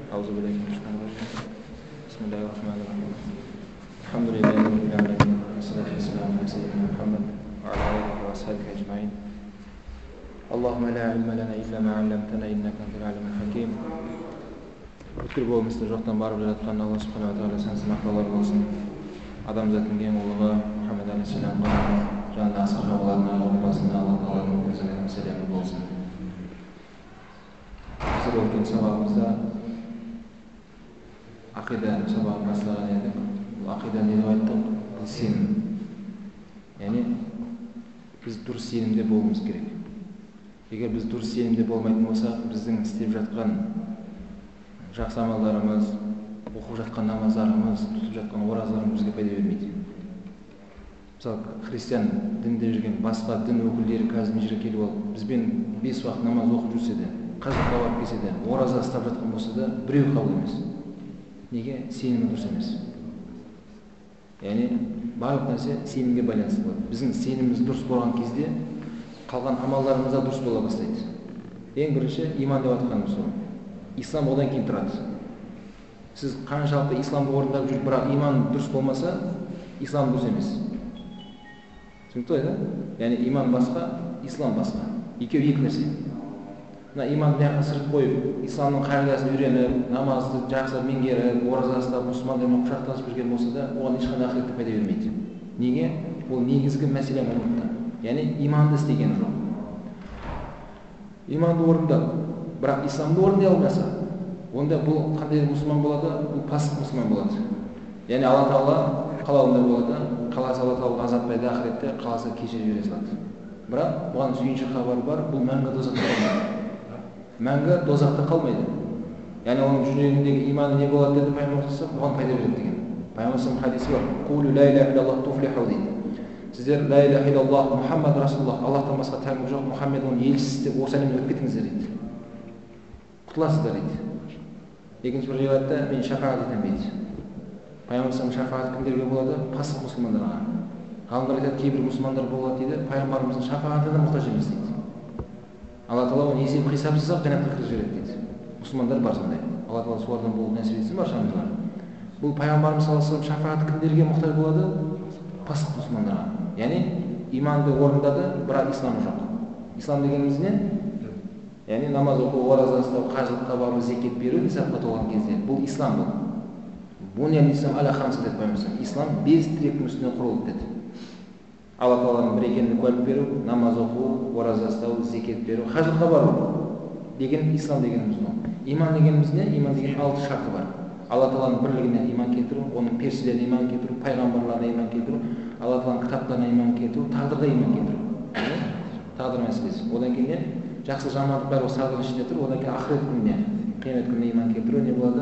أعوذ بالله من الشيطان الرجيم. بسم الله الرحمن الرحيم. الحمد لله رب العالمين والصلاة والسلام على سيدنا محمد وعلى آله وأصحابه أجمعين. اللهم لا علم لنا إلا ما علمتنا إنك أنت العليم الحكيم. Бүткіл болмысты жоқтан барып жаратқан Алла субхана ва тағала сансыз мақтаулар болсын. Адамзаттың ең ұлығы Мұхаммед алейхиссаламға, жаңағы сахабаларына, отбасына Алла тағаланың өзінің сәлемі болсын. Біздер өткен сабағымызда ақида сабағын бастаған едік. Бұл ақида не деп айттық? Бұл сенім. Яғни біз дұрыс сенімде болуымыз керек. Егер біз дұрыс сенімде болмайтын болсақ, біздің істеп жатқан жақсы амалдарымыз, оқып жатқан намаздарымыз, тұтып жатқан оразаларымыз бізге пайда бермейді. Мысалы, христиан дінде жүрген басқа дін өкілдері қазір мына жерге келіп алып, бізбен 5 уақыт намаз оқып жүрсе де, қажылыққа барып келсе де, ораза ұстап жатқан болса да, біреу қабыл емес. Неге? Сенімі дұрыс емес. Яғни барлық нәрсе сенімге байланысты болады. Біздің сеніміміз дұрыс болған кезде қалған амалдарымыз да дұрыс бола бастайды. Ең бірінші иман деп жатқанымыз сол. Ислам одан кейін тұрады. Сіз қаншалықты исламды орындап жүріп, бірақ иман дұрыс болмаса, ислам дұрыс емес. Түсінікті ғой, да? Яғни иман басқа, ислам басқа. Екеуі екі нәрсе. Мына иманды бәрін сырып қойып, исламның қағидасын үйреніп, намазды жақсы меңгеріп, ораза ұстап, мұсылмандармен құшақтасып жүрген болса да, оған ешқандай ақиретті пайда бермейді. Неге? Ол негізгі мәселені ұмытты. Яғни иманды істеген жоқ. Иманды орындап, бірақ исламды орындай алмаса, онда бұл қандай мұсылман болады? Бұл пасық мұсылман болады. Яғни Алла Тағала қалауында болады, қаласа Алла Тағала азаппайды ақиретте, қаласа кешіріп жібере салады. Бірақ бұған сүйінші хабар бар, бұл мәңгі дозақта қалмайды. Мәңгі дозақта қалмайды. Яғни оның жүрегіндегі иманы не болады деді Пайғамбарымыз, бұған пайда береді деген. Пайғамбарымыздың хадисі бар. Қулу ла иляха иллаллах туфлиху дейді. Сіздер ла иляха иллаллах Мұхаммад Расулуллах, Аллахтан басқа тәңір жоқ, Мұхаммед оның елшісі деп осы әлемнен өтіп кетіңіздер дейді. Құтыласыздар дейді. Екінші бір риуаятта мен шафаат етемін дейді. Пайғамбарымыздың шафааты кімдерге болады? Пасық мұсылмандарға. Ғалымдар айтады, кейбір мұсылмандар болады дейді, пайғамбарымыздың шафааты да мұқтаж емес дейді. Алла Тағала оны есеп қисапсыз ақ жәннатқа кіргізіп жібереді дейді. Мұсылмандар бар сондай. Алла Тағала солардан болу нәсіп етсін баршамызға. Бұл пайғамбарымыз саллаллаху алейхи ва саллям шафааты кімдерге мұқтаж болады? Пасық мұсылмандарға. Яғни иманды орындады, бірақ исламы жоқ. Ислам дегеніміз не? Яғни намаз оқу, ораза ұстау, қажылыққа бару, зекет беру, нисапқа толған кезде. Бұл ислам бұл. Бунял ислам аля хамса деді Пайғамбарымыз. Ислам 5 тіректің үстіне құрылды деді. Алла Тағаланың бір екеніне куәлік беру, намаз оқу, ораза ұстау, зекет беру, қажылыққа бару деген ислам дегеніміз бұл. Иман дегеніміз не? Иман деген 6 шарты бар. Алла Тағаланың бірлігіне иман келтіру, оның періштелеріне иман келтіру, пайғамбарларына иман келтіру, Алла Тағаланың кітаптарына иман келтіру, тағдырға иман келтіру. Тағдыр мәселесі. Одан кейін не? Жақсы жамандық бәрі осы тағдырдың ішінде тұр. Одан кейін ақырет күніне, қиямет күніне иман келтіру не болады?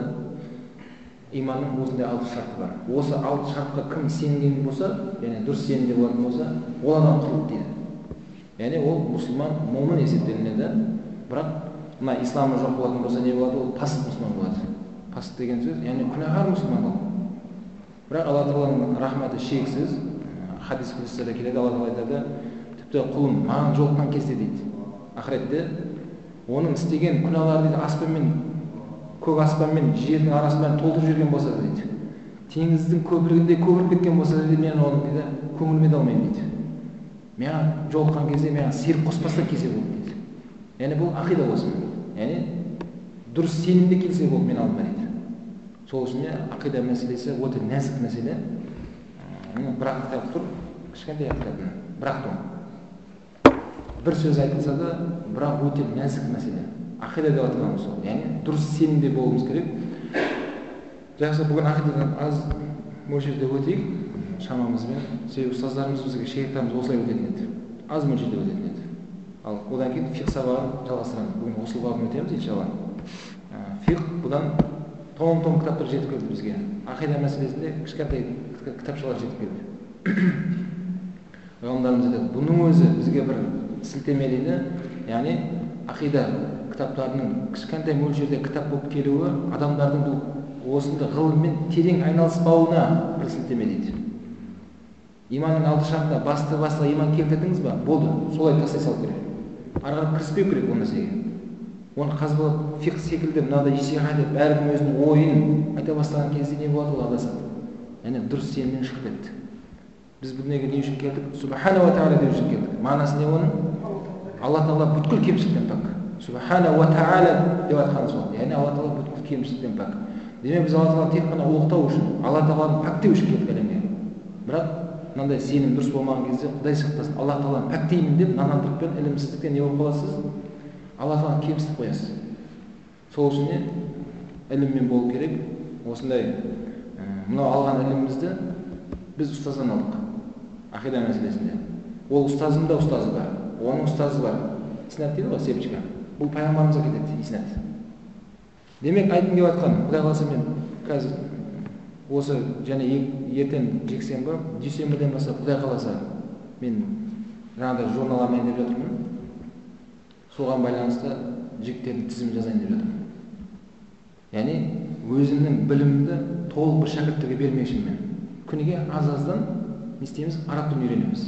Иманның осындай 6 шарты бар. Осы 6 шартқа кім сенген болса, яғни дұрыс сенімде болатын болса, ол адам құтылды дейді. Яғни ол мұсылман, момын есептелінеді. Бірақ мына исламы жоқ болатын болса не болады? Ол пасық мұсылман болады. Пасық деген сөз, яғни күнәһар мұсылман ол. Бірақ Алла Тағаланың рахматы шексіз. Хадис құдсида келеді, Алла Тағала айтады, тіпті құлым маған жолыққан кезде дейді, ақыретте оның істеген күнәлары дейді аспанмен, көк аспанмен жердің арасымен толтырып жүрген болса дейді, теңіздің көпіргіндей көпіріп кеткен болса дейді, мен оны дейді көңіліме де алмаймын дейді. Маған жолыққан кезде маған серік қоспаса келсе болды дейді. Яғни бұл ақида болсын. Яғни дұрыс сенімде келсе болды мен алдыма дейді. Сол үшін ақида мәселесі өте нәзік мәселе. Бірақ кітап тұр, кішкентай кітап, бірақ тұр. Бір сөз айтылса да, бірақ өте нәзік мәселе. Ақида деп аталған сол. Яғни дұрыс сенімде болуымыз керек. Жақсы, бүгін ақидадан аз мөлшерде өтейік шамамызбен. Себебі ұстаздарымыз бізге шейхтарымыз осылай өтетін еді. Аз мөлшерде өтетін еді. Ал одан кейін фиқ сабағын жалғастырамыз. Бүгін осыл бабын өтеміз иншалла. Фиқ бұдан том кітаптар жетіп келді бізге. Ақида мәселесінде кішкентай кітапшалар жетіп келді. Ғалымдарымыз айтады, бұның өзі бізге бір сілтеме дейді. Яғни ақида кітаптарының кішкентай мөлшерде кітап болып келуі адамдардың бұл осындай ғылыммен терең айналыспауына бір сілтеме дейді. Иманның 6 шартына басты иман келтірдіңіз ба? Болды, солай тастай салу керек. Ары қарап кіріспеу керек ол нәрсеге. оны қазбалап фиқх секілді мынандай исихат етіп әркім өзінің ойын айта бастаған кезде не болады, ол адасады. Яғни дұрыс сенімнен шығып кетті. Біз бұл дүниеге не үшін келдік? Субхана ва тағала деу үшін келдік. Мағынасы не оның? Алла тағала бүткіл кемшіліктен пәк. Субхана ва тағала деп айтқаны сол. Яғни Алла тағала бүткіл кемшіліктен пәк. Демек біз Алла тағаланы тек қана ұлықтау үшін, Алла тағаланы пәктеу үшін келдік әлемге. Бірақ мынандай сенім дұрыс болмаған кезде Құдай сақтасын, Алла тағаланы пәктеймін деп надандықпен, ілімсіздіктен не болып қаласыз? Алла тағаланы кемсітіп қоясыз. Сол үшін не? Іліммен болу керек. Осындай мынау алған ілімімізді біз ұстаздан алдық. Ақида мәселесінде. Ол ұстазым да ұстазы бар. Оның ұстазы бар. Иснат дейді ғой, сепчика. Бұл пайғамбарымызға кетеді, иснат. Демек айтқым келіп жатқан, Құдай қаласа мен қазір осы және ертең жексенбі, дүйсенбіден бастап Құдай қаласа мен жаңағыдай журнал алмайын деп жатырмын. Соған байланысты жігіттердің тізімін жазайын деп жатырмын. Яғни өзімнің білімімді толық бір шәкірттерге бермекшімін мен. Күніге аз-аздан не істейміз? Араб тілін үйренеміз.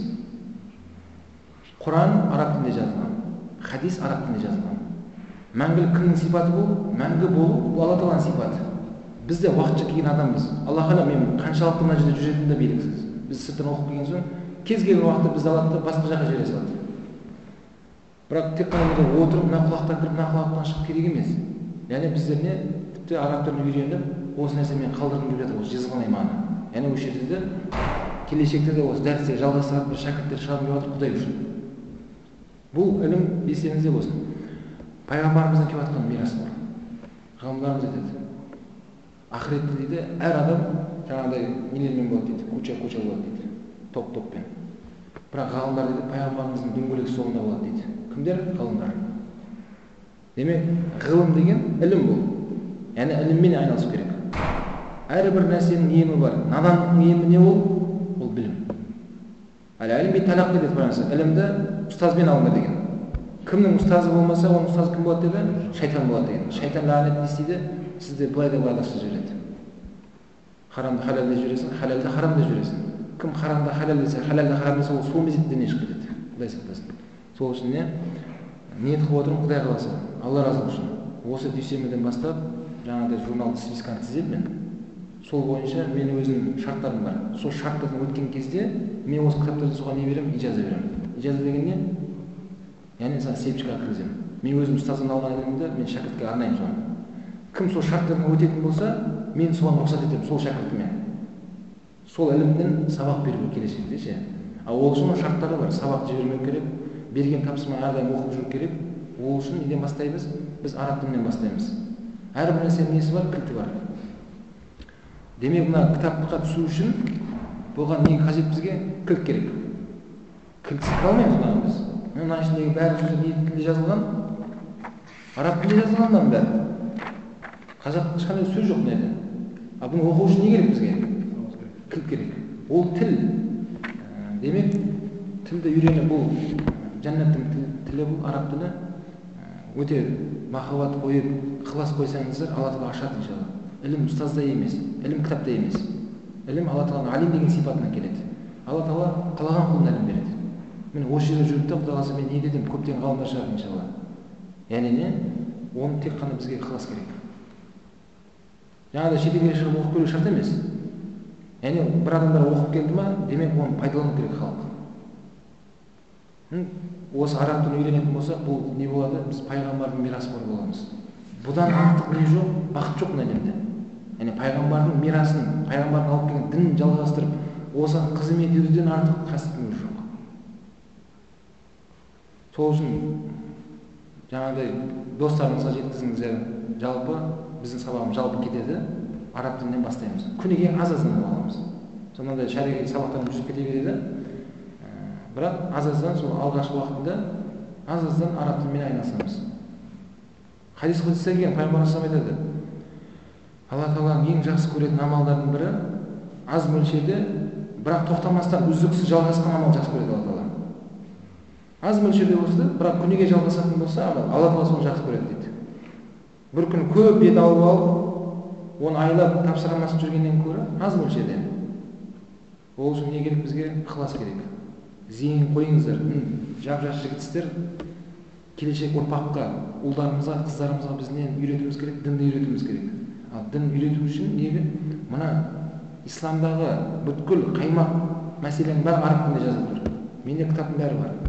Құран араб тілінде жазылған, хадис араб тілінде жазылған. Мәңгілік кімнің сипаты бұл? Мәңгі болу бұл Алла тағаланың сипаты. Біз де уақытша келген адамбыз. Алла қала мен қаншалықты мына жерде жүретінім де белгісіз. Біз сырттан оқып келген соң кез келген уақытта бізді алады да басқа жаққа жібере салады. Бірақ тек қана отырып мына құлақтан кіріп мына құлақтан шығып керек емес. Яғни біздер не тіпті араб тілін үйреніп осы нәрсемен қалдырғым келіп жатыр, осы жазылған иманы. Яғни осы жерде де келешекте де осы дәрістерді жалғастырып бір шәкірттер шығарып жатыр Құдай үшін. Бұл ілім естеріңізде болсын. Пайғамбарымыздан келіп жатқан мирас бар. Ғалымдарымыз айтады. Ақыретте дейді, әр адам жаңағыдай нелермен болады дейді, куча-куча болады дейді, топ-топпен. Бірақ ғалымдар дейді, пайғамбарымыздың дөңгелек столында болады дейді. Кімдер? Ғалымдар. Демек, ғылым деген ілім бұл. Яғни іліммен айналысу керек. Әрбір нәрсенің емі бар. Надандықтың емі не ол? Ол білім. Әлі бей талақ деді Құрансы. Ілімді ұстазбен алыңдар деген. Кімнің ұстазы болмаса, оның ұстазы кім болады деді? Шайтан болады деген. Шайтан лағнет не істейді? Сізді былай да былай адастырып жібереді. Харамды халал деп жібересің, халалды харам деп жібересің. Кім харамды халал десе, халалды харам десе, ол сол мезетте діннен шығып кетеді. Құдай сақтасын. Сол үшін не? Ниет қылып отырмын Құдай қаласа. Алла разы болсын. Осы дүйсенбіден бастап жаңағыдай журналды списканы тіземін мен. Сол бойынша менің өзімнің шарттарым бар. Сол шарттардан өткен кезде мен осы кітаптарды соған не беремін? Ижаза беремін. Ижаза деген не? Яғни сепчикаға кіргіземін. Мен өзім ұстаздан алған ілімді мен шәкіртке арнаймын соны. Кім сол шарттардан өтетін болса, мен соған рұқсат етемін, сол шәкіртіме. Сол ілімнен сабақ беру келешекте ше. Ал ол үшін шарттары бар. Сабақ жібермеу керек, берген тапсырма әрдайым оқып жүру керек. Ол үшін неден бастаймыз? Біз араб тілінен бастаймыз. Әрбір нәрсенің несі бар? Кілті бар. Демек, мына кітапқа түсу үшін бұған не қажет бізге? Кілт керек. Кілтсіз қалмаймыз мынаған біз. Мына ішіндегі бәрі сөздер не тілде жазылған? Араб тілде жазылған да бәрі. Қазақ ешқандай сөз жоқ мына жерде. Ал бұны оқу үшін не керек бізге? Кілт керек. Ол тіл. Демек, тілді үйреніп бұл жәннаттың тілі бұл араб тілі өте махаббат қойып, ықылас қойсаңыздар, Алла тағала ашады иншалла. Ілім ұстазда емес, ілім кітапта емес. Ілім Алла тағаланың алим деген сипатынан келеді. Алла тағала қалаған құлына ілім береді. Мен осы жерде жүріп та Құдай қаласа мен не дедім, көптеген ғалымдар шығады иншалла. Яғни не? Оны тек қана бізге ықылас керек. Жаңағыдай шетелге шығып оқып келу шарт емес. Яғни бір адамдар оқып келді ма, демек оны пайдалану керек халық. Осы араб тілін үйренетін болсақ, бұл не болады? Біз пайғамбардың мирасы бар боламыз. Бұдан артық не жоқ, бақыт жоқ мына әлемде. Яғни пайғамбардың мирасын, пайғамбардың алып келген дінін жалғастырып, осыған қызмет етуден артық қасиеттің өзі жоқ. Сол үшін жаңағыдай достарымызға жеткізіңіздер, жалпы біздің сабағымыз жалпы кетеді, араб тілінен бастаймыз. Күніге аз-аздан аламыз. Сондай шариғи сабақтарымыз жүріп кете береді. Бірақ аз-аздан сол алғашқы уақытында аз-аздан араб тілімен айналысамыз. Хадис құдсида келген пайғамбарымыз айтады. Алла тағаланың ең жақсы көретін амалдардың бірі аз мөлшерде, бірақ тоқтамастан үздіксіз жалғасқан амал жақсы көреді Алла тағала. Аз мөлшерде болса, бірақ күніге жалғасатын болса, Алла тағала соны жақсы көреді дейді. Бір күн көп бет алып алып, оны айлап тапсырамасын жүргеннен көрі аз мөлшерде. Ол үшін не керек бізге? Ықылас керек. Зейін қойыңыздар. Жап-жас жігітістер келешек ұрпаққа, ұлдарымызға, қыздарымызға біз нені үйретуіміз керек? Дінді үйретуіміз керек. Ал дін үйрету үшін неге? Мына исламдағы бүткіл қаймақ мәселенің бәрі араб тілінде жазылып тұр. Менде кітаптың бәрі бар.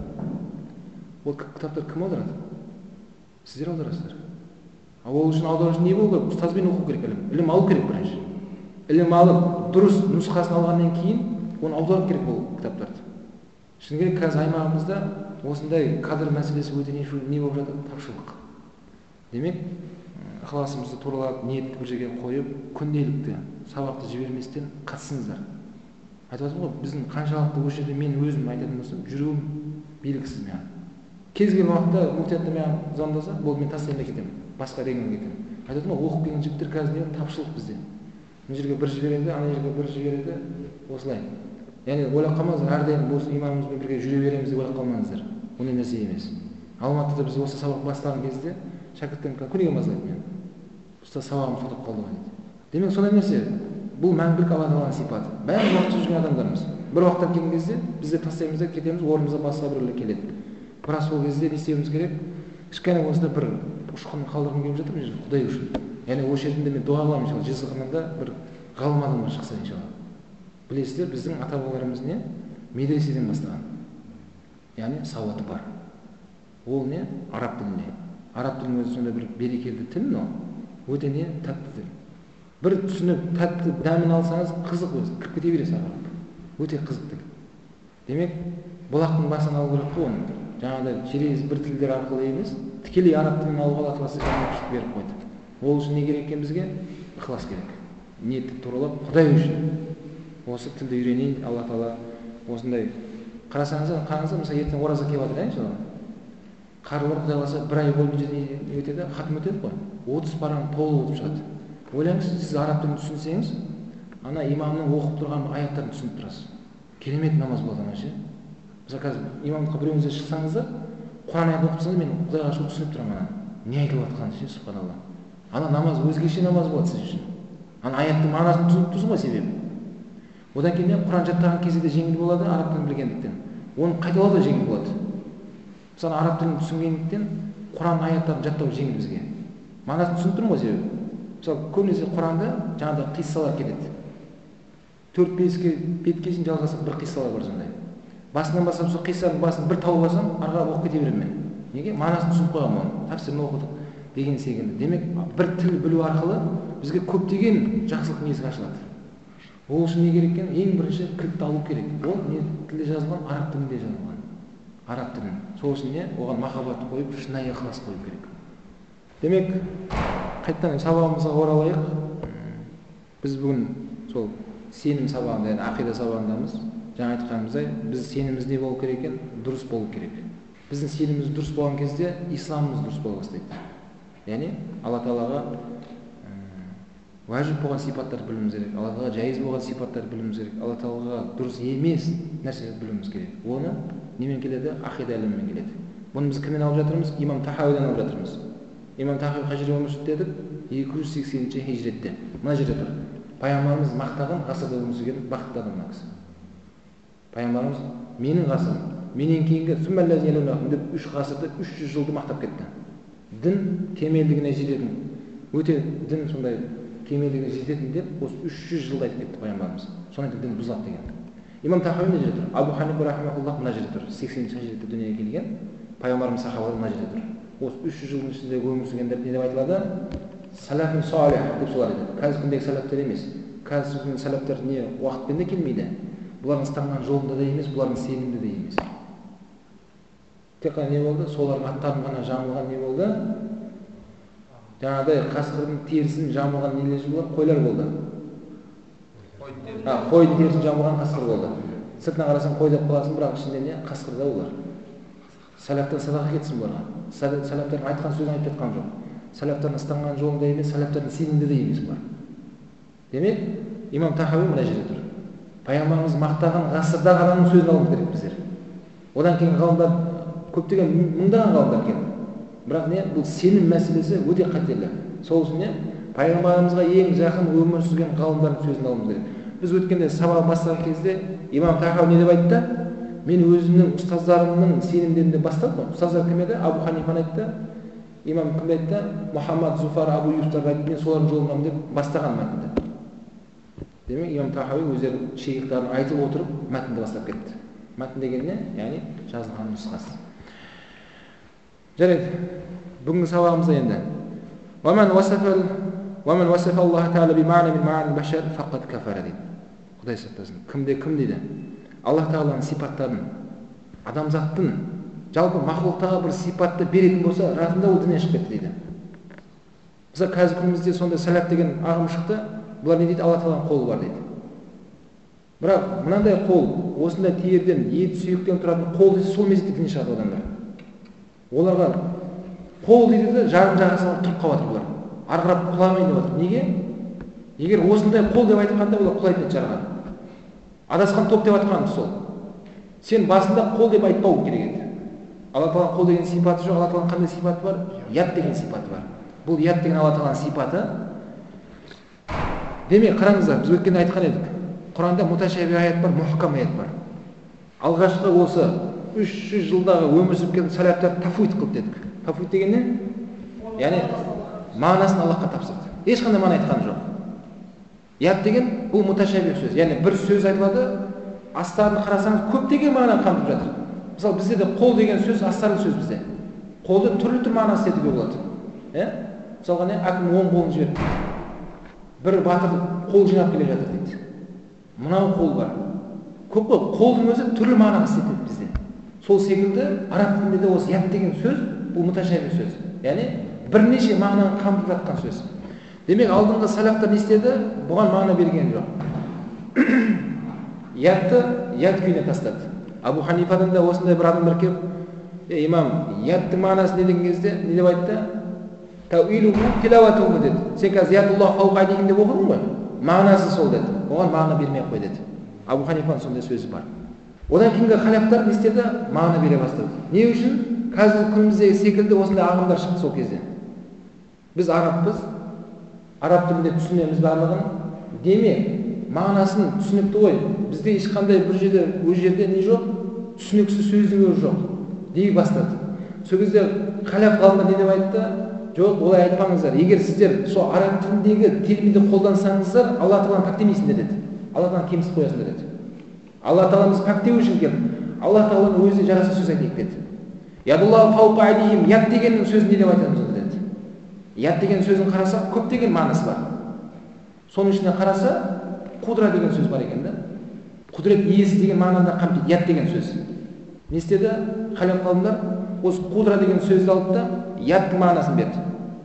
Ол кітаптар кім аударады? Сіздер аударасыздар. Ал ол үшін аудару үшін не болу керек? Ұстазбен оқу керек ілім алу керек бірінші. Ілім алып, дұрыс нұсқасын алғаннан кейін оны аудару керек ол кітаптарды. Шыны керек қазір аймағымызда осындай кадр мәселесі өте не болып жатыр? Тапшылық. Демек, ықыласымызды туралап, ниетті бір жерге қойып, күнделікті сабақты жіберместен қатысыңыздар. Айтып жатырмын ғой, біздің қаншалықты осы жерде мен өзім айтатын болсам, жүруім белгісіз маған. Кез келген уақытта муфтиятта маған звондаса, болды мен тастаймын да кетемін, басқа регионға кетемін. Айтып жатырмын ғой, оқып келген жігіттер қазір не тапшылық бізде. Мына жерге бір жібереді, ана жерге бір жібереді, осылай. Яғни ойлап қалмаңыздар, әрдайым осы имамымызбен бірге жүре береміз деп ойлап қалмаңыздар. Ондай нәрсе емес. Алматыда біз осы сабақ бастаған кезде шәкірттен күніге мазалайды мен. Ұстаз сабағымыз тоқтап қалды ғой дейді. Демек сондай нәрсе. Бұл мәңгілік Алла Тағаланың сипаты. Бәріміз уақытша жүрген адамдармыз. Бір уақытта келген кезде біз де тастаймыз да кетеміз, орнымызға басқа біреулер келеді. Бірақ сол кезде не істеуіміз керек? Кішкене болса да бір ұшқын қалдырғым келіп жатыр мен Құдай үшін. Яғни осы жерінде мен дұға қыламын иншалла, жезқазғаннан бір ғалым адамдар шықса иншалла. Білесіздер, біздің ата-бабаларымыз не? Медреседен бастаған. Яғни сауаты бар. Ол не? Араб тілінде. Араб тілінің өзі сондай бір берекелі тіл, но өте не? Тәтті тіл. Бір түсініп, тәтті дәмін алсаңыз, қызық өзі, кіріп кете бересіз араб. Өте қызық тіл. Демек, бұлақтың басын алу керек қой оны. Жаңағыдай через бір тілдер арқылы емес, тікелей араб тілін алуға Алла Тағала мүмкіншілік беріп қойды. Ол үшін не керек екен бізге? Ықылас керек. Ниетті туралап, Құдай үшін осы тілді үйренейін, Алла Тағала осындай. Қараңыздар, мысалы ертең ораза келіп жатыр, иншалла. Қарылар Құдай қаласа бір ай бойы өтеді, хатым өтеді ғой. 30 параның толы өтіп шығады. Ойлаңыз, сіз араб тілін түсінсеңіз, ана имамның оқып тұрған аяттарын түсініп тұрасыз. Керемет намаз болады ана ше. Мысалы қазір имамдыққа біреуіңізде шықсаңыздар, Құран аятын оқып тұрсаңыз, мен Құдайға шүкір түсініп тұрамын ана. Не айтып жатқанын ше, субханалла. Ана намаз өзгеше намаз болады сіз үшін. Ана аяттың мағынасын түсініп тұрсыз ғой себебі. Одан кейін Құран жаттаған кезде де жеңіл болады, араб тілін білгендіктен. Оны қайталау да жеңіл болады. Мысалы араб тілін түсінгендіктен Құран аяттарын жаттау жеңіл бізге. Мағынасын түсініп тұрмын ғой себебі. Мысалы көбінесе Құранда жаңағыдай қиссалар келеді. 4-5 бетке шейін жалғасып бір қиссалар бар сондай. Басынан бастап сол қиссаның басын бір тауып алсам, арға оқып кете беремін мен. Неге? Мағынасын түсініп қойғанмын оны. Тәпсірін оқыдық деген секілді. Демек, бір тіл білу арқылы бізге көптеген жақсылық есігі ашылады. Ол үшін не керек екен? Ең бірінші кілтті алу керек. Ол не тілде жазылған? Араб тілінде жазылған. Араб тілін. Сол үшін не? Оған махаббат қойып, шынайы ықылас қойып керек. Демек, қайтадан сабағымызға оралайық. Біз бүгін сол сенім сабағында, яғни ақида сабағындамыз. Жаңа айтқанымыздай, біз сеніміміз не болу керек екен? Дұрыс болу керек. Біздің сеніміміз дұрыс болған кезде исламымыз дұрыс бола бастайды. Яғни Алла Тағалаға уәжіп болған сипаттарды білуіміз керек. Алла Тағалаға жайыз болған сипаттарды білуіміз керек. Алла Тағалаға дұрыс емес нәрселерді білуіміз керек. Оны немен келеді? Ақида ілімімен келеді. Бұны біз кімнен алып жатырмыз? Имам Тахауидан алып жатырмыз. Имам Тахауи қай жерде өмір сүрді дедік? 280 хижретте. Мына жерде тұр. Пайғамбарымыз мақтаған ғасырда өмір сүрген бақытты адам мына кісі. Пайғамбарымыз менің ғасырым, менен кейінгі деп 3 ғасырда 300 жылды мақтап кетті. Дін кемелдігіне жететін, өте дін сондай кемелдігіне жететін деп осы 300 жылда айтып кетті пайғамбарымыз. Соны дін бұзылады деген. Имам Тахауи мына жерде тұр. Абу Ханифа рахимахуллах мына жерде тұр. 80 хижретте дүниеге келген. Пайғамбарымыз сахабалар мына жерде тұр. Осы 300 жылдың ішінде өмір сүргендер не деп айтылады? Салафун салих деп солар айтады. Қазіргі күндегі салафтар емес. Қазіргі күндегі салафтар не уақытпен де келмейді. Бұлардың ұстанған жолында да емес, бұлардың сенімінде де емес. Тек қана не болды? Солардың аттарын ғана жамылған не болды? Жаңағыдай қасқырдың терісін жамылған нелер болды? Қойлар болды. Қойдың терісін жамылған қасқыр болды. Сыртынан қарасаң қой деп қаласың, бірақ ішінде не? Қасқыр да олар. Салафтан садақа кетсін бұларға. Салафтардың айтқан сөзін айтып жатқан жоқ. Салафтардың ұстанған жолында емес, салафтардың сенімінде де емес бұлар. Демек, имам Тахауи мына жерде тұр. Пайғамбарымыз мақтаған ғасырда ғаламның сөзін алуымыз керек біздер. Одан кейін ғалымдар көптеген мыңдаған ғалымдар келді. Бірақ не, бұл сенім мәселесі өте қатерлі. Сол үшін не, пайғамбарымызға ең жақын өмір сүрген ғалымдардың сөзін алуымыз керек. Біз өткенде сабақ бастаған кезде имам Тахауи не деп айтты? мен өзімнің ұстаздарымның сенімдерінен бастадым. Ұстаздар кім еді? Абу Ханифаны айтты, имам кім айтты? Мұхаммад Зуфар Абу Юсуфтарды айтты, мен солардың жолынан деп бастаған мәтінді. Демек имам Тахауи өздері шейхтарын айтып отырып мәтінді бастап кетті. Мәтін деген не? Яғни жазылған нұсқасы. Жарайды. Бүгінгі сабағымызда енді وَمَنْ وَصَفَ اللَّهَ تَعَالَى بِمَعْنَ مِنْ مَعَانِ الْبَشَرِ فَقَدْ كَفَرَ дейді. Құдай сақтасын. Кімде кім дейді? Аллах Тағаланың сипаттарын, адамзаттың жалпы мақлуқтарға бір сипатты беретін болса, расында ол діннен шығып кетті дейді. Мысалы қазір күнімізде сондай салаф деген ағым шықты. Бұлар не дейді? Алла Тағаланың қолы бар дейді. Бірақ мынандай қол, осындай теріден, ет сүйектен тұратын қол десе, сол мезетте діннен шығады адамдар. Оларға қол дейді де жарым жағасынан тұрып қалып жатыр бұлар. Арғырап құламайды деп жатыр. Неге? Егер осындай қол деп айтқанда олар құлайтын еді жарға. Адасқан топ деп айтқаным сол. Сен басында қол деп айтпау керек еді. Алла Тағаланың қол деген сипаты жоқ. Алла Тағаланың қандай сипаты бар? Яд деген сипаты бар. Бұл яд деген Алла Тағаланың сипаты. Демек, қараңыздар, біз өткенде айтқан едік. Құранда муташаби аят бар, мухкам аят бар. Алғашқы осы 300 жылдағы өмір сүріп келген салафтар тафуид қылды дедік. Тафуид деген не? Яғни мағынасын Аллахқа тапсырды. Ешқандай мағына айтқан жоқ. Яд деген бұл муташаби сөз. Яғни бір сөз айтылады, астарын қарасаңыз көптеген мағынаны қамтып жатыр. Мысалы бізде де қол деген сөз астарлы сөз бізде. Қолды түрлі мағына істетуге болады. Мысалға не? Әкім оң қолын жіберді. Бір батыр қол жинап келе жатыр дейді. Мынау қол бар. Көп қой, қолдың өзі түрлі мағына істетеді бізде. Сол секілді араб тілінде де осы яд деген сөз, бұл муташаби сөз. Яғни бірнеше мағынаны қамтып жатқан сөз. Демек, алдыңғы салафтар не істеді? Бұған мағына берген жоқ. Ядты яд күйіне тастады. Абу Ханифадан да осындай бір адамдар келіп, имам, ядтың мағынасы не деген кезде не деп айтты? Тауилуху тилаватуху деді. Сен қазір ядуллах фауқа айдейін деп оқыдың ғой? Мағынасы сол деді. Оған мағына бермей қой деді. Абу Ханифаның сондай сөзі бар. Одан кейінгі халафтар не істеді? Мағына бере бастады. Не үшін? Қазір күніміздегі секілді осындай ағымдар шықты сол кезде. Біз арабпыз, араб тілінде түсінеміз барлығын. Демек, мағынасын түсінікті ғой. Бізде ешқандай бір жерде, өз жерде не жоқ? Түсініксіз сөздің өзі жоқ. Дей бастады. Сол кезде халаф ғалымдар не деп айтты? Жоқ, олай айтпаңыздар. Егер сіздер сол араб тіліндегі терминді қолдансаңыздар, Алла Тағаланы пәктемейсіңдер деді. Алла Тағаланы кемсітіп қоясыңдар деді. Алла Тағаламыз пәктеу үшін келді. Алла Тағаланың өзіне жараса сөз айтайық деді. Ядуллаху фауқа айдихим, яд дегеннің сөзін не деп айтамыз онда деді. Яд деген сөзін қарасақ, көптеген мағынасы бар. Соның ішіне қараса, қудра деген сөз бар екен да. Құдірет иесі деген мағынаны қамтиды, яд деген сөз. Не істеді? Халаф ғалымдар осы қудра деген сөзді алды да ядтың мағынасын берді.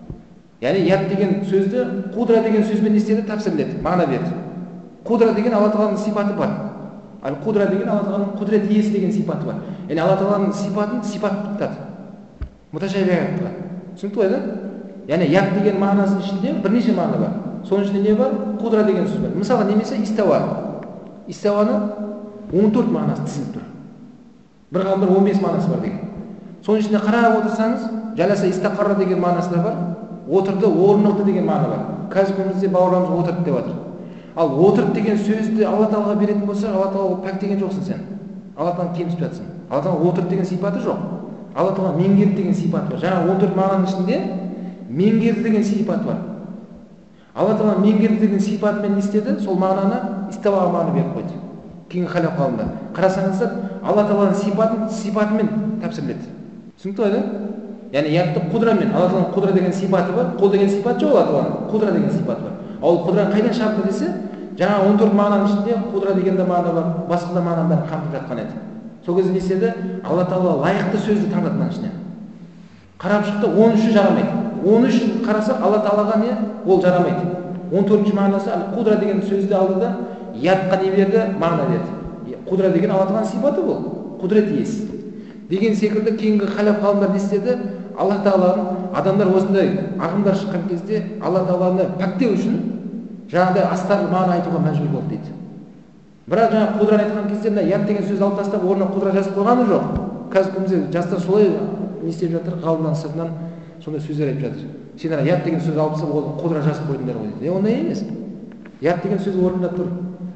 Яғни яд деген сөзді қудра деген сөзбен не істеді? Тәпсірледі, мағына берді. Қудра деген Алла Тағаланың сипаты бар. Ал қудра деген Алла Тағаланың құдірет иесі деген сипаты бар. Яғни Алла Тағаланың сипатын сипат тұтады. Муташаби аятқа. Түсінікті ғой да? Яғни яд деген мағынасының ішінде бірнеше мағына бар. Соның ішінде не бар? Қудра деген сөз бар. Мысалға немесе истауа. Истауаның 14 мағынасы тізіліп тұр. Бір ғалымдар 15 мағынасы бар деген. Соның ішінде қарап отырсаңыз, жаласа истақарра деген мағынасы да бар. Отырды, орнықты деген мағына бар. Қазір күнімізде бауырларымыз отырды деп жатыр. Ал отырды деген сөзді Алла Тағалаға беретін болса, Алла Тағала пәк деген жоқсың сен. Алла Тағаланы кемсітіп жатсың. Алла Тағала отырды деген сипаты жоқ. Алла Тағала меңгерді деген сипаты бар. Жаңа 14 мағынаның ішінде меңгерді деген сипаты бар. Алла Тағала меңгерді деген сипатымен не істеді? Сол мағынаны истауаға мағына беріп қойды. Кейін халаф ғалымдар. Қарасаңыздар, Алла Тағаланың сипатымен тәпсірледі. Түсінікті ғой да? Яғни ядты қудрамен, Алла Тағаланың қудра деген сипаты бар, қол деген сипат жоқ Алла Тағаланың, қудра деген сипаты бар. Ал қудраны қайдан шақты десе, жаңа 14 мағынаның ішінде қудра деген де мағына бар, басқа да мағынадан қамтып жатқан еді. Сол кезде не істеді? Алла Тағала лайықты сөзді таңдады мына ішіне. Қарап шықты, 13-і жарамайды. 13-ін қарасақ, Алла Тағалаға не? Ол жарамайды. 14-ші мағынасы қудра деген сөзді алды да, ядқа не берді? Мағына берді. Қудра деген Алла Тағаланың сипаты бұл. Құдірет иесі. Деген секілді кейінгі халаф ғалымдар не істеді? Алла Тағаланың адамдар осындай ағымдар шыққан кезде Алла Тағаланы пәктеу үшін жаңағыдай астарлы мағына айтуға мәжбүр болды дейді. Бірақ жаңа қудраны айтқан кезде мына яд деген сөзді алып тастап орнына қудра жазып қойғаны жоқ. Қазір күнімізде жастар солай не істеп жатыр? Ғалымнан сыртынан сондай сөздер айтып жатыр. Сендер яд деген сөзді алып тастап қудра жазып қойдыңдар ғой дейді. Ондай емес. Яд деген сөз орнында тұр.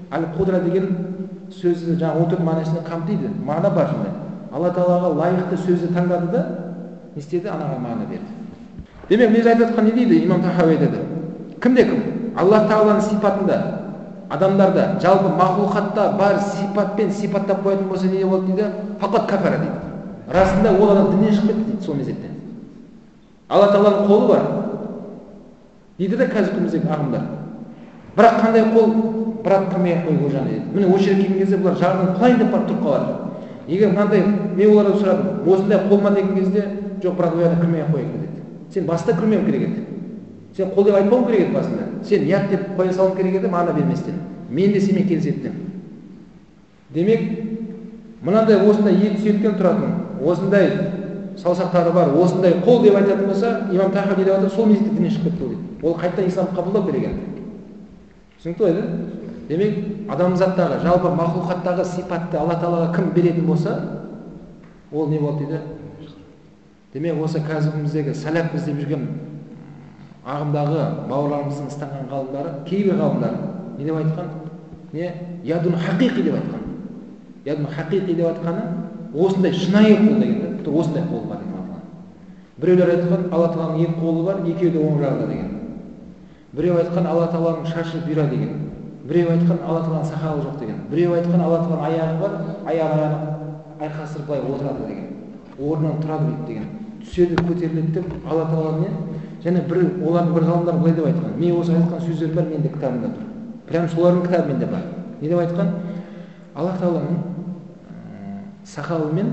Әл-Қудра деген сөзі жаңа 14 мағынасını қамтиды. Мағына бар сондай. Алла Тағалаға лайықты сөзді таңдады да не істеді? Анаға мағына берді. Демек, мен айтып жатқан не дейді? Имам Тахауи айтады. Кім? Алла Тағаланың сипатында, адамдарда, жалпы мақлуқатта бар сипатпен сипаттап қоятын болса не болады дейді? Фақат кафара дейді. Расында ол адам діннен шығып кетті дейді сол мезетте. Алла Тағаланың қолы бар дейді да қазір күніміздегі ағымдар. Бірақ қандай қол? Бірақ қылмай қойып ол жағына дейді. Міне осы жерге келген кезде бұлар жағынан құлайын деп барып тұрып қалады. Егер мынандай мен олардан сұрадым, осындай қол ма деген кезде, жоқ, бірақ ол жағына кірмей қояйық деді. Сен баста кірмеуің керек еді. Сен қол деп айтпауың керек еді басында. Сен ят деп қоя салуың керек еді, мағына берместен. Мен де сенімен келісетін. Демек, мынандай осындай екі сүйектен тұратын, осындай саусақтары бар, осындай қол деп айтатын болса, имам Тахауи деп айтады, сол мезетте діннен шығып кетті дейді. Ол қайтадан исламды қабылдау керек еді. Түсінікті ғой, демек, адамзаттағы, жалпы мақлуқаттағы сипатты Алла Тағалаға кім беретін болса, ол не болды дейді? Демек, осы қазіріміздегі сәләф іздеп жүрген ағымдағы бауырларымыздың ұстанған ғалымдары, кейбір ғалымдар не деп айтқан? Не? Ядун хақиқи деп айтқан. Ядун хақиқи деп айтқаны осындай шынайы қол деген, осындай қол бар деген. Біреулер айтқан Алла Тағаланың екі қолы бар, екеуі де оң жағында деген. Біреу айтқан Алла Тағаланың шашы бұйра деген. Біреу айтқан Алла Тағаланың сақалы жоқ деген. Біреу айтқан Алла Тағаланың аяғы бар, аяғын айқастырып былай отырады деген. Орнынан тұрады деген. Түседі, көтеріледі деп Алла Тағала не? Және олардың бір ғалымдар былай деп айтқан. Мен осы айтқан сөздер бар менде кітабымда тұр. Прям солардың кітабы менде бар. Не деп айтқан? Алла Тағаланың сақалы мен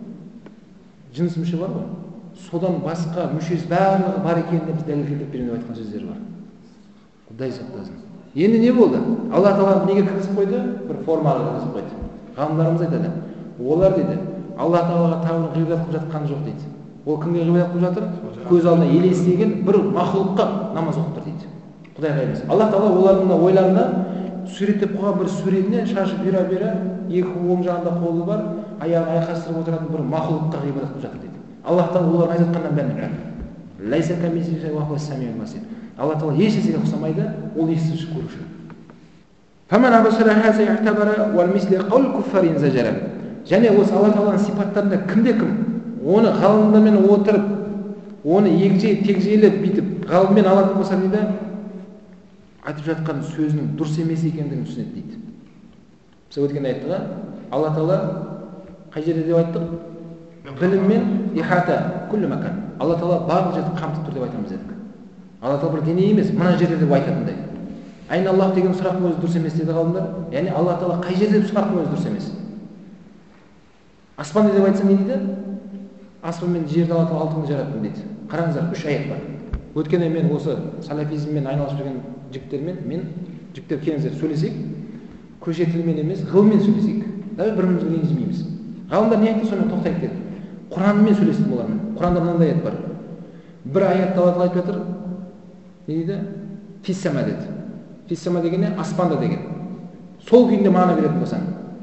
жыныс мүше бар ғой. Содан басқа мүшесі барлығы бар екеніне біз дәлел келтіріп беремін деп айтқан сөздер бар. Құдай сақтасын. Енді не болды? Алла Тағала неге кіргізіп қойды? Бір формаға кіргізіп қойды. Ғалымдарымыз айтады. Олар дейді, Алла Тағалаға тағылып ғибадат қылып жатқан жоқ дейді. Ол кімге ғибадат қылып жатыр? Көз алдына елестеген бір мақлұққа намаз оқып тұр дейді. Құдайға емес. Алла Тағала олардың ойларында суреттеп қойған бір суретіне шашы бұйра, екі оң жағында қолы бар, аяғын айқастырып отыратын бір мақлұққа ғибадат қылып жатыр дейді. Алла Тағала олардың айтып жатқаннан бәрін біледі. Лайса камисlihi шайъун ва хува ас-самиъул басир. Алла Тағала еш нәрсеге ұқсамайды, ол естуші, көруші. Фаман абасара хаза ихтабара вал мисли қаул куффарин зажара. Және осы Алла Тағаланың сипаттарында кім? Оны ғалымдармен отырып, оны тегжейлеп бүйтіп ғалыммен алатын болса дейді, айтып жатқан сөзінің дұрыс емес екендігін түсінеді дейді. Біз өткенде айттық, Алла Тағала қай жерде деп айттық? Біліммен ихата күллі макан. Алла Тағала барлық жерді қамтып тұр деп айтамыз дедік. Алла Тағала бір дене емес, мына жерде деп айтатындай. Айна Аллах деген сұрақтың өзі дұрыс емес деді ғалымдар. Яғни Алла Тағала қай жерде деп сұрақтың өзі дұрыс емес. Аспан деп айтса не дейді? Аспан мен жерді Алла Тағала алтынды жараттым дейді. Қараңыздар, 3 аят бар. Өткенде мен осы салафизммен айналысып жүрген жігіттер келіңіздер сөйлесейік. Көше тілмен емес, ғылыммен сөйлесейік. Бірімізге ренжімейміз. Ғалымдар не айтты, сонымен тоқтайық деді. Құранмен сөйлестім олармен. Құранда мынандай аят бар. Бір аятта Алла Тағала айтып жатыр. Не дейді? Фиссама деді. Фиссама дегенде аспанда деген. Сол күйінде мағына беретін болсаң.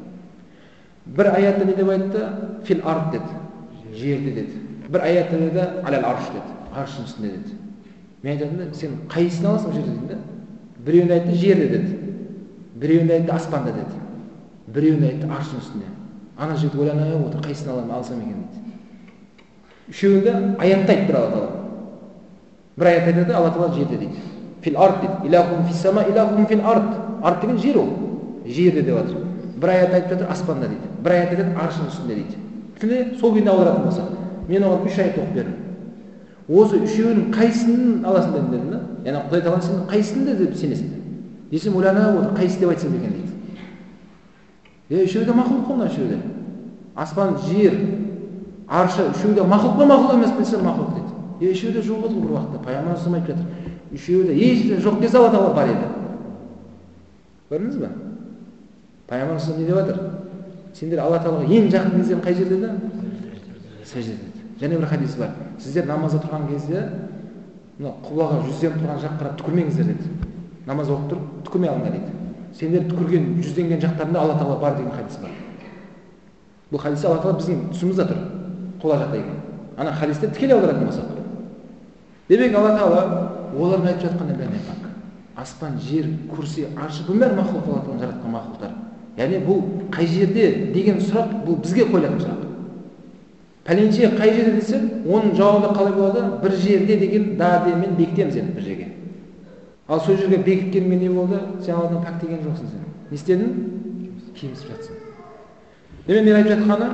Бір аятта не деп айтты? Фил ард деді. Жерде деді. Бір аятта деді алал арш деді. Аршың үстінде деді. Мен айтатым да, сен қайсысын аласың ол жерде дедім. Біреуінде айтты жерде деді. Біреуінде айтты аспанда деді. Біреуінде айтты аршың үстінде. Ана жігіт ойланып отыр, қайсысын аламын, алсам екен дейді. Үшеуінде аятта айтты Алла Тағала. Бір аятта айтады, Алла Тағала жерде дейді. Фил ард дейді. Илахум фиссама, илахум фил ард. Ард деген жер ол. Жерде деп жатыр. Бір аятта айтып жатыр аспанда дейді. Бір аятта айтады аршың үстінде дейді. Тіле сол күйінде аударатын болса, мен оған 3 аят оқып бердім. Осы үшеуінің қайсысын аласың дедім да? Яғни Құдай Тағала сен қайсысында деп сенесің? Десем ойланып отыр, қайсы деп айтсам екен дейді. Үшеуі де мақұлық қой мына үшеуі. Аспан, жер, аршы, үшеуі де мақұлық па мақұлық емес пе? Мақұлық дейді. Үшеуі де жоқ еді бір уақытта. Пайғамбар айтып жатыр. Үшеуі де еш жоқ кезде Алла Тағала бар еді. Көрдіңіз бе? Пайғамбар не деп жатыр? Сендер Алла Тағалаға ең жақын кезде қай жерде деді? Сәжде деді. Және бір хадис бар. Сіздер намазда тұрған кезде, мына құблаға жүзденіп тұрған жаққа қарап түкірмеңіздер деді. Намаз оқып тұрып түкірмей алыңдар дейді. Сендер түкірген, жүзденген жақтарында Алла Тағала бар деген хадис бар. Бұл хадисте Алла Тағала біздің тұсымызда тұр. Құла жақта екен. Ана хадисте тікелей аударатын болсақ. Демек Алла Тағала олардың айтып жатқан нәрселеріне айтпақ. аспан, жер, күрси, аршы, бұл бәрі мақлуқ, Алла тағала жаратқан мақлуқтар. Яғни бұл қай жерде деген сұрақ, бұл бізге қойылатын сұрақ. Пәленше қай жерде десе, оның жауабы қалай болады? Бір жерде деген дадемен бекітеміз енді бір жерге. Ал сол жерге бекіткенмен не болды? Сен Алладан пәк деген жоқсың сен. Не істедің? Кемсіп жатсың. Демек мен айтып жатқаны,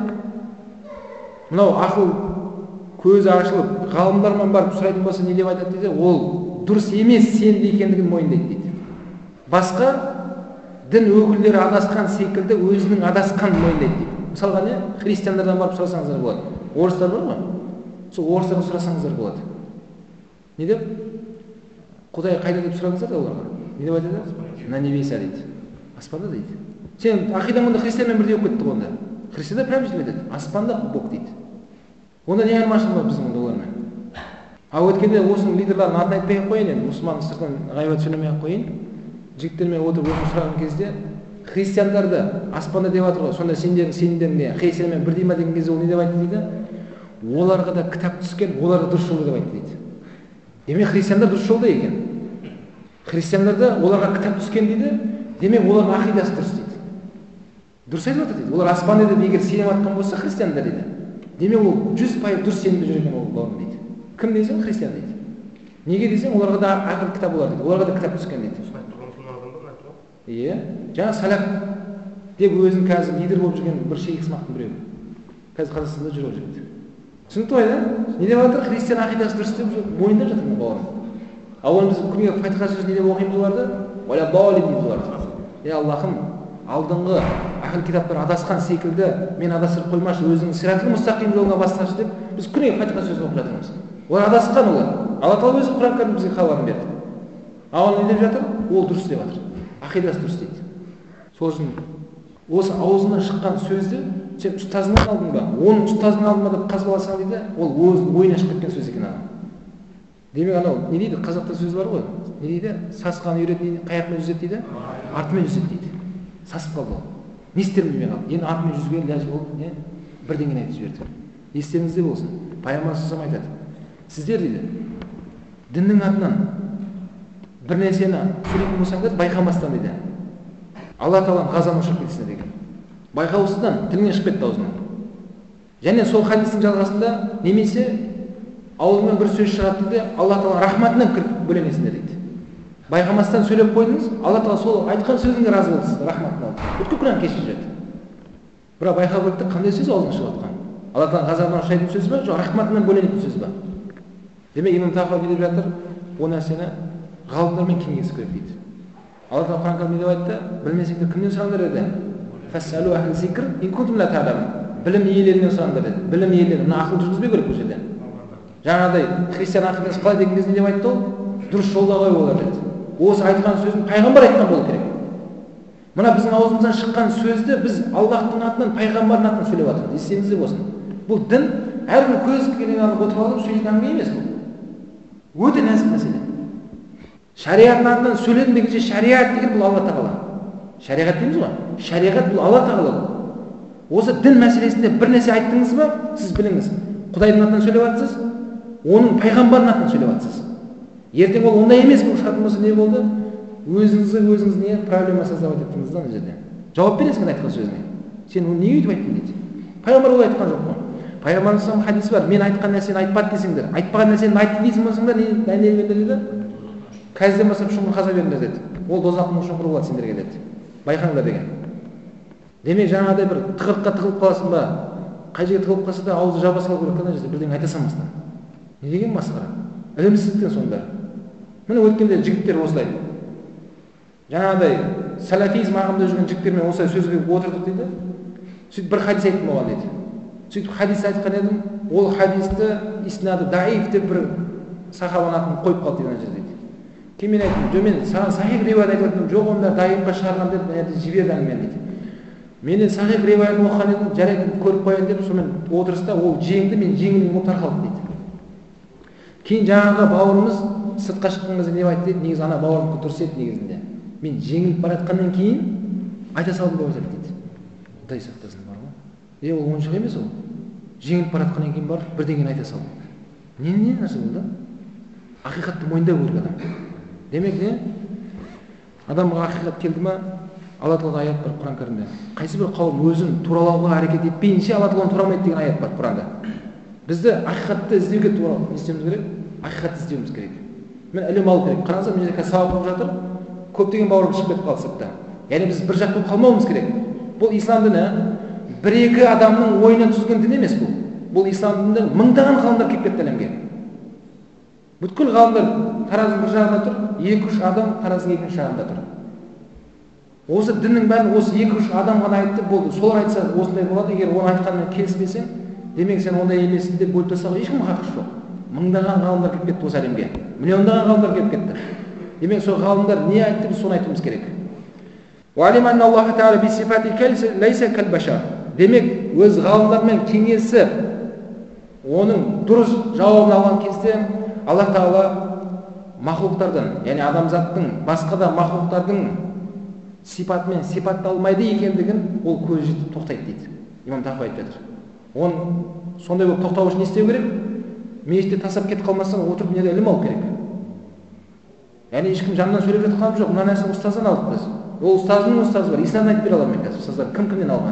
мынау ақыл көзі ашылып, ғалымдармен барып сұрайтын болса не деп айтады дейді? Ол дұрыс емес, сенді екендігін мойындайды дейді. Басқа дін өкілдері адасқан секілді өзінің адасқанын мойындайды дейді. Мысалға не? Христиандардан барып сұрасаңыздар болады. Орыстар бар ма? Сол орыстардан сұрасаңыздар болады. Не деп? Құдай қайда деп сұраңыздар да оларға. Не деп айтады? На небеса дейді. Аспанда дейді. Сен ақидаң христианмен бірдей болып кетті онда. Христиандар прямо сөйтіп айтады. Аспанда Бог дейді. Онда не айырмашылық бар біздің олармен? Ал өткенде осының лидерлерінің атын айтпай ақ қояйын, енді мұсылман сыртынан ғайбат сөйлемей ақ қояйын. Жігіттермен отырып өзім сұраған кезде христиандарды аспанда деп жатыр ғой, сонда сендердің не христианмен бірдей ма деген кезде ол не деп айтты дейді? Оларға да кітап түскен, олар да дұрыс жолда деп айтты дейді. Демек христиандар дұрыс жолда екен. Христиандарда оларға кітап түскен дейді, демек олардың ақидасы дұрыс дейді. Дұрыс айтып жатыр дейді. Олар аспанда деп егер сеніп жатқан болса христиандар дейді. Демек ол 100% дұрыс сенімде жүр екен ол бауырым дейді. Кім десең христиан дейді. Неге десең оларға да ақыл кітап олар дейді. Оларға да кітап түскен дейді. Иә, жаңа салақ деп өзін қазір лидер болып жүрген бір шейх сымақтың біреу. Қазір Қазақстанда жүр ол жігіт. Түсінікті ғой, да? Не деп жатыр? Христиан ақидасы дұрыс деп мойындап жатыр бауырым. Ал оны біз күніге фатиха сөзін не деп оқимыз оларды? Уәля даллин дейміз оларды. Аллахым, алдыңғы ақыл кітаптар адасқан секілді мен адастырып қоймашы, өзінің сиратыл мұстақим жолына басташы деп біз күніге фатиха сөзін оқып жатырмыз. Олар адасқан олар. Алла тағала өзі Құран кәрімде бізге хабарын берді. Ал не деп жатыр? Ол дұрыс деп жатыр. Ақидасы дұрыс дейді. Сол үшін осы аузынан шыққан сөзді сен ұстазыңнан алдың ба, оның ұстазының алдында деп қазбаласаң дейді, ол өзінің ойына шығып кеткен сөз екен ана. Демек анау не дейді? Қазақта сөз бар ғой. Не дейді? Сасқаны үйретеді, қаяқпен жүзеді дейді, артымен жүзеді дейді. Сасып қалды ол. Не істерімді білмей қалды. Енді артымен жүзуге ләжі болып, не? Бірдеңені айтып жіберді. Естеріңізде болсын. Пайғамбар саллаллаху алейхи ва саллям айтады. Сіздер дейді, діннің атынан бір нәрсені сөйлейтін болсаңдар байқамастан дейді. Алла тағаланың ғазабына ұшырап кетесіңдер деген. Байқаусыздан тіліңнен шығып кетті аузынан. Және сол хадистің жалғасында немесе аузынан бір сөз шығады дейді, Алла тағала рахматынан кіріп бөленесіңдер дейді. Байқамастан сөйлеп қойдыңыз, Алла тағала сол айтқан сөзіңе разы болды сізді рахматынан. Бүткіл күнәні кешіріп жіберді. Бірақ байқау керек те қандай сөз аузынан шығып жатқан? Алла тағаланың ғазабынан ұшырайтын сөз ба, жоқ рахматынан бөленетін сөз ба? Демек имам Тахауи деп жатыр, ол нәрсені ғалымдармен кеңесу керек дейді. Алла тағала Құран кәрімде деп айтты, білмесеңдер кімнен сұраңдар деді? Фасалу ахли зикр ин кунтум ла та'ламун. Білім иелерінен сұраңдар деді. Білім иелері, мына ақыл жүргізбеу керек бұл жерде. Жаңағыдай христиан ақидасы қалай деген кезде не айтты ол? Дұрыс жолда ғой олар деді. Осы айтқан сөзін пайғамбар айтқан болу керек. Мына біздің аузымыздан шыққан сөзді біз Аллахтың атынан, пайғамбардың атынан сөйлеп жатырмыз. Естеріңізде болсын. Бұл дін әрбір көз келген алып отырып алып сөйлейтін әңгіме емес бұл. Өте нәзік мәселе. Шариғаттың атынан сөйледім дегенше шариғат деген бұл Алла тағала. Шариғат дейміз ғой. Шариғат бұл Алла тағала. Осы дін мәселесінде бір нәрсе айттыңыз ба, сіз біліңіз. Құдайдың атынан сөйлеп жатсыз, оның пайғамбардың атынан сөйлеп жатсыз. Ертең ол ондай емес болып шығатын болса не болды? Өзіңіз не проблема создавать еттіңіз да мына жерде. Жауап бересің айтқан сөзіне. Сен оны неге өйтіп айттың дейді. Пайғамбар олай айтқан жоқ қой. Пайғамбардың хадисі бар. Мен айтқан нәрсені айтпады десеңдер, айтпаған нәрсені айтты дейсің болсаңдар, не дәлелдеңдер дейді? Қазірден бастап шұңқыр қаза беріңдер деді. Ол дозақтың шұңқыры болады сендерге деді. Байқаңдар деген. Демек жаңағыдай бір тығырыққа тығылып қаласың ба? Қай жерге тығылып қалса да аузы жаба салу керек қана жерде бірдеңе айта салмастан. Не деген масқара? Ілімсіздіктен сонда. Міне өткенде жігіттер осылай. Жаңағыдай салафизм ағымында жүрген жігіттермен осылай сөзге отырдық дейді. Сөйтіп бір хадис айттым оған дейді. Сөйтіп хадис айтқан едім, ол хадисті иснады даиф деп бір сахабаның атын қойып қалды деген жерде дейді. Кейін мен айттым, жоқ мен саған сахих риуаят айтып отырмын, жоқ онда даифқа шығарған деп мен жіберді әңгімені дейді. Мен сахих риуаятын оқыған едім, жарайды көріп қояйын деп сонымен отырыста ол жеңді, мен жеңілмей болып тарқалды дейді. Кейін жаңағы бауырымыз сыртқа шыққан кезде не айтты дейді, негізі ана бауырымдікі дұрыс еді негізінде. Мен жеңіліп бара жатқаннан кейін айта салдым деп айтады дейді. Құдай сақтасын бар ғой. Ол ойыншық емес ол. Жеңіліп бара жатқаннан кейін барып бірдеңені айта салды. Не нәрсе болды? Ақиқатты мойындау керек адам. Демек не? Адамға ақиқат келді ма, Алла Тағала аят бар Құран кәрімде. Қайсы бір қауым өзін туралауға әрекет етпейінше Алла Тағала турамайды деген аят бар Құранда. Бізді ақиқатты іздеуге не істеуіміз керек? Ақиқатты іздеуіміз керек. Мен ілім алу керек. Қараңыздар, мына жерде сабақ болып жатыр. Көптеген бауырым шығып кетіп қалды сыртта. Яғни біз бір жақ болып қалмауымыз керек. Бұл ислам діні бір-екі адамның ойынан түзілген дін емес бұл. Бұл ислам дінінде мыңдаған ғалымдар келіп кетті әлемге. Бүткіл ғалымдар таразының бір жағында тұр, 2-3 адам таразының екінші жағында тұр. Осы діннің бәрін осы 2-3 адам ғана айтты, болды. Солар айтса осындай болады. Егер оны айтқанмен келіспесең, демек сен ондай емессің деп бөліп тастауға ешкім хақы жоқ. Мыңдаған ғалымдар келіп кетті осы әлемге. Миллиондаған ғалымдар келіп кетті. Демек сол ғалымдар не айтты, біз соны айтуымыз керек. Демек, өз ғалымдармен кеңесіп, оның дұрыс жауабын алған кезде Алла Тағала махлуқтардан, яғни адамзаттың, басқа да махлуқтардың сипатымен сипатталмайды екендігін ол көз жетіп тоқтайды дейді. Имам Тахауи айтып жатыр. Он сондай болып тоқтау үшін не істеу керек? Мешітте тастап кетіп қалмастан отырып неде ілім алу керек. Яғни ешкім жанынан сөйлеп жатқан жоқ. Мына нәрсені ұстаздан алдық біз. Ол ұстазының ұстазы бар. Исламнан айтып бере аламын мен қазір. Ұстаздар кім-кімнен алған?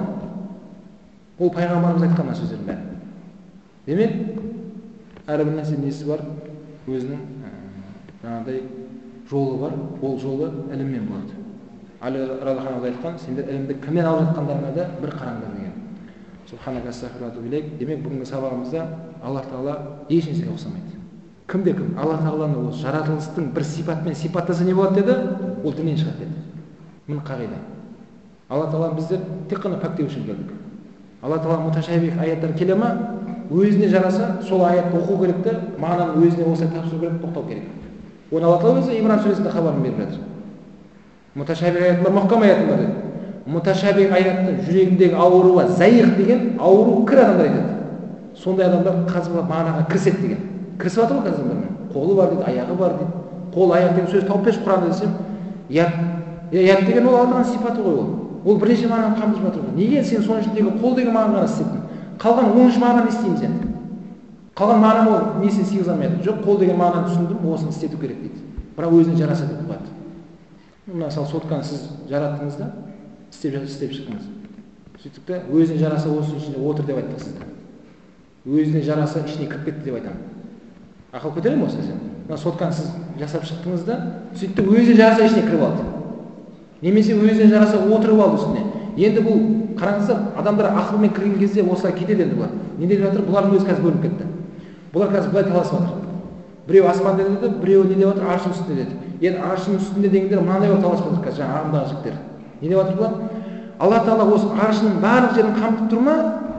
Ол пайғамбарымыз айтқан сөздердің бәрі. Демек, әрбір нәрсе несі бар? Өзінің жаңағыдай жолы бар. Ол жолы іліммен болады. Али радханов айтқан, сендер ілімді кімнен алып жатқандарыңа да бір қараңдар деген. Субханака астағфируллах билейк. Демек, бүгінгі сабағымызда Алла Тағала ешнәрсеге ұқсамайды. Кімде кім? Алла Тағаланы осы жаратылыстың бір сипатымен сипаттаса не болады деді? Ол діннен шығады деді. Мін қағида. Алла Тағала біздер тек қана пәктеу үшін келдік. Алла Тағала муташабих аяттар келе ма, өзіне жараса сол аятты оқу керек те, мағынаны өзіне осылай тапсыру керек, тоқтау керек. Оны Алла Тағала өзі Имран сүресінде хабарын беріп жатыр. Муташабих аяты бар, мухкам аяты бар деді. Муташабих аяттың жүрегіндегі ауруы заиқ деген ауру кір адамдар айтады. Сондай адамдар қазір мағынаға кіріседі деген. Кірісіп жатыр ғой қазір адамдар. Қолы бар дейді, аяғы бар дейді. Қол, аяқ деген сөз тауып берші Құранда десем, ят деген ол Алланың сипаты ғой ол. Ол бірнеше мағынаны қамтып жатыр ғой. Неге сен соның ішіндегі қол деген мағынаны істеттің? Қалған 10 мағынаны не істейміз енді? Қалған мағынаны ол несін сыйғыза алмайды. Жоқ, қол деген мағынаны түсіндім, осыны істету керек дейді. Бірақ өзіне жараса деп қояды. Мысалы, сотканы сіз жараттыңыз да, істеп шықтыңыз. Сөйттік те, өзіне жараса осының ішінде отыр деп айттық сізді. Өзіне жараса ішіне кіріп кетті деп айтамын. Ақыл көтере ме осы сен? Мына сотканы сіз жасап шықтыңыз да, сөйтті өзіне жараса ішіне кіріп алды. Немесе өзіне жараса отырып алды үстіне. Енді бұл қараңыздар, адамдар ақылмен кірген кезде осылай кетеді енді бұлар. Не деп жатыр? Бұлардың өзі қазір бөлініп кетті. Бұлар қазір былай таласып жатыр. Біреу аспанда деді, біреу не деп жатыр? Аршының үстінде деді. Енді аршының үстінде дегендер мынандай болып таласып жатыр қазір, жаңағы ағымдағы жігіттер. Не деп жатыр бұлар? Алла Тағала осы аршының барлық жерін қамтып тұр ма?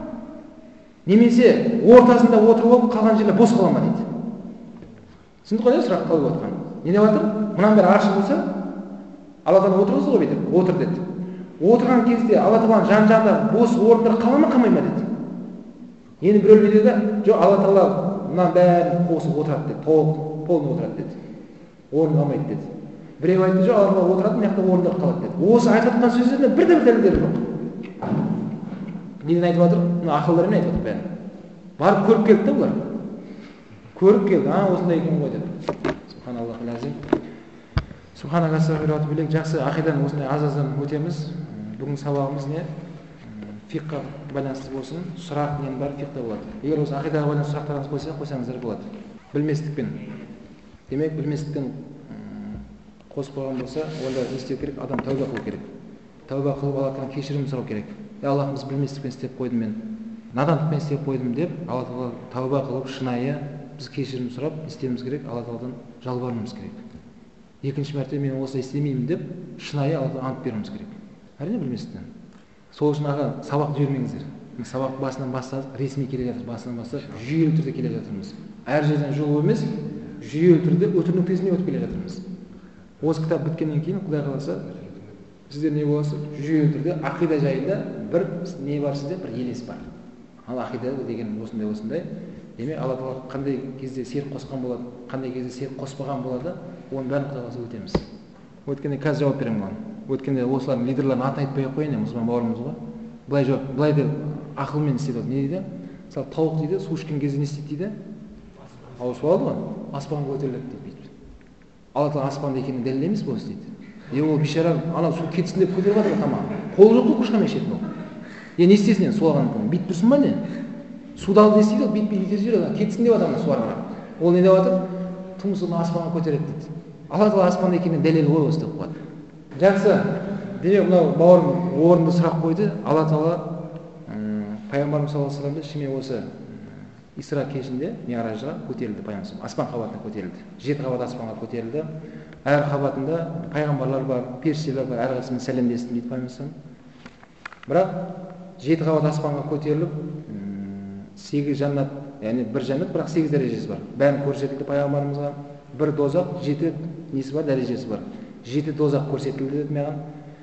Немесе ортасында отырып алып қалған жерлер бос қала ма дейді. Түсіндік қой, сұрақ қойып отқан. Не деп жатыр? Мұнан бері аршы болса, Алла Тағала отырғызды ғой бүйтіп, отыр деді. Отырған кезде Алла Тағаланың жан-жағында бос орындар қала ма, қалмай ма деді. Енді біреу не деді? Жоқ, Алла Тағала мына бәрін қосып отырады деді, полный отырады деді. Орын қалмайды деді. Біреу айтты, жоқ, Алла Тағала отырады, мына жақта орындар қалады деді. Осы айтылған сөздерден бір дәлелдері жоқ. Неден айтып жатыр? Мына ақылдарымен айтып жатыр бәрін. Барып көріп келді де бұлар. Көріп келді, осындай екен ғой деп. Субханаллах лазим. Субханака астағфируллах билейк. Жақсы, ақидадан осындай аз-аздан өтеміз. Бүгін сабағымыз не? Фиққа байланысты болсын. Сұрақ нен бар, фиқта болады. Егер осы ақидаға байланысты сұрақтарыңыз қойсаңыздар болады. Білместікпен. Демек, білместіктен қосып қойған болса, онда не істеу керек? Адам тәуба қылу керек. Тәуба қылып Аллахтан кешірім сұрау керек. Аллахым, біз білместікпен істеп қойдым мен. Надандықпен істеп қойдым деп, Алла Тағала тәуба қылып, шынайы біз кешірім сұрап, істеуіміз керек, Алла Тағаладан жалбарынуымыз керек. Екінші мәрте мен осылай істемеймін деп, шынайы Алла Тағалаға ант беруіміз керек. Әрине білместіктен. Сол үшін аға сабақ жібермеңіздер. Сабақ басынан бастап, ресми келе жатыр, басынан бастап, жүйелі түрде келе жатырмыз. Әр жерден жол емес, жүйелі түрде өтір нүктесіне өтіп келе жатырмыз. Осы кітап біткеннен кейін, Құдай қаласа, сіздер не боласыз? Жүйелі түрде ақида жайында бір не бар сізде, бір елес бар. Ал ақида деген осындай. Демек, Алла Тағала қандай кезде серік қосқан болады, қандай кезде серік қоспаған болады, оның бәрін Құдай қаласа өтеміз. Өткенде қазір жауап беремін оған. Өткенде осылардың лидерлерінің атын айтпай ақ қояйын, мұсылман бауырымыз ғой. Былай деп ақылмен істеді. Не дейді? Мысалы, тауық дейді, су ішкен кезде не істейді дейді? Ауысып алады ғой, аспанға көтеріледі дейді. Алла Тағала аспанда екенін дәлел емес бұл істейді. Ол бейшара ана су кетсін деп көтеріп жатыр тамағын. Қолы жоқ қой қошқамен ішетін ол. Не істесін енді суалған күні? Бүйтіп тұрсын ба не? Суды алып не істейді ол? Бүйтіп бүйтіп жібереді. Кетсін деп жатыр суарған. Ол не деп жатыр? Тұмсығын аспанға көтереді дейді. Алла тағала аспанда екеніне дәлел ғой осы деп қояды. Жақсы. Демек мынау бауырым орынды сұрақ қойды. Алла тағала пайғамбарымыз саллаллаху алейхи вассаламды шынымен осы Исра кешінде Миражға көтерілді пайғамбарымыз. Аспан қабатына көтерілді. 7 қабат аспанға көтерілді. Әр қабатында пайғамбарлар бар, періштелер бар, әрқайсысымен сәлемдестім дейді пайғамбарымыз. Бірақ 7 қабат аспанға көтеріліп 8 жаннат, яғни бір жаннат, бірақ 8 дәрежесі бар. Бәрін көрсетілді пайғамбарымызға. Бір дозақ 7 несі бар, дәрежесі бар. 7 дозақ көрсетілді деді маған.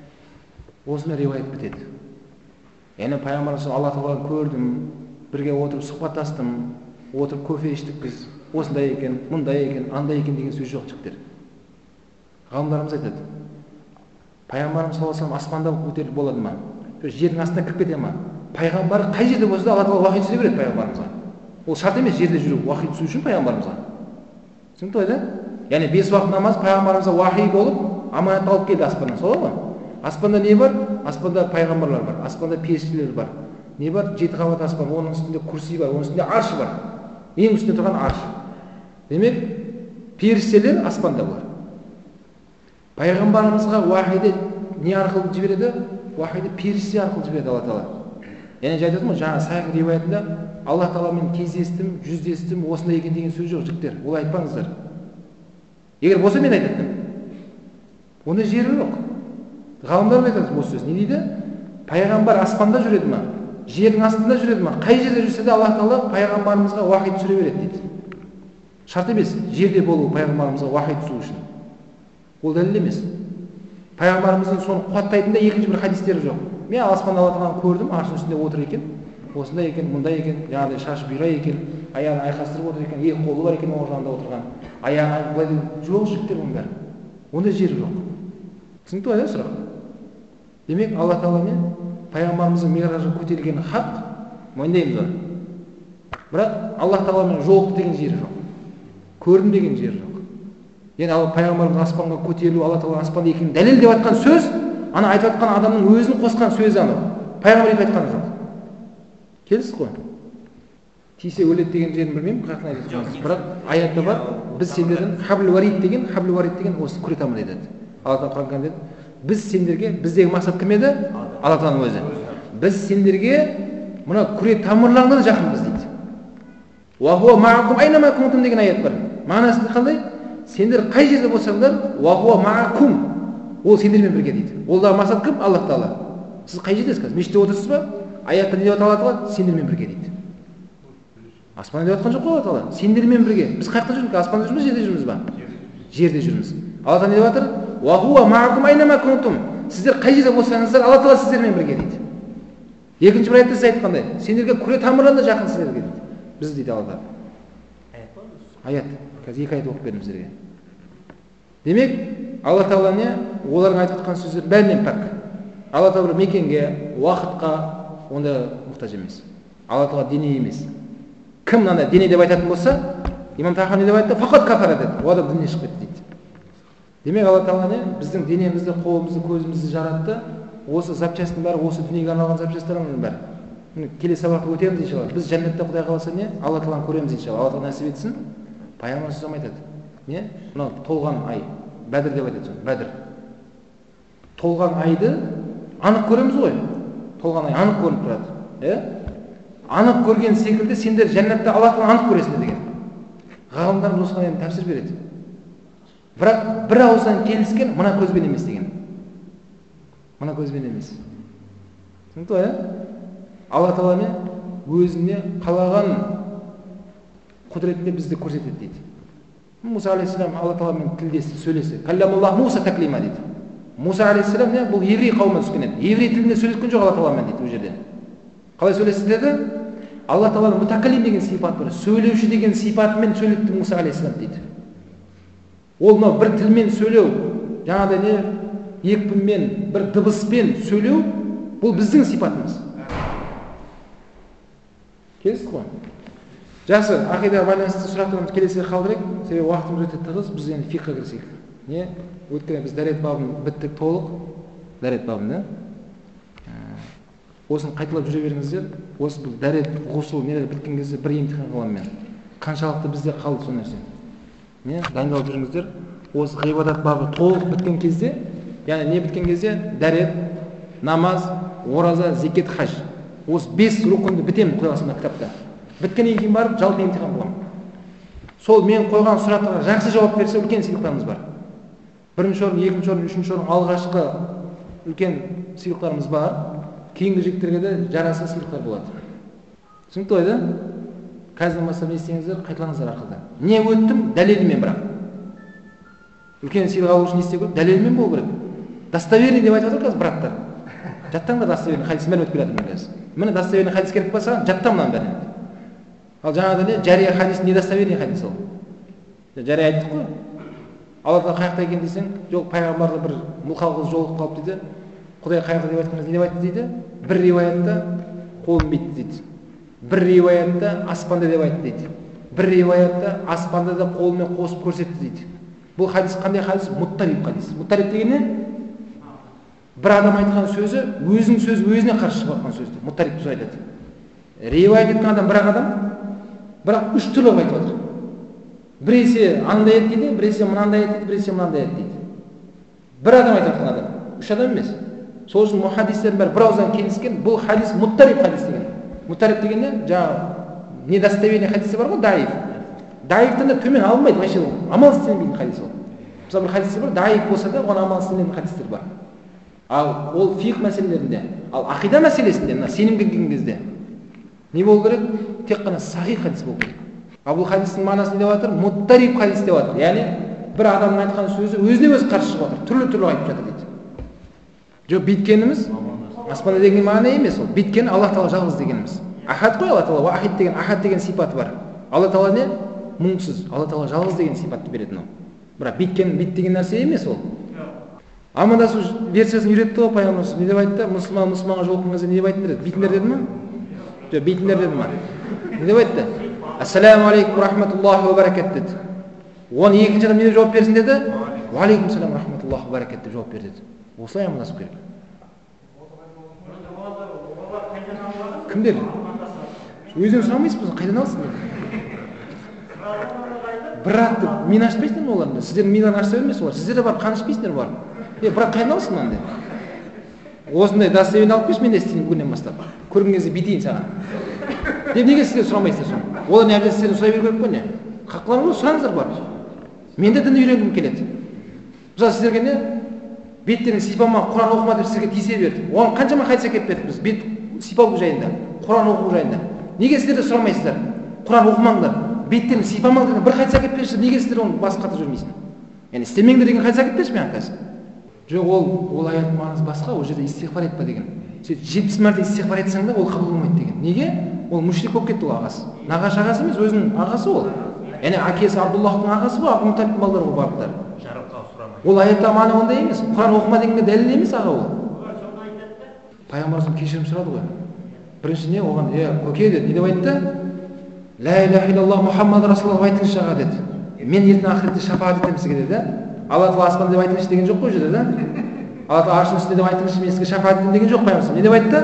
Осымен риуаят бітеді. Яғни пайғамбарымыз Алла тағаланы көрдім, бірге отырып сұхбаттастым, отырып кофе іштік біз. Осындай екен, мұндай екен, андай екен деген сөз жоқ жігіттер. Ғалымдарымыз айтады. Пайғамбарымыз саллаллаху алейхи вассалам аспанда көтеріліп болады ма? Жердің астына кіріп кете ма? Пайғамбар қай жерде болса да Алла тағала уахи түсіре береді пайғамбарымызға. Ол шарт емес жерде жүру уахи түсу үшін пайғамбарымызға. Түсінікті ғой, да? Яғни 5 уақыт намаз пайғамбарымызға уахи болып аманат алып келді аспаннан. Солай ғой? Аспанда не бар? Аспанда пайғамбарлар бар, аспанда періштелер бар. Не бар? 7 қабат аспан, оның үстінде курси бар, оның үстінде аршы бар. Ең үстінде тұрған аршы. Демек, періштелер аспанда бар. Пайғамбарымызға уахиді не арқылы жібереді? Уахиді періште арқылы жібереді Алла тағала. Яғни айтады ма, жаңа Сахих риуаятында Алла тағаламен кездестім, жүздестім, осындай екен деген сөз жоқ жігіттер. Олай айтпаңыздар. Егер болса мен айтатынмын. Ондай жері жоқ. Ғалымдар айтады осы сөз. Не дейді? Пайғамбар аспанда жүреді ма? Жердің астында жүреді ма? Қай жерде жүрсе де Алла тағала пайғамбарымызға уахи түсіре береді дейді. Шарт емес жерде болу пайғамбарымызға уахи түсу үшін. Ол дәлел емес. Пайғамбарымыздың соны қуаттайтын екінші бір хадистері жоқ. Мен аспанда Алла тағаланы көрдім, аршының үстінде отыр екен, осындай екен, мұндай екен, жаңағыдай шашы бұйра екен, аяғын айқастырып отыр екен, екі қолы бар екен оң жағында отырған. Аяғын былай жоқ жігіттер оның бәрі. Ондай жері жоқ. Түсінікті ғой, сұрақ? Демек, Алла тағаламен пайғамбарымыздың миражға көтерілгені хақ, мойындаймыз оны. Бірақ Алла тағаламен жолықты деген жері жоқ. Көрдім деген жері жоқ. Яғни пайғамбарымыз аспанға көтерілу, Алла тағала аспанда екенін дәлел деп айтқан сөз, ана айтып жатқан адамның өзін қосқан сөзі анау. Пайғамбар етіп айтқан жоқ. Келісіз ғой? Тисе өледі деген жерін білмеймін, қаяқтан айтып жатырсыз. Бірақ аятта бар, біз сендерден хабль варид деген осы күре тамыр айтады. Алла тағала Құран деді, біз сендерге, біздегі мақсат кім еді? Алла тағаланың өзі. Біз сендерге мына күре тамырларынан жақынбыз дейді. Ва хуа маакум айнама кунтум деген аят бар. Мағынасы қандай? Сендер қай жерде болсаңдар, ва хуа маакум. Ол сендермен бірге дейді. Олдағы мақсат кім? Алла тағала. Сіз қай жердесіз қазір? Мешітте отырсыз ба? Аятта не деп аталады? Сендермен бірге дейді. Аспанда деп жатқан жоқ қой Алла тағала. Сендермен бірге. Біз қай жақта жүрміз? Аспанда жүрміз, жерде жүрміз ба? Жерде жүрміз. Алла тағала не деп жатыр? Ва хуа маакум айнама кунтум. Сіздер қай жерде болсаңыздар, Алла тағала сіздермен бірге дейді. Екінші бір аятта сіз айтқандай, сендерге күре тамырынан да жақын сіздерге дейді. Біз дейді Алла тағала. Аят. Қазір 2 аят оқып бердім сіздерге. Демек, Алла тағала не? Олардың айтып жатқан сөздер бәрінен пәк. Алла тағала мекенге, уақытқа онда мұқтаж емес. Алла тағала дене емес. Кім мынандай дене деп айтатын болса, имам Тахауи не деп айтты? Фақат кафара деді. Ол адам діннен шығып кетті дейді. Демек Алла тағала не? Біздің денемізді, қолымызды, көзімізді жаратты. Осы запчастың бәрі, осы дүниеге арналған запчастардың бәрі. Келесі сабақта өтеміз иншалла. Біз жәннатта Құдай қаласа не? Алла тағаланы көреміз иншалла. Алла тағала нәсіп етсін. Пайғамбар сөз айтады. Не? Мынау толған ай. Бәдір деп айтады соны. Бәдір. Толған айды анық көреміз ғой. Толған ай анық көрініп тұрады. Анық көрген секілді сендер жәннатта Алла тағаланы анық көресіңдер деген. Ғалымдар осыған енді тәпсір береді. Бірақ бір ауыздан келіскен мына көзбен емес деген. Мына көзбен емес. Түсінікті ғой, Алла тағала өзіне қалаған құдіретінде бізді көрсетеді дейді. Муса алейхиссалам Алла тағаламен тілдесті, сөйлесті. Калламуллах Муса таклима дейді. Муса алейхиссалам не? Бұл еврей қауымына түскен еді. Еврей тілінде сөйлескен жоқ Алла тағаламен дейді бұл жерде. Қалай сөйлесті деді? Алла тағаланың мутакаллим деген сипаты бар. Сөйлеуші деген сипатымен сөйлетті Муса алейхиссалам дейді. Ол мынау бір тілмен сөйлеу, жаңағыдай не? Екпінмен, бір дыбыспен сөйлеу, бұл біздің сипатымыз. Келесіз ғой? Жақсы, ақидаға байланысты сұрақтарымызды келесіге қалдырайық. Себебі уақытымыз өте тығыз, біз енді фиққа кірісейік. Не? Өйткені біз дәрет бабын біттік толық. Дәрет бабын, да? Осыны қайталап жүре беріңіздер. Осы бұл дәрет, ғусыл, нелер біткен кезде бір емтихан қыламын мен. Қаншалықты бізде қалды сол нәрсе. Не? Дайындалып жүріңіздер. Осы ғибадат бабы толық біткен кезде, яғни не біткен кезде? Дәрет, намаз, ораза, зекет, хаж. Осы 5 рукынды бітемін Құдай астында кітапта. Біткеннен кейін барып жалпы емтихан қыламын. Сол мен қойған сұрақтарға жақсы жауап берсе үлкен сыйлықтарымыз бар. Бірінші орын, екінші орын, үшінші орын, алғашқы үлкен сыйлықтарымыз бар. Кейінгі жігіттерге де жарасты сыйлықтар болады. Түсінікті ғой, да? Қазірден бастап не істеңіздер, қайталаңыздар ақылда. Не өттім? Дәлелімен бірақ. Үлкен сыйлық алу үшін не істеу керек? Дәлелімен болу керек. Достоверный деп айтып отыр қазір браттар. Жаттаңдар достоверный хадис, мен өтіп келатырмын қазір. Міне достоверный хадис керек болса, жаттам мынаны бәрін. Ал жаңағыда не? Жария хадис, не достоверный хадис ол. Жария айттық қой. Алла Тағала қаяқта екен десең, жоқ пайғамбарды бір мұлқау қыз жолығып қалып дейді. Құдай қаяқта деп айтқаныңыз не деп айтты дейді? Бір риуаятта қолым битті дейді. Бір риуаятта аспанда деп айтты дейді. Бір риуаятта аспанда да қолымен қосып көрсетті дейді. Бұл хадис қандай хадис? Муттариб хадис. Муттариб деген не? Бір адам айтқан сөзі өзінің сөзі өзіне қарсы шығып жатқан сөзді муттариб сөз айтады. Риуаят еткен адам бір адам, бірақ үш түрлі айтып отыр. Біресе андай ет дейді, біресе мынандай ет дейді, біресе мынандай ет дейді. Бір адам айтып жатқан адам, үш адам емес. Сол үшін мұхадистердің бәрі бір ауыздан келіскен, бұл хадис муттариб хадис деген. Муттариб деген не? Жаңағы недостоверный хадисі бар ғой, даиф. Даифтан да төмен алынбайды, вообще амал істелмейтін хадис ол. Мысалы бір хадистер бар, даиф болса да оған амал істелмейтін хадистер бар. Ал ол фиқ мәселелерінде, ал ақида мәселесінде, мына сенімге келген кезде не болу керек? Тек қана сахих хадис болу керек. Ал бұл хадистің мағынасы не деп жатыр? Муттариб хадис деп жатыр. Яғни бір адамның айтқан сөзі өзіне өзі қарсы шығып жатыр, түрлі-түрлі айтып жатыр дейді. Жоқ, биткеніміз аспанда деген мағына емес ол. Биткен Аллах Тағала жалғыз дегеніміз. Ахад қой Алла Тағала, ахид деген, ахад деген сипаты бар. Алла Тағала не? Мұңсыз. Алла Тағала жалғыз деген сипатты беретін ол. Бірақ биткен, бит деген нәрсе емес ол. Амандасу версиясын үйретті ғой пайғамбарымыз. Не деп айтты? Мұсылманға жолыққан кезде не деп айтты? Битіңдер деді ме? Жоқ, битіңдер деді ме? Не деп айтты? Ассаламу алейкум рахматуллахи ва баракат деді. Оны екінші адам не деп жауап берсін деді? Ва алейкум салам рахматуллахи ва баракат деп жауап берді. Осылай амандасу керек. Кімдер? Өзің сұрамайсыз біз, қайдан алсың? Брат деп, мен ашпайсыңдар ма оларды? Сіздердің миларын ашса емес олар. Сіздер де барып қан ішпейсіңдер бар. Брат қайдан алсың мынаны деп. Осындай достоверный алып келші, мен де істеймін бүгіннен бастап. Көрген кезде битейін саған. Деп неге сіздер сұрамайсыздар соны? Олар не әбден сіздерден сұрай беру керек қой не? Қақылар ғой, сұраңыздар бар. Мен де дін үйренгім келеді. Мысалы сіздерге не? Беттерін сипама, Құран оқыма деп сіздерге тиісе берді. Оған қаншама хадис әкеліп бердік біз бет сипау жайында, Құран оқу жайында. Неге сіздер де сұрамайсыздар? Құран оқымаңдар, беттерін сипамаңдар деген бір хадис әкеліп берші, неге сіздер оны бас қатырып жүрмейсің? Яғни істемеңдер деген хадис әкеліп берші маған қазір. Жоқ, ол аяттың мағынасы басқа, ол жерде истиғфар етпе деген. Сен 70 мәрте истиғфар етсең да ол қабыл болмайды деген. Неге? Ол мушрик болып кетті ол ағасы. Нағашы ағасы емес, өзінің ағасы ол. Яғни әкесі Абдуллахтың ағасы ғой, Абу Муталибтің балалары ғой барлықтары. Ол аятта мағына ондай емес. Құран оқыма дегенге дәлел емес аға ол. Пайғамбарымыз кешірім сұрады ғой. Бірінші не оған? Көке деді, не деп айтты? Ла иляха иллаллах Мұхаммад Расулаллах айтыңызшы аға деді. Мен ертең ақыретте шапағат етемін сізге деді. Алла Тағала аспан деп айтыңызшы деген жоқ қой жерде, да? Алла Тағала аршының үстінде деп айтыңызшы, мен сізге шапағат етемін деген жоқ пайғамбарымыз. Не деп айтты?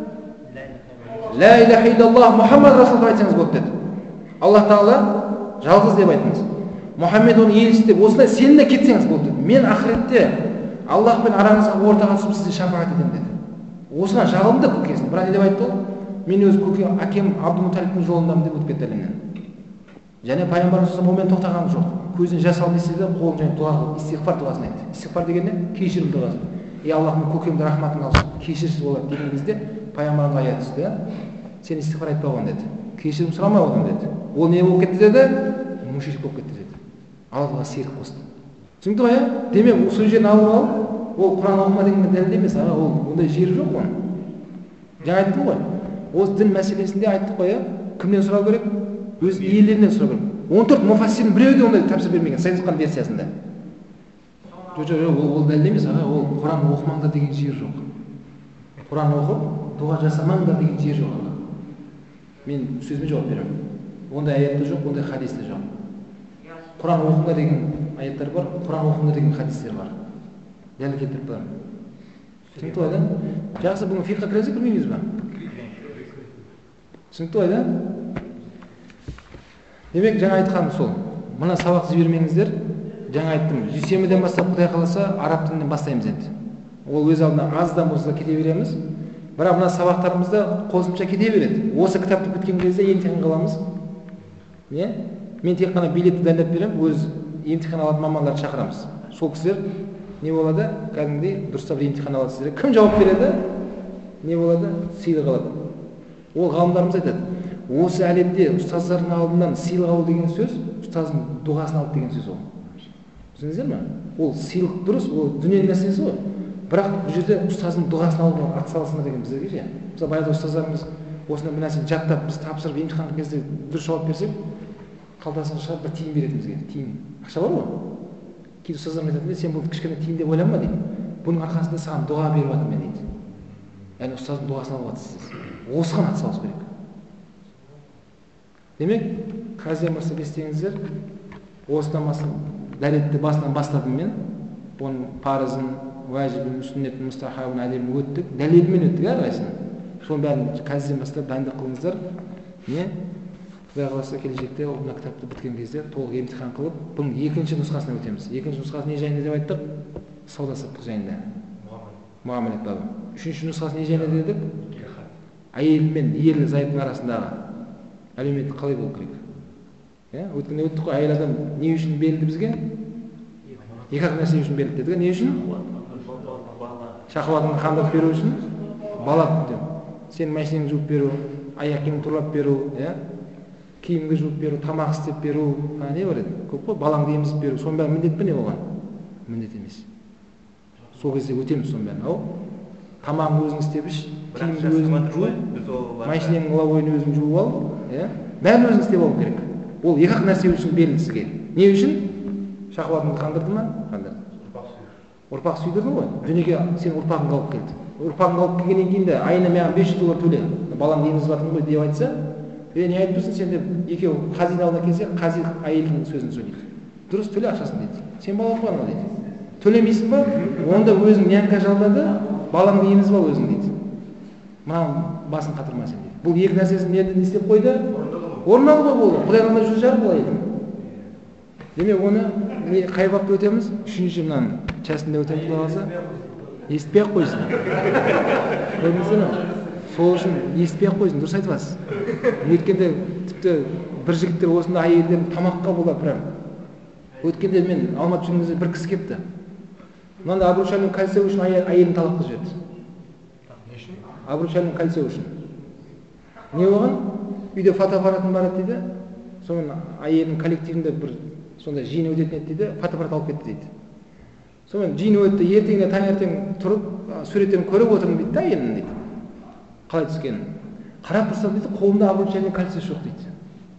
Ла иляха иллаллах Мұхаммад Расулаллах айтсаңыз болды деді. Алла Тағала жалғыз деп айтыңыз. Мұхаммед оның елшісі деп осылай сенімде кетсеңіз болды. Мен ақыретте Аллахпен араңызға ортаға түсіп сізге шапағат етемін деді. Осыған жағылды көкесіне. Бірақ не деп айтты ол? Мен өз әкем Абдул-Муталибтің жолындамын деп өтіп кетті әлемнен. Және пайғамбарымыз онымен тоқтаған жоқ. Көзінен жас алып естіді, қолын жайып дұға қылды, истиғфар дұғасын айтты. Истиғфар деген не? Кешірім дұғасы. Аллах мен көкемді рахматың алсын, кешірсіз болады деген кезде пайғамбарымыз аят түсті. Сен истиғфар айтпа оған деді. Кешірім сұрамай оған деді. Ол не болып кетті деді? Мушрик болып кетті деді. Аллаға серік қосты. Түсінікті ғой, демек сол жерін алып алып, ол Құран оқыма дегенге дәлел емес, аға, ол ондай жері жоқ оның. Жаңа айттым ғой. Осы дін мәселесінде айттық қой, кімнен сұрау керек? Өз иелерінен сұрау керек. 14 муфассирдің біреуі де ондай тапсырма бермеген Сайдысқан версиясында. Жоқ, ол дәлел емес, аға, ол Құран оқымаңдар деген жер жоқ. Құран оқып, дұға жасамаңдар деген жер жоқ. Мен сөзіме жауап беремін. Ондай аят та жоқ, ондай хадис та жоқ. Құран оқыңдар деген аяттар бар, Құран оқыңдар деген хадистер бар. Дәлел келтіріп барамын. Түсінікті ғой да? Жақсы, бүгін фиққа кіресек білмейміз ба? Түсінікті ғой да? Демек, жаңа айтқаным сол. Мына сабақты жібермеңіздер. Жаңа айттым, дүйсенбіден бастап Құдай қаласа араб тілінен бастаймыз енді. Ол өз алдына аздан болса кете береміз. Бірақ мына сабақтарымызда қосымша кете береді. Осы кітапты біткен кезде емтихан қыламыз. Не? Мен тек қана билетті дайындап беремін, өз емтихан алатын мамандарды шақырамыз. Сол кісілер не болады? Кәдімгідей дұрыстап емтихан алады сіздер. Кім жауап береді? Не болады? Сыйлық алады. Ол ғалымдарымыз айтады. Осы әлемде ұстаздардың алдынан сыйлық алу деген сөз, ұстаздың дұғасын алды деген сөз ол. Түсініңіздер ме? Ол сыйлық дұрыс, ол дүниенің нәрсесі ғой. Бірақ бұл жерде ұстаздың дұғасын алуға атсалысыңдар деген біздерге ше. Мысалы баяғыда ұстаздарымыз осындай бір нәрсені жаттап, біз тапсырып емтихан кезде дұрыс жауап берсек, қалтасынан шығарып бір тиын береді бізге. Тиын. Ақша бар ғой. Кейде ұстаздарым айтады, сен бұл кішкене тиын деп ойланба дейді. Бұның арқасында саған дұға беріп жатырмын мен дейді. Яғни ұстаздың дұғасын алып жатырсыз. Осыған атсалысу керек. Демек, қазірден бастап естеңіздер, осыдан бастап дәретті басынан бастадым мен. Оның парызын, уәжібін, сүннетін, мұстахабын, әдебін өттік, дәлелімен өттік әрқайсысын. Соның бәрін қазірден бастап дайындық қылыңыздар. Не? Құдай қаласа келешекте мына кітапты біткен кезде толық емтихан қылып, бұның екінші нұсқасына өтеміз. Екінші нұсқасы не жайында деп айттық? Сауда саттық жайында. Муамалат бабы. Үшінші нұсқасы не жайында дедік? Әйел мен ерлі зайыптың арасындағы әлеуметтік қалай болу керек? Өткенде өттік қой, әйел адам не үшін берілді бізге? Екі-ақ нәрсе үшін берілді дедік. Не үшін? Шахуатыңды қандырып беру үшін, бала күтем. Сенің машинаңды жуып беру, аяқ киіміңді турлап беру, киіміңді жуып беру, тамақ істеп беру, не бар еді? Көп қой, балаңды емізіп беру. Соның бәрі міндет пе не болған? Міндет емес. Сол кезде өтеміз соның бәрін. Ау, тамағыңды өзің істеп іш, киіміңді өзің жуып, машинаңның лавойын өзің жуып ал, бәрін өзің істеп алу керек. Ол екі-ақ нәрсе үшін берілді сізге. Не үшін? Шахуатыңды қандырды ма? Қандырды. Ұрпақ сүйдірді ғой. Дүниеге сен ұрпағыңды алып келді. Ұрпағыңды алып келгеннен кейін де айына маған $500 төле. Баламды емізіп жатырмын ғой деп айтса, не айтыпсың сен деп екеуі қазидың алдына келсе, қази әйелдің сөзін сөйлейді. Дұрыс, төле ақшасын дейді. Сен бала туған дейді. Төлемейсің ба? Онда өзің нянька жалдады, балаңды емізіп ал өзің дейді. Мынау басын қатырма сен дейді. Бұл екі нәрсесін не істеп қойды? Орындалуға болды. Құдай қаласа жүз жарым бұл әйелдің. Демек оны қай бапта өтеміз? Үшінші мынаның частында өтеміз Құдай қаласа. Естіпей ақ қойсын. Көрдіңіздер ме? Сол үшін естіпей ақ қойсын, дұрыс айтасыз. Өткенде тіпті бір жігіттер осында әйелдерін тамаққа болады прям. Өткенде мен Алматы жүрген кезде бір кісі келіпті. Мынандай обручальный кольцо үшін әйелін талақ қылып жіберді. Не үшін? Обручальный кольцо үшін. Не болған? Үйде фотоаппаратым бар еді дейді. Соның әйелінің коллективінде бір сондай жиын өтетін еді дейді, фотоаппарат алып кетті дейді. Сонымен жиын өтті, ертеңіне таңертең тұрып, суреттерін көріп отырмын дейді, әйелінің дейді. Қалай түскенін. Қарап тұрсам дейді, қолында обручальный кольцо жоқ дейді.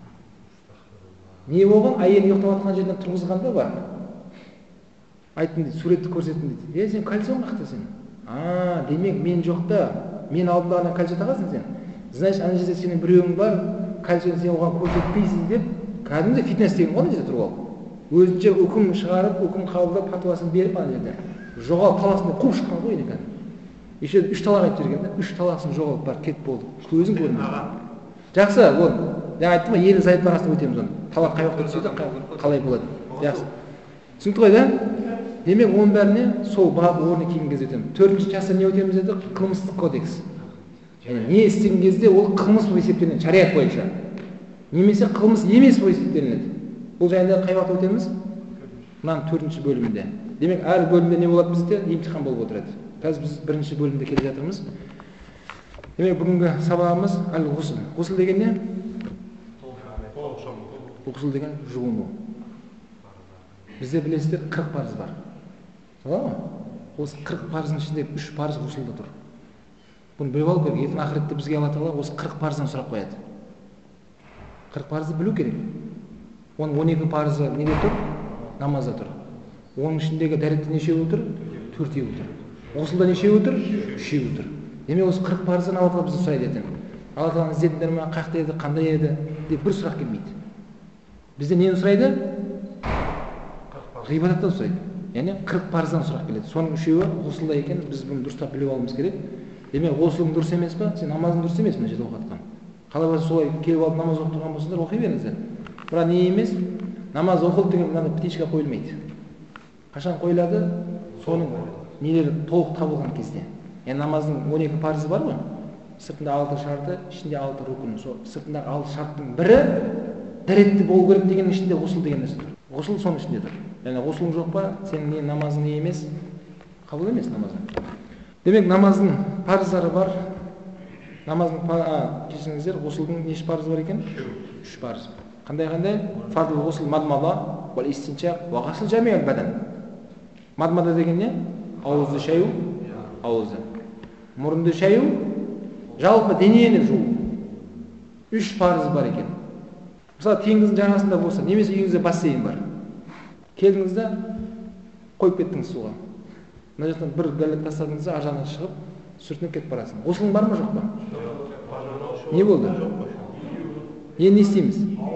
Не болған? Әйелін ұйықтап жатқан жерден тұрғызғанда бар. Айттым дейді, суретті көрсеттім дейді. Сен кольцоң қақта сен. Демек мен жоқта, мен алдымда ана кольцо тағасың сен. Знаешь, ана жерде сенің біреуің бар, кольцоны сен оған көрсетпейсің деп, кәдімгі фитнес деген ғой ана жерде тұрып алып. Өзінше үкім шығарып, үкім қабылдап, патуасын беріп ана жерде. Жоғалып таласында қуып шыққан ғой екен. Еще 3 талақ айтып жүрген да, 3 таласын жоғалып бар, кетіп болды. Көзің көрінді. Жақсы, ол. Жаңа айттым ғой, ерлі зайыптың арасында өтеміз оны. Талақ қай уақытта түседі, қалай болады. Жақсы. Түсінікті ғой да? Демек оның бәріне сол бап орны келген кезде өтеміз. 4-ші частта не өтеміз деді? Қылмыстық кодекс. Не істеген кезде ол қылмыс болып есептелінеді шариғат бойынша. Немесе қылмыс емес болып есептелінеді. Бұл жайында қай уақытта өтеміз? Мынаның 4-ші бөлімінде. Демек әр бөлімде не болады бізде? Емтихан болып отырады. Қазір біз 1-ші бөлімде келе жатырмыз. Демек бүгінгі сабағымыз әл-ғусл. Ғусл деген не? Ғусл деген жуыну. Бізде білесіздер 40 парыз бар. Солай ма? Осы 40 парыздың ішінде 3 парыз ғусылда тұр. Бұны біліп алу керек. Ертең ақыретте бізге Алла Тағала осы 40 парыздан сұрақ қояды. 40 парызды білу керек. Оның 12 парызы неде тұр? Намазда тұр. Оның ішіндегі дәретте нешеуі тұр? 4-еуі тұр. Ғусылда нешеуі тұр? 3-еуі тұр. Демек осы 40 парыздан Алла Тағала бізді сұрайды ертең. Алла Тағаланы іздедіңдер ме? Қай жақта еді? Қандай еді? деп бір сұрақ келмейді. Бізде нені сұрайды? ғибадаттан сұрайды. Яғни 40 парыздан сұрақ келеді. Соның үшеуі ғұсылда екен, біз бұны дұрыстап біліп алуымыз керек. Демек, ғұсылың дұрыс емес па? Сен намазың дұрыс емес мына жерде оқытқан. Қалай болса солай келіп алып намаз оқып тұрған болсаңдар оқи беріңіздер. Бірақ не емес, намаз оқылды деген мынандай птичка қойылмайды. Қашан қойылады? Соның нелері толық табылған кезде. Яғни намаздың 12 парызы бар ғой. Сыртында 6 шарты, ішінде 6 рукын. Сол сыртындағы 6 шарттың бірі дәретті болу керек дегеннің ішінде ғұсыл деген нәрсе тұр. Ғұсыл соның ішінде тұр. Яғни ғұсылың жоқ па, сенің не намазың не емес, қабыл емес намазың. Демек, намаздың парыздары бар. Намаздың кешіріңіздер, ғұсылдың неше парызы бар екен? 3 парыз. Қандай? Фардул ғұсл мадмада, вал истиншақ, ва ғасл жамиъл бадан. Мадмада деген не? Ауызды шаю, ауызды. Мұрынды шаю, жалпы денені жуу. 3 парыз бар екен. Мысалы, теңіздің жағасында болса, немесе үйіңізде бассейн бар. Келдіңіз де қойып кеттіңіз суға. Мына жақтан бір галет тастадыңыз да, ар жағына шығып, сүртініп кетіп барасың. Ғұсылың бар ма, жоқ па? Не болды? Енді не істейміз?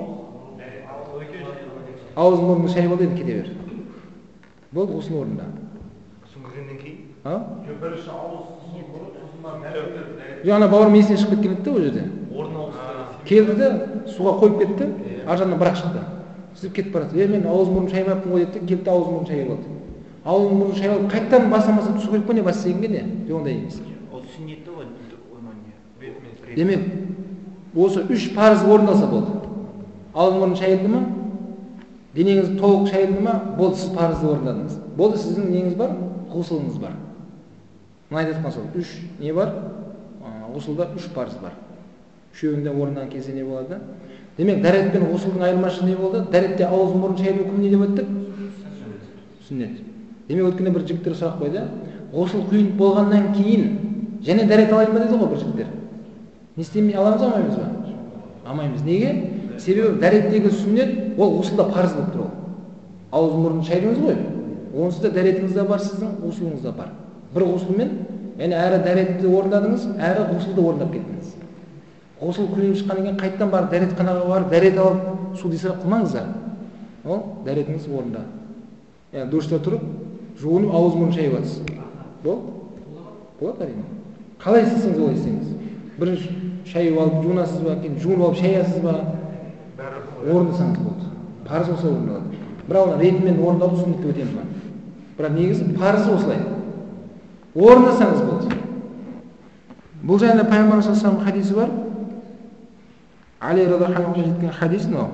Ауызың мұрның шайып алды, енді кете бер. Болды, ғұсыл орнында. Сүңгігеннен кейін? Бірінші ауыз сұсын бұрып, сосын барып ана бауырым есіне шығып кеткен еді ол жерде. Келді де суға қойып кетті, ар жағынан бірақ шықты. Сүзіп кетіп барады. Мен ауыз мұрын шаймаппын ғой деді, келді ауыз мұрын шайып алды. Ауыз мұрын шайып алып, қайтадан басамаса түсу керек па не бассейнге не? Жоқ, ондай емес. Ол сүннетті ғой, ойман. Демек, осы 3 парыз орындалса болды. Ауыз мұрын шайылды ма? Денеңіз толық шайылды ма? Болды, сіз парызды орындадыңыз. Болды, сіздің неңіз бар? Ғұсылыңыз бар. Мына айтып сол 3 не бар? Ғұсылда 3 парыз бар. Үшеуінде орындаған кезде не болады? Демек, дәрет пен ғұсылдың айырмашылығы не болды? Дәретте ауыз мұрын шайылу үкімі не деп өттік? Сүннет. Демек, өткенде бір жігіттер сұрақ қойды. Ғұсыл құйын болғаннан кейін және дәрет алайын ба деді ғой бір жігіттер. Не істемей аламыз алмаймыз ба? Алмаймыз. Неге? Себебі дәреттегі сүннет ол ғұсылда парыз болып тұр ол. Ауыз мұрын шайдыңыз ғой. Онсыз да дәретіңіз де бар, сіздің ғұсылыңыз да бар. Бір ғұсылмен, яғни әрі дәретті орындадыңыз, әрі ғұсылды орындап кеттіңіз. Ғұсыл құйып шыққаннан кейін қайттан барып дәретханаға барып дәрет алып суды исраф қылмаңыздар. Ол дәретіңіз орында. Яғни душта тұрып, жуынып ауыз мұрын шайып жатсыз. Болады әрине. Қалай істесеңіз олай істеңіз. Бірінші шайып алып жуынасыз ба, кейін жуынып алып шаясыз ба? Орындасаңыз болды. Парыз осылай орындалады. Бірақ оны ретімен орындалып сүннетті өтеміз ба? Бірақ негізі парыз осылай. Орындасаңыз болды. Бұл жайында Пайғамбар саллаллаху алейхи хадисі бар. Али радхiyallahu анху жеткен хадис мынау.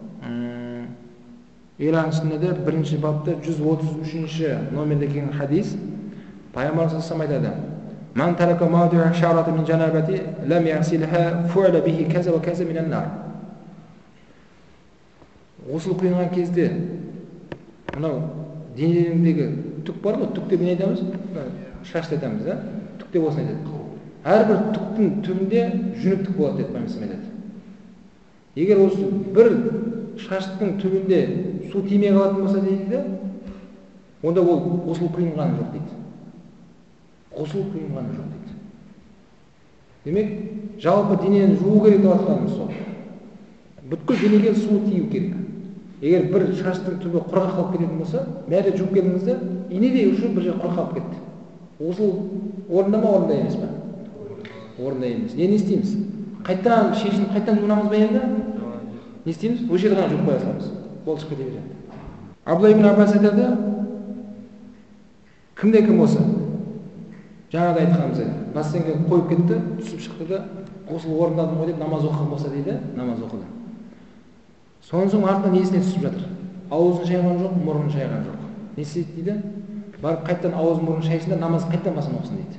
Иран сүннеде бірінші бапта 133 номерде келген хадис. Пайғамбар саллаллаху алейхи айтады: "Ман тарака мади'a шарата мин жанабати лам ясилха фу'ала бихи каза ва каза минан нар." Ғұсыл құйынған кезде мынау денеңдегі түк бар ғой, түк деп не айтамыз? Шашты айтамыз, да? Түк деп осыны айтады. Әрбір түктің түбінде жүніктік болады деп Пайғамбар айтады. Егер осы бір шаштың түбінде су тимей қалатын болса дейді, онда ол ғұсыл құйынған жоқ дейді. Ғұсыл құйынған жоқ дейді. Демек, жалпы денені жуу керек деп жатқанымыз сол. Бүткіл денеге су тию керек. Егер бір шаштың түбі құрғақ қалып кететін болса, бәрі жуып келдіңізде, инедей ұшы бір жер құрғақ қалып кетті. Ғұсыл орында ма, орында емес па? Орында емес. Не істейміз? Қайттан шешініп, қайттан жуынамыз ба енді? Не істейміз? Осы жерде ғана жуып қоя саламыз. Болды, шығып кете береді. Абдулла ибн Аббас айтады, кімде кім осы? Жаңада айтқанымыз еді. Бассейнге қойып кетті, түсіп шықты да, ғұсыл орындадым ғой деп намаз оқыған болса дейді, намаз оқыды. Сонан соң артынан несіне түсіп жатыр? Ауызын шайған жоқ, мұрнын шайған жоқ. Не істейді дейді? Барып қайттан ауыз мұрнын шайсын да намаз қайттан басын оқысын дейді.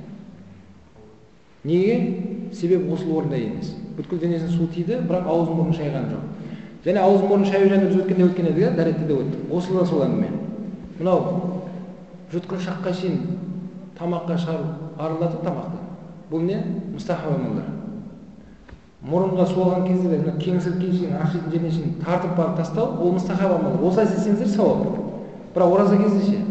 Неге? Себебі ғұсыл орында емес. Бүткіл денесіне су тиді, бірақ ауыз мұрнын шайған жоқ. Және ауыз мұрнын шаю жайында біз өткен еді, дәретте де өтті. Ғұсыл да сол әңгіме. Мынау жұтқын шаққа шейін тамаққа шығарып арылатып тамақты. Бұл не? Мұстахаб амалдар. Мұрынға суалған кезде де кеңсірікке шейін, ашитын жеріне шейін тартып барып тастау, ол мұстахаб амалдар. Осылай істесеңіздер сауап. Бірақ ораза кезде ше?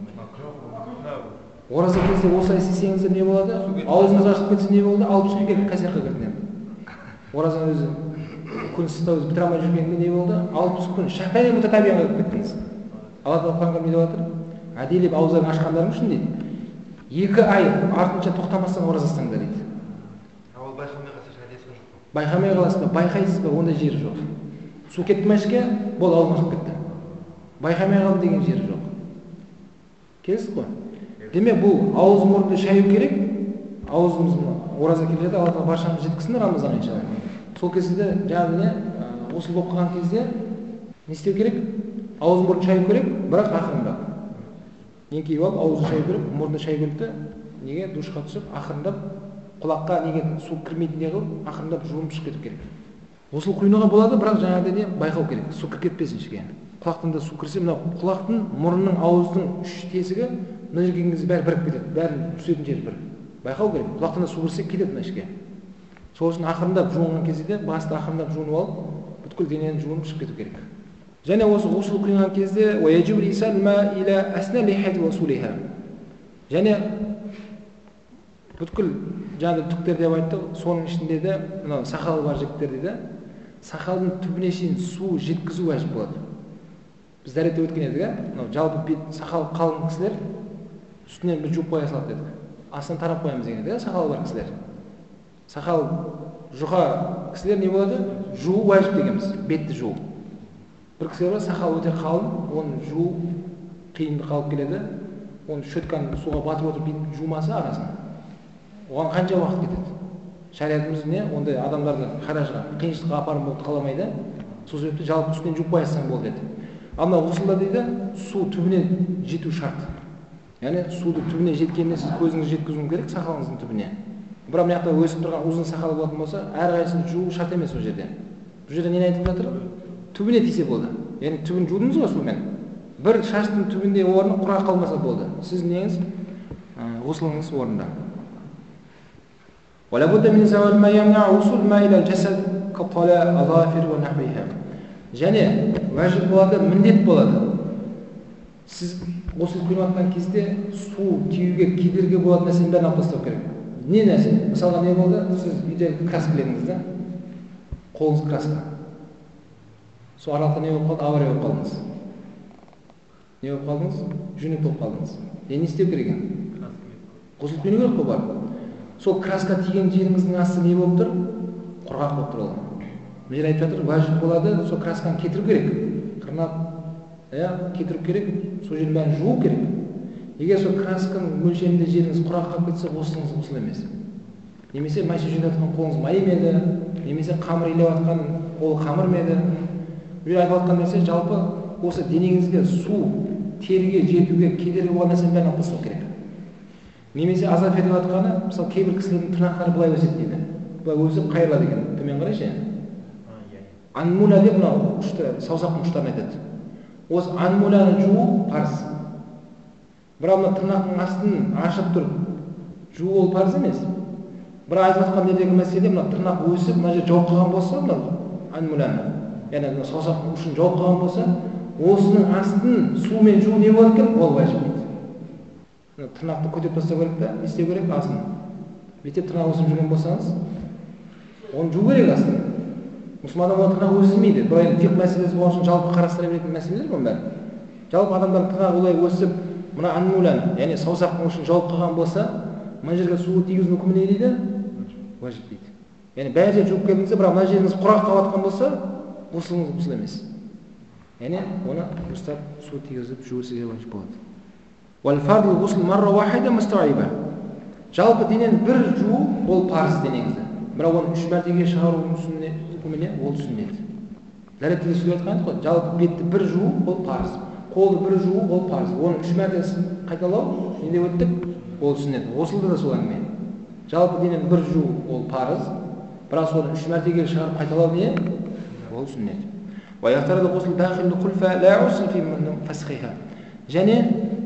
Ораза кезде осылай істесеңіздер не болады? Аузыңыз ашып кетсе не болды? 60 күнге қасиаққа кірдіңіз. Оразаның өзі күн ыстау бітіре алмай жүргенде не болды? 60 күн шафаи мутатабиға кіріп кеттіңіз. Алла Тағала Құранда не деп жатыр? Әдейілеп ауыздарын ашқандарың үшін дейді. 2 ай артынша тоқтамастан ораза ұстаңдар дейді. Ол байқамай қалса әдесі жоқ. Байқамай қаласыз ба, байқайсыз ба, ондай жері жоқ. Су кетті ме ішке, бол аузын кетті. Байқамай қалды деген жері жоқ. Келесіз ғой? Демек бұл ауыз мұрынды шаю керек. Аузымыз ораза келеді, Алла Тағала баршамыз жеткізсін Рамазан иншалла. Сол кезде жаңағы не ғұсыл болып қалған кезде не істеу керек? Ауыз мұрын шаю керек, бірақ ақырындап. Еңкейіп алып, аузын шаю керек, мұрны шаю керек те, неге душқа түсіп, ақырындап құлаққа неге су кірмейтіндей қылып, ақырындап жуынып шығып кету керек. Ғұсыл құйынуға болады, бірақ жаңағыдай не байқау керек. Су кіріп кетпесін ішке. Құлақтан да су кірсе, мына құлақтың, мұрынның, ауыздың 3 тесігі мына жерге келген кезде бәрі бірігіп кетеді. Бәрін түсетін жері бір. Байқау керек. Құлақтан да су кірсе кетеді мына ішке. Сол үшін ақырындап жуынған кезде де басты ақырындап жуынып алып, бүткіл денені жуынып шығып кету керек. Және осы ғұсыл құйынған кезде және бүткіл жаңағы түктер деп айтты, соның ішінде де мынау сақалы бар жігіттер дейді. Сақалдың түбіне шейін су жеткізу уәжіп болады. Біз дәретте өткен едік, мынау жалпы бет сақалы қалың кісілер үстінен бір жуып қоя салады дедік. Астынан тарап қоямыз деген едік, сақалы бар кісілер. Сақал жұқа кісілер не болады? Жуу уәжіп дегенбіз, бетті жуу. Бір кісілер бар, сақалы өте қалың, оны жуу қиынды қалып келеді. Оны шөтканы суға батып отырып бүйтіп жумаса арасын. Оған қанша уақыт кетеді? Шариғатымыз не? Ондай адамдарды харажға, қиыншылыққа апарып қаламайды. Сол себепті жалпы үстінен жуып қоясаң болды деді. Ал мына ғұсылда дейді, су түбіне жету шарт. Яғни суды түбіне жеткенде сіз көзіңізді жеткізуіңіз керек сақалыңыздың түбіне. Бірақ мына жақта өсіп тұрған ұзын сақалы болатын болса, әрқайсысын жуу шарт емес ол жерде. Бұл жерде нені айтып жатыр? Түбіне тисе болды. Яғни түбін жудыңыз ғой сумен. Бір шаштың түбінде орны құрақ қалмаса болды. Сіз неңіз? Ғұсылыңыз орнында. Және уәжіп болады, міндет болады. Сіз ғұсыл құйып жатқан кезде су тиюге кедергі болатын нәрсені бәрін алып тастау керек. Не нәрсе? Мысалға не болды? Сіз үйде краска іледіңіз да? Қолыңыз краска. Сол аралықта не болып қалды? Авария болып қалдыңыз. Не болып қалдыңыз? Жүнек болып қалдыңыз. Не істеу керек екен? Ғұсыл құйыну керек қой бар. Сол краска тиген жеріңіздің асты не болып тұр? Құрғақ болып тұр ол. Мен айтып жатыр, уәжіп болады, сол красканы кетіру керек. Қырнап, кетіру керек, сол жерін бәрін жуу керек. Егер сол красканың мөлшерінде жеріңіз құрақ қалып кетсе, ғұсылыңыз ғұсыл емес. Немесе майша жөндеп жатқан қолыңыз май емеді, немесе қамыр илеп жатқан қолы қамыр меді. Бұл айтып жатқан нәрсе жалпы осы денеңізге су теріге жетуге кедергі болған нәрсені бәрін алып тастау керек. Немесе азап етіп жатқаны, мысалы кейбір кісілердің тырнақтары былай өседі дейді. Былай өсіп қайырылады екен. Төмен қарайшы. Анмуна деп мынау саусақтың ұштарын айтады. Осы анмунаны жуу парыз. Бірақ мына тырнақтың астын ашып тұрып жуу ол парыз емес. Бірақ айтып жатқан недегі мәселе мына тырнақ өсіп мына жер жауып қалған болса, мына анмунаны, яғни мына саусақтың ұшын жауып қалған болса, осының астын сумен жуу не болады екен? Ол уәжіп дейді. Тырнақты көтеріп тастау керек та, не істеу керек астын. Бүйтіп тырнақ өсіп жүрген болсаңыз, оны жуу керек астын. Мұсылман адам тырнақ өсірмейді. Бұл енді фиқ мәселесі болған үшін жалпы қарастыра беретін мәселелер бұл бәрі. Жалпы адамдар тырнақ олай өсіп, мына анмулан, яғни саусақтың ұшын жауып қалған болса, мына жерге су тигізу үкімі не дейді? Уәжіп дейді. Яғни бәрі жер жуып келдіңіз, бірақ мына жеріңіз құрақ қалып жатқан болса, ғұсылыңыз ғұсыл емес. Яғни оны ұстап су тигізіп жуысыға уәжіп болады. Уәл-фардул ғұсл марра уахида мустауиба. Жалпы денені бір жуу ол парыз денеңізді. Бірақ оны 3 мәртеге шығару үкіміне ол сүннет. Дәретте сөйлеп айтқан ғой, жалпы бетті бір жуу ол парыз. Қолды бір жуу ол парыз. Оны 3 мәрте қайталау, не деп өттік? Ол сүннет. Ғұсылда да сол әңгіме. Жалпы денені бір жуу ол парыз. Бірақ соны 3 мәртеге шығарып қайталау не? Ол сүннет. Ва яфтарада ғұсл дахилу құлфа ла ғұсл фи фасхиха. Және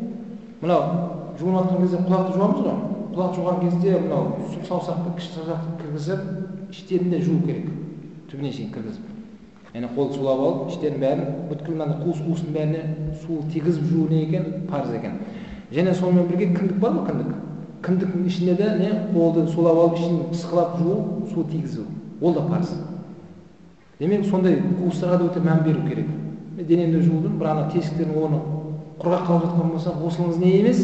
мынау жуынып жатқан кезде құлақты жуамыз ғой. Құлақ жуған кезде мынау саусақты, кіші саусақты кіргізіп, іштерінде жуу керек. Түбіне шейін кіргізіп. Яғни қолды сулап алып, іштерін бәрін, бүткіл мына қуыс-қуыстың бәріне су тигізіп жуу не екен? Парыз екен. Және сонымен бірге кіндік бар ғой, кіндік. Кіндіктің ішінде де не? Қолды сулап алып, ішін ысқылап жуу, су тигізу. Ол да парыз. Демек, сондай қуыстарға да өте мән беру керек. Денемді жуудым, бірақ ана тесіктердің орны құрғақ қалып жатқан болса, ғұсылыңыз не емес?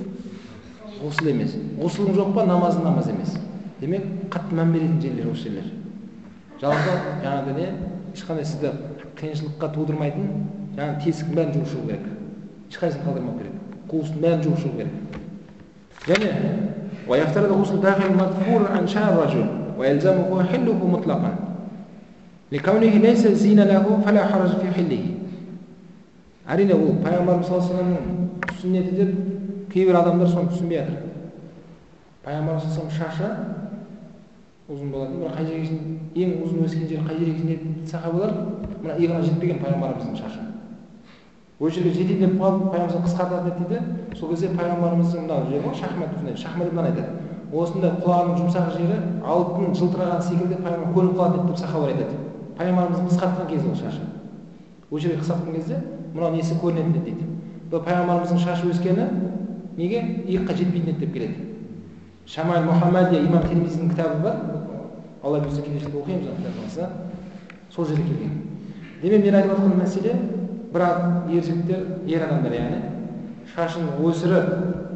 Ғұсыл емес. Ғұсылың жоқ па, намазың намаз емес. Демек, қатты мән беретін жерлер осы жерлер. Жалпы жаңағыдай не, ешқандай сізді қиыншылыққа тудырмайтын, жаңағы тесіктің бәрін жуып шығу керек. Ешқайсысын қалдырмау керек. Қуыстың бәрін жуып шығу керек. Және ويفترض غسل داخل المدفور عن شعر الرجل ويلزمه حله مطلقا لكونه ليس زين له فلا حرج في حله. Әрине ол пайғамбарымыз саллаллаху алейхи вассаламның сүннеті деп кейбір адамдар соны түсінбей жатыр. Пайғамбарымыз саллаллаху алейхи вассалам шашы ұзын болатын, бірақ қай жерге ең ұзын өскен жері қай жерге жетеді сахабалар, мына иығына жетпеген пайғамбарымыздың шашы. Ол жерге жетейін деп қалып, пайғамбарымыз қысқартатын еді дейді. Сол кезде пайғамбарымыздың мынау жері шахмат мынаны айтады. Осында құлағының жұмсақ жері алтын жылтыраған секілді пайғамбар көрініп қалады деп сахабалар айтады. Пайғамбарымыз қысқартқан кезде ол шашы. Ол жерге қысқартқан кезде мынау несі көрінеді дейді. Бұл пайғамбарымыздың шашы өскені неге иыққа жетпейтін еді деп келеді. Шамаил Мұхаммадия имам Тирмизидің кітабы бар. Алла бұйырса келешекте оқимыз оны кітабын. Сол жерге келген. Демек мен айтып жатқан мәселе, бірақ ер адамдар яғни шашын өсіріп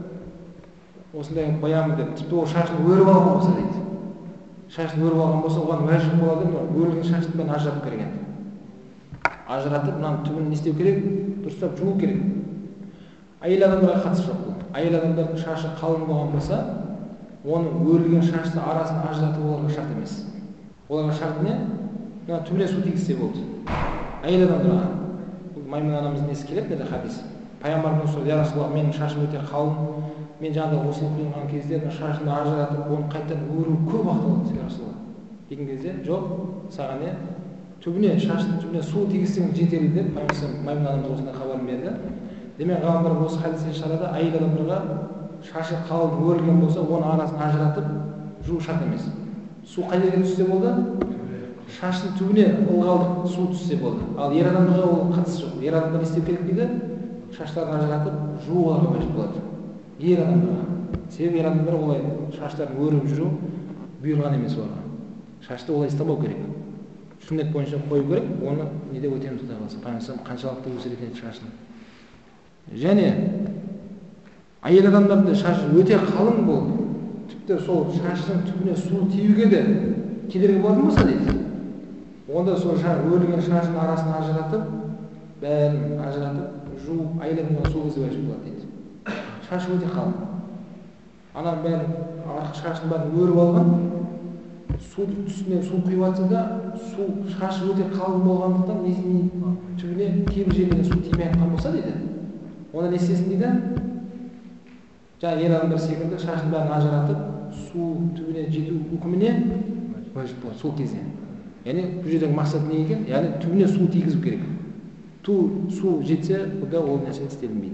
осындай қоямын деп, тіпті ол шашын өріп алған болса дейді. Шашын өріп алған болса, оған уәжіп болады, өрілген шаштың бәрін ажыратып керек енді. Ажыратып, мынаның түбін не істеу керек? Дұрыстап жуу керек. Әйел адамдарға қатысы жоқ бұл. Әйел адамдардың шашы қалың болған болса, оның өрілген шашты арасын ажыратып оларға шарт емес. Оларға шарт не? Мына түбіне су тигізсе болды. Әйел адамдарға. Маймун анамыздың несі келеді, неде хадис. Пайғамбарымыз сұрады: "Я Расулаллах, менің шашым өте қалың. Мен жаңағыдай ғұсыл қиылған кезде шашымды ажыратып, оны қайтадан өру көп уақыт алады, я Расулаллах." Деген кезде, "Жоқ, саған не? Түбіне, шаштың түбіне су тигізсең жетер" деп Маймун анамыз осындай хабарын берді. Демек, ғалымдар осы хадистен шығарады, әйел адамдарға шашы қалың өрілген болса, оның арасын ажыратып жуу шарт емес. Су қай жерге түссе болды? Шаштың түбіне ылғалдық су түссе болды. Ал ер адамдарға ол қатысы жоқ. Ер адамдар не істеу керек дейді? Шаштарын ажыратып жууға мәжбүр болады. Ер адамдарға. Себебі ер адамдар олай шаштарын өріп жүру бұйырған емес оларға. Шашты олай істемеу керек. Сүннет бойынша қою керек, оны неде өтеміз құдай қаласа. Пайғамбар қаншалықты өсіретін шашын. Және әйел адамдардың шашы өте қалың болды. Тіпті сол шашының түбіне су тиюге де кедергі болатын болса дейді. Онда сол өрілген шашының арасын ажыратып, бәрін ажыратып, жуып, әйел адамға сол кезде уәжіп болады дейді. Шашы өте қалың. Ананың бәрін, арғы шашының бәрін өріп алған, судың үстіне су құйып жатса да, шашы өте қалың болғандықтан түбіне кейбір жеріне су тимей жатқан болса дейді. Онда не істесін дейді? Жаңа ер адамдар секілді шашын бәрін ажыратып, су түбіне жету үкіміне уәжіп болады сол кезде. Яғни бұл жердегі мақсат не екен? Яғни түбіне су тигізу керек. Су жетсе, бұда ол нәрсе істелінбейді.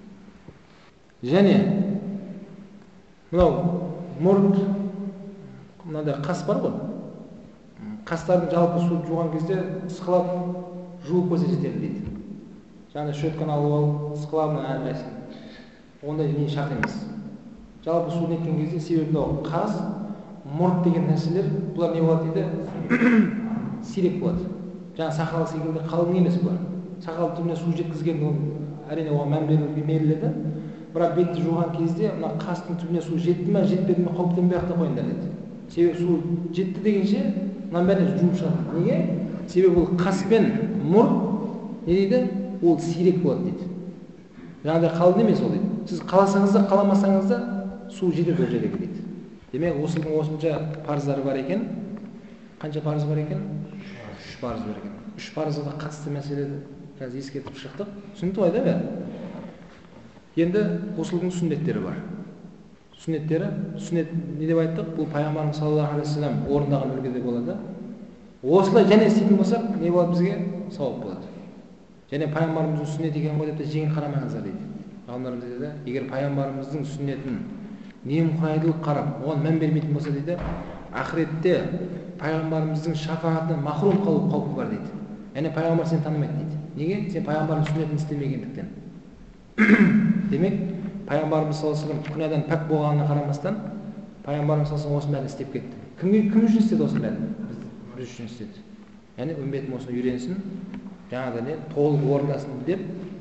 Және мынау мұрт, мынандай қас бар ғой. Қастардың жалпы су жуған кезде ысқылап жуып қойса жетеді дейді. Жаңа щетканы алып алып, ысқылап әрқайсысын. Ондай не шарт емес. Жалпы су неткен кезде себебі қас, мұрт деген нәрселер, бұлар не болады дейді? Сирек болады. Жаңа сақал секілді қалың емес бұлар. Сақал түбіне су жеткізген, әрине оған мән беріледі. Бірақ бетті жуған кезде мына қастың түбіне су жетті ме, жетпеді ме қауіптенбей ақ та қойыңдар дейді. Себебі су жетті дегенше мына бәрін жуып шығады. Неге? Себебі бұл қас пен мұрт не дейді? Ол сирек болады дейді. Жаңағыдай қалың емес ол дейді. Сіз қаласаңыз да, қаламасаңыз да су жетеді ол жерге дейді. Демек, ғұсылдың осынша парыздары бар екен. Қанша парыз бар екен? 3 парыз бар екен. 3 парызға қатысты мәселені қазір ескертіп шықтық. Түсінікті ғой да бәрі? Енді ғұсылдың сүннеттері бар. Сүннеттері, сүннет не деп айттық? Бұл пайғамбарымыз саллаллаху алейхи вассалам орындаған үлгіде болады. Осылай және істейтін болсақ, не болады бізге? Сауап болады. Және пайғамбарымыздың сүннеті екен ғой деп те жеңіл қарамаңыздар дейді. Ғалымдарымыз дейді, егер пайғамбарымыздың сүннетін немқұрайдылық қарап, оған мән бермейтін болса дейді, ақыретте пайғамбарымыздың шафаатынан махрум қалу қаупі бар дейді. Яғни пайғамбар сені танымайды дейді. Неге? Сен пайғамбардың сүннетін істемегендіктен. Демек, пайғамбарымыз саллаллаху алейхи вассалам күнәдан пәк болғанына қарамастан, пайғамбарымыз саллаллаху алейхи вассалам осының бәрін істеп кетті. Кім үшін істеді осының бәрін? Біз үшін істеді. Яғни үмбетім осыны үйренсін, жаңағыдай толық орындасын деп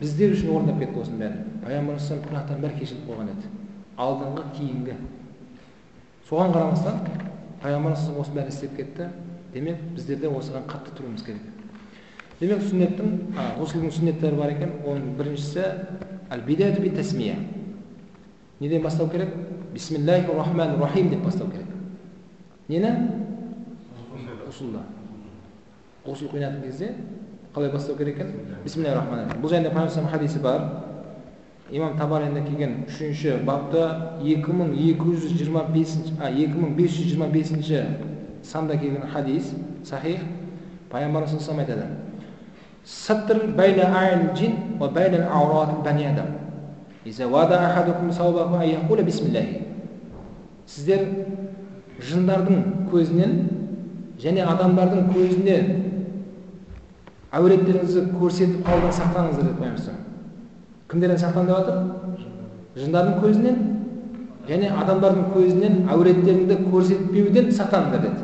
біздер үшін орындап кетті осының бәрін. Пайғамбарымыз күнәһтардың бәрі кешіріліп қойған еді. Алдыңғы, кейінгі. Соған қарамастан пайғамбарымыз осының бәрін істеп кетті. Демек, біздер де осыған қатты тұруымыз керек. Демек, сүннеттің, ғұслдың сүннеттері бар екен. Оның біріншісі әл-бидайату бит-тасмия. Неден бастау керек? Бисмиллахир-рахманир-рахим деп бастау керек. Нені? Ғұслда. Ғұсл құйынатын кезде қалай бастау керек екен? Бисмиллахир-рахманир-рахим. Бұл жайында пайғамбарымыздың хадисі бар. Имам Табаринде келген 3-ші бапта 2525 санда келген хадис, сахих. Пайғамбарымыз саллаллаху алейхи ва саллям айтады: "Саттр байна айн джин ва байна аурат бани адам. Иза вада ахадукум саубаху ай яқула бисмиллахи." Сіздер жындардың көзінен және адамдардың көзінен әуреттеріңізді көрсетіп қалудан сақтаныңыздар деп пайғамбарымыз. Кімдерден сақтан деп жатыр? Жындардың көзінен және адамдардың көзінен әуреттеріңді көрсетпеуден сақтаныңдар деді.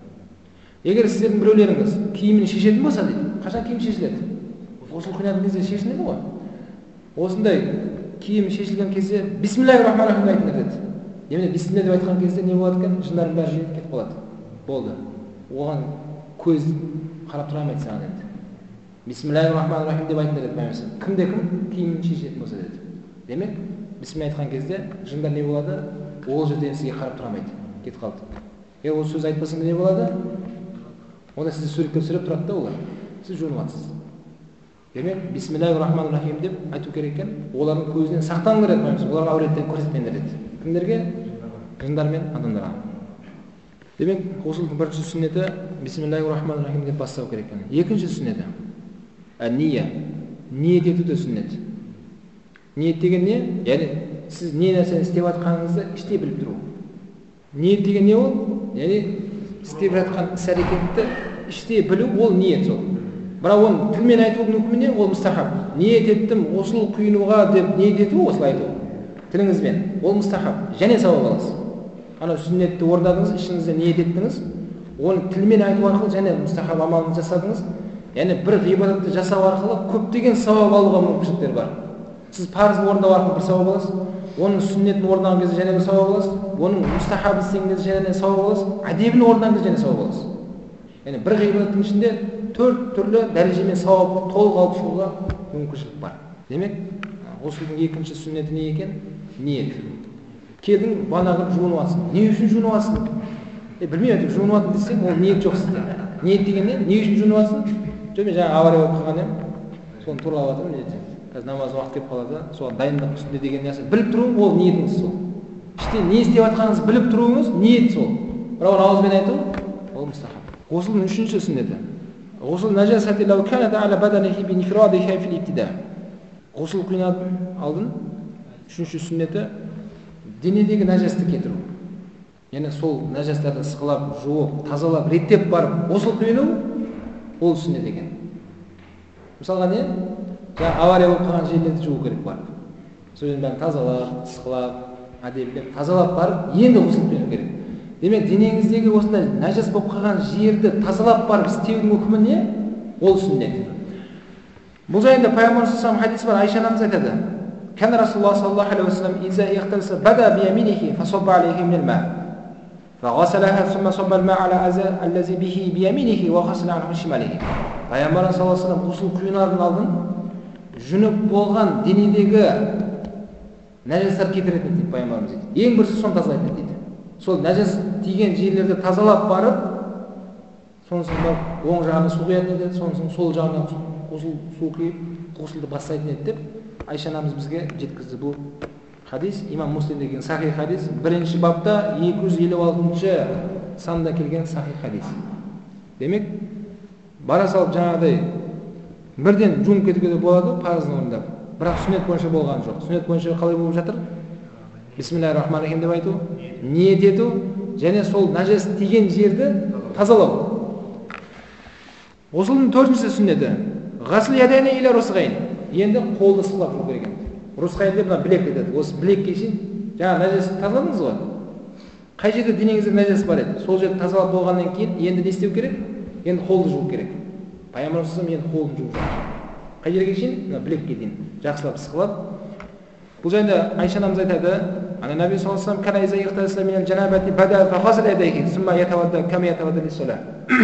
Егер сіздердің біреулеріңіз киімін шешетін болса дейді, қашан киім шешіледі? Ғұсл құйынатын кезде шешіледі ғой. Осындай киім шешілген кезде бисмиллахир-рахманир-рахим айтыңдар деді. Демек бисмилля деп айтқан кезде не болады екен? Жындардың бәрі жиылып кетіп қалады. Болды. Оған көз қарап тұра алмайды саған енді. Бисмиллахир-рахманир-рахим деп айтыңдар деді пайғамбарымыз. Кімде-кім киімін шешетін болса деді. Демек, бисмилля айтқан кезде жындар не болады? Ол жерден сізге қарап тұра алмайды. Кетіп қалды. Егер ол сөз айтпасаңыз не болады? Онда сізді суреттеп сөйлеп тұрады да олар. Сіз жуынып жатсыз. Демек, бисмиллахир-рахманир-рахим деп айту керек екен. Олардың көзінен сақтаныңдар деді пайғамбарымыз. Оларға әуреттен көрсетпеңдер деді. Кімдерге? Жындар мен адамдарға. Демек, ғұслдың бірінші сүннеті бисмиллахир-рахманир-рахим деп бастау керек екен. Екінші сүннеті ния. Ниет ету де сүннет. Ниет деген не? Яғни сіз не нәрсені істеп жатқаныңызды іште біліп тұру. Ниет деген не ол? Яғни істеп жатқан іс-әрекетті іште білу, ол ниет сол. Бірақ оны тілмен айтудың үкіміне ол мұстахаб. Ниет еттім, ғұсл құйынуға деп ниет ету, осылай айту. Тіліңізбен. Ол мұстахаб. Және сауап аласыз. Ана сүннетті орындадыңыз, ішіңізде ниет еттіңіз. Оны тілмен айту арқылы және мұстахаб амалын жасадыңыз. Яғни бір ғибадатты жасау арқылы көптеген сауап алуға мүмкіншіліктер бар. Сіз парызын орындау арқылы бір сауап аласыз. Оның сүннетін орындаған кезде және бір сауап аласыз. Оның мұстахабын істеген кезде және сауап аласыз. Әдебін орындаған кезде және сауап аласыз. Яғни бір ғибадаттың ішінде 4 түрлі дәрежемен сауап толық алып шығуға мүмкіншілік бар. Демек, ғұслдың екінші сүннеті не екен? Ниет. Келдің, бана қылып жуынып жатсың. Не үшін жуынып жатсың? Білмеймін, жуынып жатсың десең, ол ниет жоқ сізде. Ниет деген не? Не үшін жуынып жатсың? Жоқ, мен жаңа авария болып қалған едім. Соны туралап жатырмын, ниет. Қазір намаз уақыт келіп қалады, соған дайындық үстінде деген нәрсе. Біліп тұруың ол ниетіңіз сол. İşte ne istеп жатқаныңызды біліп тұруыңыз ниет сол. Бірақ оны ауызбен айту ол мұстахаб. Ғұслдың үшінші сүннеті. Ғұсл нәжасати лау канат аля баданихи би инфирадихи фил ибтида. Ғұсл құйынатын алдын үшінші сүннеті денедегі нәжасты кетіру. Яғни сол нәжастарды ысқылап, жуып, тазалап, реттеп барып, ғұсл құйыну ол сүннет екен. Мысалға не? Авария болып қалған жерлерді жуу керек барып. Сол жердің бәрін тазалап, ысқылап, әдемілеп, тазалап барып, енді ғұсл құйыну керек. Демек, денеңіздегі осындай нәжас болып қалған жерді тазалап барып істеудің үкімі не? Ол сүннет. Бұл жайында пайғамбарымыз саллаллаху алейхи хадис бар, Айша анамыз айтады. Кәне Расулуллах саллаллаху алейхи ва саллям иза ихталса бада би яминихи фасабба алейхи минал ма. Фагасалаха сумма сабба ал-ма аля аза аллази бихи би яминихи ва гасала анху шималихи. Пайғамбарымыз саллаллаху алейхи ва саллям ғұсл құйынардың алдын жүніп болған денедегі нәжастар кетіретін дейді пайғамбарымыз дейді. Ең бірінші соны тазалайтын дейді. Сол нәжас тиген жерлерді тазалап барып, сонысын барып оң жағына су құятын еді, сонысын сол жағына су құйып, ғұслды бастайтын еді деп Айша анамыз бізге жеткізді. Бұл хадис имам Муслим деген сахих хадис, бірінші бапта 256 санда келген сахих хадис. Демек, бара салып жаңағыдай бірден жуынып кетуге де болады, парызын орындап. Бірақ сүннет бойынша болған жоқ. Сүннет бойынша қалай болып жатыр? Бисмиллахир-рахманир-рахим деп айту, ниет ету, және сол нәжас тиген жерді тазалау. Ғұслдың төртінші сүннеті ғасл ядайни иля русғайн. Енді қолды ысқылап жүру керек. Русғайн деп мына білек деді. Осы білекке шейін жаңа нәжасты тазаладыңыз ғой. Қай жерде денеңізде нәжас бар еді? Сол жерді тазалап болғаннан кейін енді не істеу керек? Енді қолды жуу керек. Пайғамбарымыз енді қолды жуып жатыр. қай жерге шейін? Мына білекке дейін жақсылап ысқылап. Бұл жайында Айша анамыз айтады, ана Наби саллаллаху алейхи ва саллям кана иза ихтасала минал жанабати бада фа ғасала ядайхи сумма ятавадда кама ятавадда лис-сола.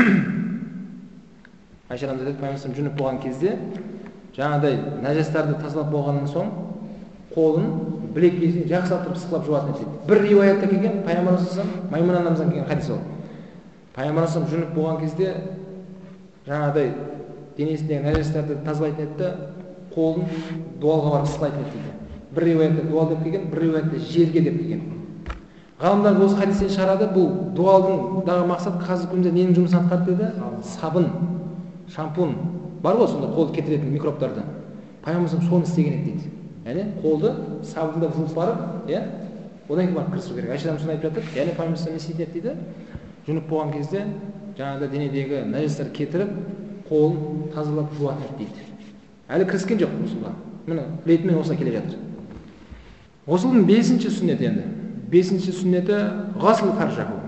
Айша анамыз айтады, пайғамбарымыз жүніп болған кезде жаңағыдай нәжастарды тазалап болғаннан соң қолын білекке дейін жақсылап тұрып ысқылап жуатын еді. Бір риуаятта келген, пайғамбарымыз Маймуна анамыздан келген хадис ол. Пайғамбарымыз жүніп болған кезде жаңағыдай денесіндегі нәжастарды тазалайтын еді да қолын дуалға барып ысқылайтын еді дейді. Бір риуаятта дуал деп келген, бір риуаятта жерге деп келген. Ғалымдар осы хадистен шығарады, бұл дуалдың мақсат қазіргі күнде ненің жұмысын атқарды деді? Сабын, шампунь бар ғой сонда қолды кетіретін микробтарды. Пайғамбарымыз соны істеген еді дейді. Яғни қолды сабында жуып барып, одан кейін барып кірісу керек. Айша анамыз соны айтып жатыр. Яғни пайғамбарымыз не істейтін еді дейді? Жүніп болған кезде жаңағыда денедегі нәжістер кетіріп, қолын тазалап жуатын еді дейді. Әлі кіріскен жоқ ғұсылға. Міне ретімен осылай келе жатыр. Ғұсылдың 5-ші сүннеті енді. 5-ші сүннеті ғасл фаржаху.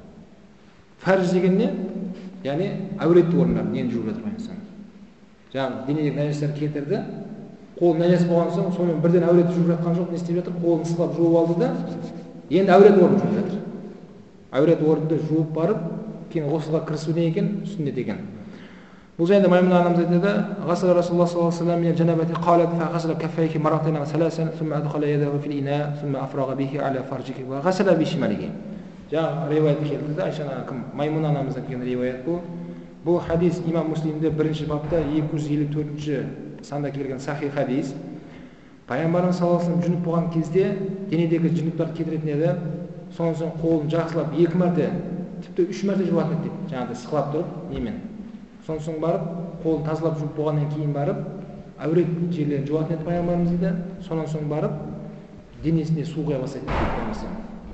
Фарж деген не? Яғни әуретті орындар нені жуып жатыр пайғамбарымыз. Жаңағы денедегі нәжістер кетірді. Қол нәжес болған соң, сонымен бірден әуретті жуып жатқан жоқ, не істеп жатыр? Қолын ысқылап жуып алды да, енді әурет орнын жуып жатыр. Әурет орынды жуып барып, кейін ғұсылға кірісу не екен? Сүннет екен. Бұл жайында Маймуна анамыз айтады, ғасыл Расулуллах саллаллаху алейхи ва саллям минал жанабати қалат фа ғасала каффайхи марратайни ва саласан сумма адхала ядаху фил ина сумма афрага бихи аля фаржихи ва ғасала бишималихи. Жаңа риуаят келді. Айша кім? Маймуна анамыздан келген риуаят бұл. Бұл хадис имам Муслимде 1-ші бапта 254-ші санда келген сахих хадис. Пайғамбарымыз саллаллаху алейхи ва саллям жүніп болған кезде денедегі жүніктарды кетіретін еді. Сонан соң қолын жақсылап 2 мәрте, тіпті 3 мәрте жуатын еді. Жаңағыдай сықылап тұрып, немен. Сонан соң барып, қолын тазалап жуып болғаннан кейін барып, әурет жерлерін жуатын еді пайғамбарымыз дейді. Сонан соң барып, денесіне су құя бастайды дейді.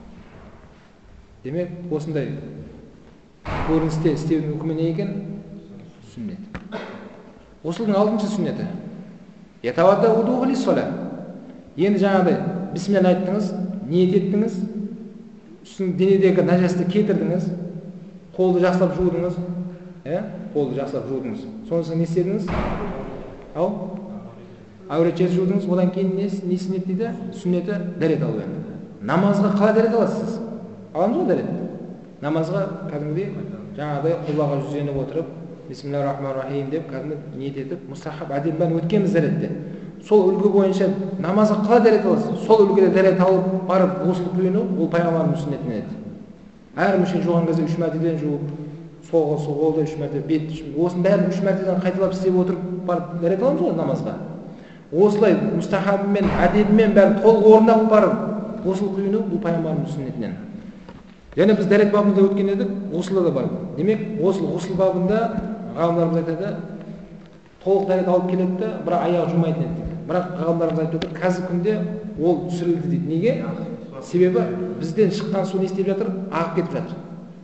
Демек, осындай көріністе істеудің үкімі не екен? Сүннет. Ғұсылдың 6-ші сүннеті. Ятавадда удуғу лис-сола. Енді жаңағыдай бисмилла айттыңыз, ниет еттіңіз, денедегі нәжасты кетірдіңіз, қолды жақсылап жудыңыз, қолды жақсылап жудыңыз. Сонысы не істедіңіз? Әурет жерді жудыңыз, одан кейін не сүннет дейді? Сүннеті дәрет алу енді. Намазға қалай дәрет аласыз? Аламыз ғой дәрет. Намазға кәдімгідей жаңағыдай құлаға жүзеніп отырып, бисмиллахир-рахманир-рахим деп кәдімгі ниет етіп, мұстахаб әдебін өткенбіз дәретте. Сол үлгі бойынша намазға қалай дәрет аласыз? Сол үлгіде дәрет алып барып ғұсыл құйыну, ол пайғамбарымыз сүннетінен еді. Әр мүшені жуған кезде 3 мәртеден жуып, сол қолды 3 мәрте, бет, осының бәрін 3 мәртеден қайталап істеп отырып барып дәрет аламыз ғой намазға. Осылай мұстахабымен, әдебімен бәрін толық орындап барып ғұсыл құйыну, бұл пайғамбарымыз сүннетінен. Және біз дәрет бабында өткен едік, ғұсылда да бар. Демек, ғұсыл бабында ғалымдарымыз айтады, толық дәрет алып келеді де, бірақ аяғы жумайтын еді. Бірақ ғалымдарымыз айтады, қазіргі күнде ол түсірілді дейді. Неге? Себебі бізден шыққан су не істеп жатыр? Ағып кетіп жатыр.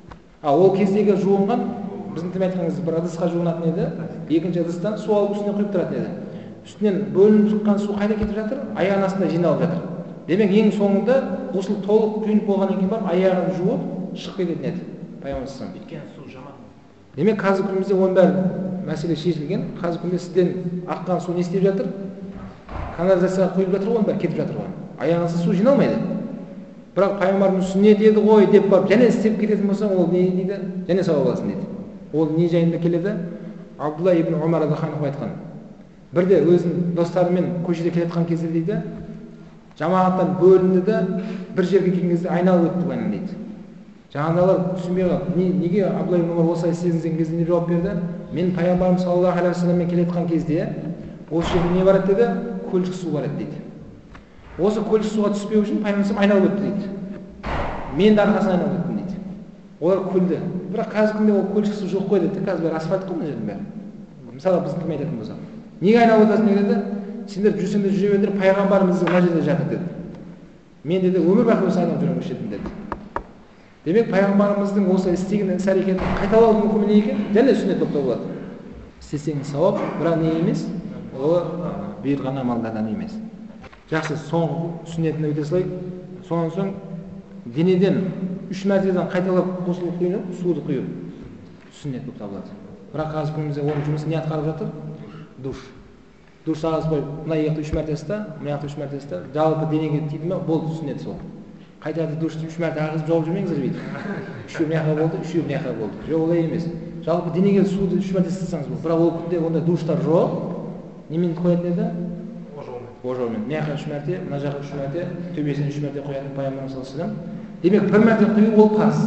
Ол кездегі жуынған, біздің тем айтқанымыз бір ыдысқа жуынатын еді, екінші ыдыстан су алып үстіне құйып тұратын еді. Үстінен бөлініп шыққан су қайда кетіп жатыр? Аяғының астында жиналып жатыр. Демек, ең соңында ғұсыл толық құйынып болғаннан кейін барып аяғын жуып шығып кететін еді. Пайғамбарымыз өйткені су жаман. Демек, қазіргі күнімізде оның бәрі мәселе шешілген. Қазіргі күнде сізден аққан су не істеп жатыр? Канализацияға құйылып жатыр ғой, оның бәрі кетіп жатыр ғой. Аяғыңызда су жиналмайды. Бірақ пайғамбарымыз сүннет еді ғой деп барып, және істеп кететін болсаң, ол не дейді? Және сауап аласың дейді. Ол не жайында келеді? Абдулла ибн Умар радхияллаху анху айтқан. Бірде өзінің достарымен көшеде келе жатқан кезде дейді, жамағаттан бөлінді де бір жерге келген кезде айналып өтті бұлайынан дейді. Жаңағылар түсінбей қалып, неге Абдулла ибн Умар осылай істедіңіз деген кезде не жауап берді? Мен пайғамбарымыз саллаллаху алейхи ва салламмен келе жатқан кезде осы жерде не бар еді деді? Көлшік су бар еді дейді. Осы көлшік суға түспеу үшін пайғамбарымыз айналып өтті дейді. Мен де арқасынан айналып өттім дейді. Олар күлді. Бірақ қазіргі күнде ол көлшік су жоқ қой деді. Қазір асфальт қой мына жердің бәрі. Мысалы біздің кім айтатын болсақ, неге айналып өтесің деді? Сендер жүрсеңдер жүре беріңдер, пайғамбарымыз мына жерде жатыр деді. Мен деді өмір бақи осы айналып жүремін осы жерден деді. Демек, пайғамбарымыздың осы істеген іс-әрекетін қайталаудың үкімі не екен? Және сүннет болып табылады. Істесеңіз сауап, бірақ не емес? Ол бұйырған амалдардан емес. Жақсы, соңғы сүннетіне өте салайық. Сонан соң денеден 3 мәртеден қайталап ғұсыл құйып, суды құйып сүннет болып табылады. Бірақ қазіргі күнімізде оның жұмысы не атқарып жатыр? Душ. душ ағызбай мына жақта 3 мәрте ста, мына жақта 3 мәрте ста, жалпы денеге тиді ме, болды, сүннет сол. Қайтарда душты 3 мәрте ағызып жауып жүрмеңіздер дейді. 3-еу мына жаққа болды, 3-еу мына жаққа болды. Жоқ, олай емес. Жалпы денеге суды 3 мәрте ыстысаңыз болды. Бірақ ол күнде ондай душтар жоқ. Немен қоятын еді? Ожаумен. Мына жаққа 3 мәрте, мына жаққа 3 мәрте, төбесіне 3 мәрте қоятын пайғамбарымыз саллаллаху алейхи ва саллям. Демек, бір мәрте құю ол парыз.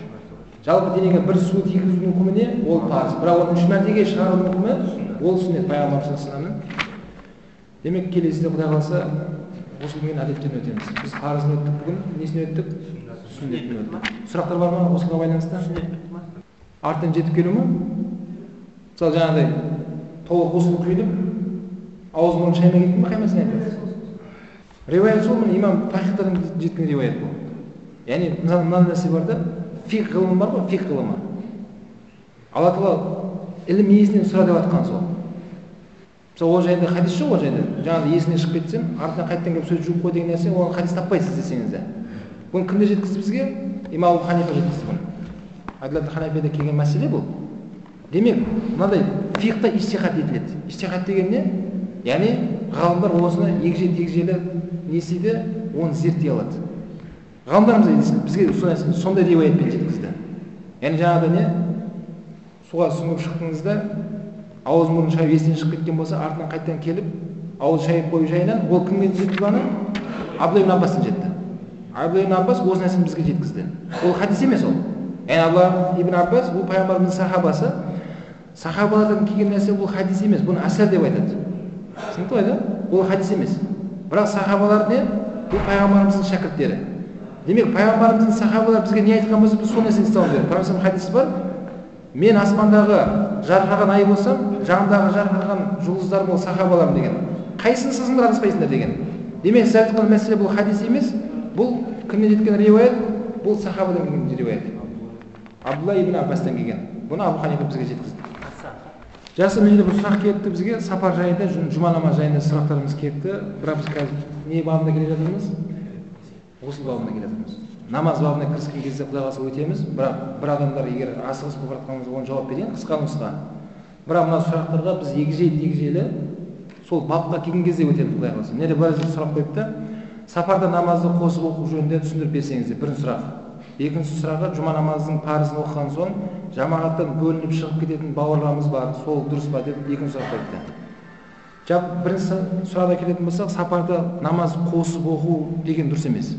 Жалпы денеге бір су тигізудің үкіміне ол парыз. Бірақ оны 3 мәртеге шығарудың үкімі ол сүннет пайғамбарымыз саллаллаху алейхи ва саллямның. Демек, келесіде Құдай қаласа ғұсылмен әдеттен өтеміз. Біз парызын өттік бүгін, несін өттік? Сүннетін өттік. Сұрақтар бар ма ғұсылға байланысты? Артынан жетіп келу ме? Мысалы жаңағыдай толық ғұсыл құйдым, ауыз мұрын шайнай кеттім бе, қаймасын айтады? Риуаят сол, міне имам Тахиқтардан жеткен риуаят бұл. Яғни мынандай нәрсе бар да, фиқ ғылымы бар ғой, фиқ ғылымы. Алла тағала ілім иесінен сұра деп жатқан сол. Мысалы ол жайында хадис жоқ, ол жайында. Жаңағыдай есіне шығып кетсем, артынан қайттан келіп сөз жуып қой деген нәрсе, оны хадис таппайсыз десеңіз де. Бұны кімдер жеткізді бізге? Имам Абу Ханифа жеткізді бұны. Әділат Ханифада келген мәселе бұл. Демек, мынадай фиқта ижтихад етіледі. Ижтихад деген не? Яғни ғалымдар осыны егжей-тегжейлі не істейді, оны зерттей алады. Ғалымдарымыз бізге сондай риуаятпен жеткізді. Яғни жаңағыда не? Суға сүңгіп шықтыңызда, ауыз мұрын шайып есінен шығып кеткен болса, артынан қайттан келіп, ауыз шайып қою жайынан, ол кімге жетті баны? Абдулла ибн Аббастан жетті. Абдулла ибн Аббас осы нәрсені бізге жеткізді. Ол хадис емес ол. Яғни Абдулла ибн Аббас бұл пайғамбарымыздың сахабасы. Сахабалардан келген нәрсе бұл хадис емес, бұны асар деп айтады. Түсінікті ғой да? Бұл хадис емес. Бірақ сахабалар не? Бұл пайғамбарымыздың шәкірттері. Демек, пайғамбарымыздың сахабалар бізге не айтқан болса, біз сол нәрсені істеуіміз керек. Пайғамбарымыздың хадисі бар. Мен аспандағы жарқыраған ай болсам, жағымдағы жарқыраған жұлдыздар бол сахабаларым деген. Қайсысын сызыңдар адаспайсыңдар деген. Демек, сіз айтқан мәселе бұл хадис емес, бұл кімнен жеткен риуаят? Бұл сахабадан келген риуаят. Абдулла ибн Аббастан келген. Бұны Абу Ханифа бізге жеткізді. Жақсы, мына жерде бір сұрақ келіпті бізге, сапар жайында, жұма намазы жайында сұрақтарымыз келіпті. Бірақ біз қазір не бабында келе жатырмыз? Ғұсыл бабында келе жатырмыз. Намаз бабына кіріскен кезде Құдай қаласа өтеміз. Бірақ бір адамдар егер асығыс болып жатқаныңызда оны жауап берейін қысқа нұсқа. Бірақ мына сұрақтарға біз егжей-тегжейлі сол бапқа келген кезде өтеміз Құдай қаласа. Мына жерде бір сұрақ қойыпты. Сапарда намазды қосып оқу жөнінде түсіндіріп берсеңіздер. Бірінші сұрақ. Екінші сұрағы, жұма намазының парызын оқыған соң жамағаттан бөлініп шығып кететін бауырларымыз бар, сол дұрыс па деп екінші сұрақ қойыпты. Бірінші сұраққа келетін болсақ, сапарда намаз қосып оқу деген дұрыс емес.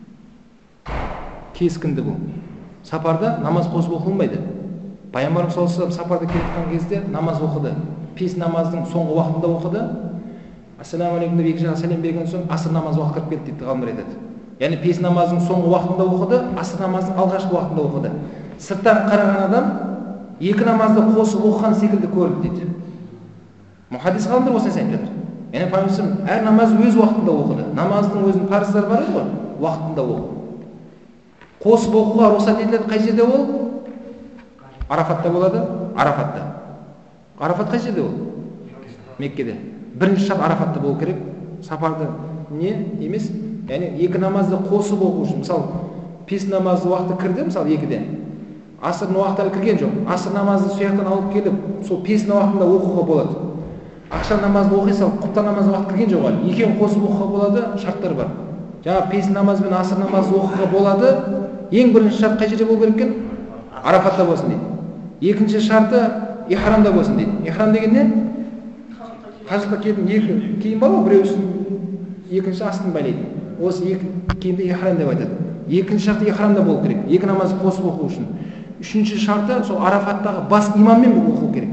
Кескінді бұл. Сапарда намаз қосып оқылмайды. Пайғамбарымыз саллаллаху алейхи ва саллям сапарда келе жатқан кезде намаз оқыды. Пес намаздың соңғы уақытында оқыды. Ассаламу алейкум деп екі жаққа сәлем берген соң аср намазы уақыт кіріп кетті дейді ғалымдар айтады. Яғни пес намаздың соңғы уақытында оқыды, аср намаздың алғашқы уақытында оқыды. Сырттан қараған адам екі намазды қосып оқыған секілді көрді дейді. Мұхаддис ғалымдар осы нәрсені айтып жатыр. Яғни пайғамбарымыз әр намаз өз уақытында оқыды. Намаздың өзінің парыздары бар ғой, уақытында оқы. Қосып оқуға рұқсат етіледі қай жерде ол? Арафатта болады, Арафатта. Арафат қай жерде ол? Меккеде. Бірінші шарт Арафатта болу керек. Сапарды не емес? Яғни екі намазды қосып оқу үшін. Мысалы, пес намазды уақыты кірді, мысалы екіден. Асырдың уақыттары кірген жоқ. Асыр намазды сояқтан алып келіп, сол песінің уақытында оқуға болады. Ақшам намазды оқи салып, құптан намазды уақыт кірген жоқ әлі. Екеуін қосып оқуға болады, шарттар бар. Жаңа пес намаз бен асыр намазды оқуға болады. Ең бірінші шарт қай жерде болу керек екен? Арафатта болсын дейді. Екінші шарты ихрамда болсын дейді. Ихрам деген не? Қажылыққа келетін екі киім бар ғой, біреусін екінші астын байлайды. Осы екі киімді ихрам деп айтады. Екінші шарты ихрамда болу керек. Екі намазды қосып оқу үшін. Үшінші шарты сол Арафаттағы бас имаммен оқу керек.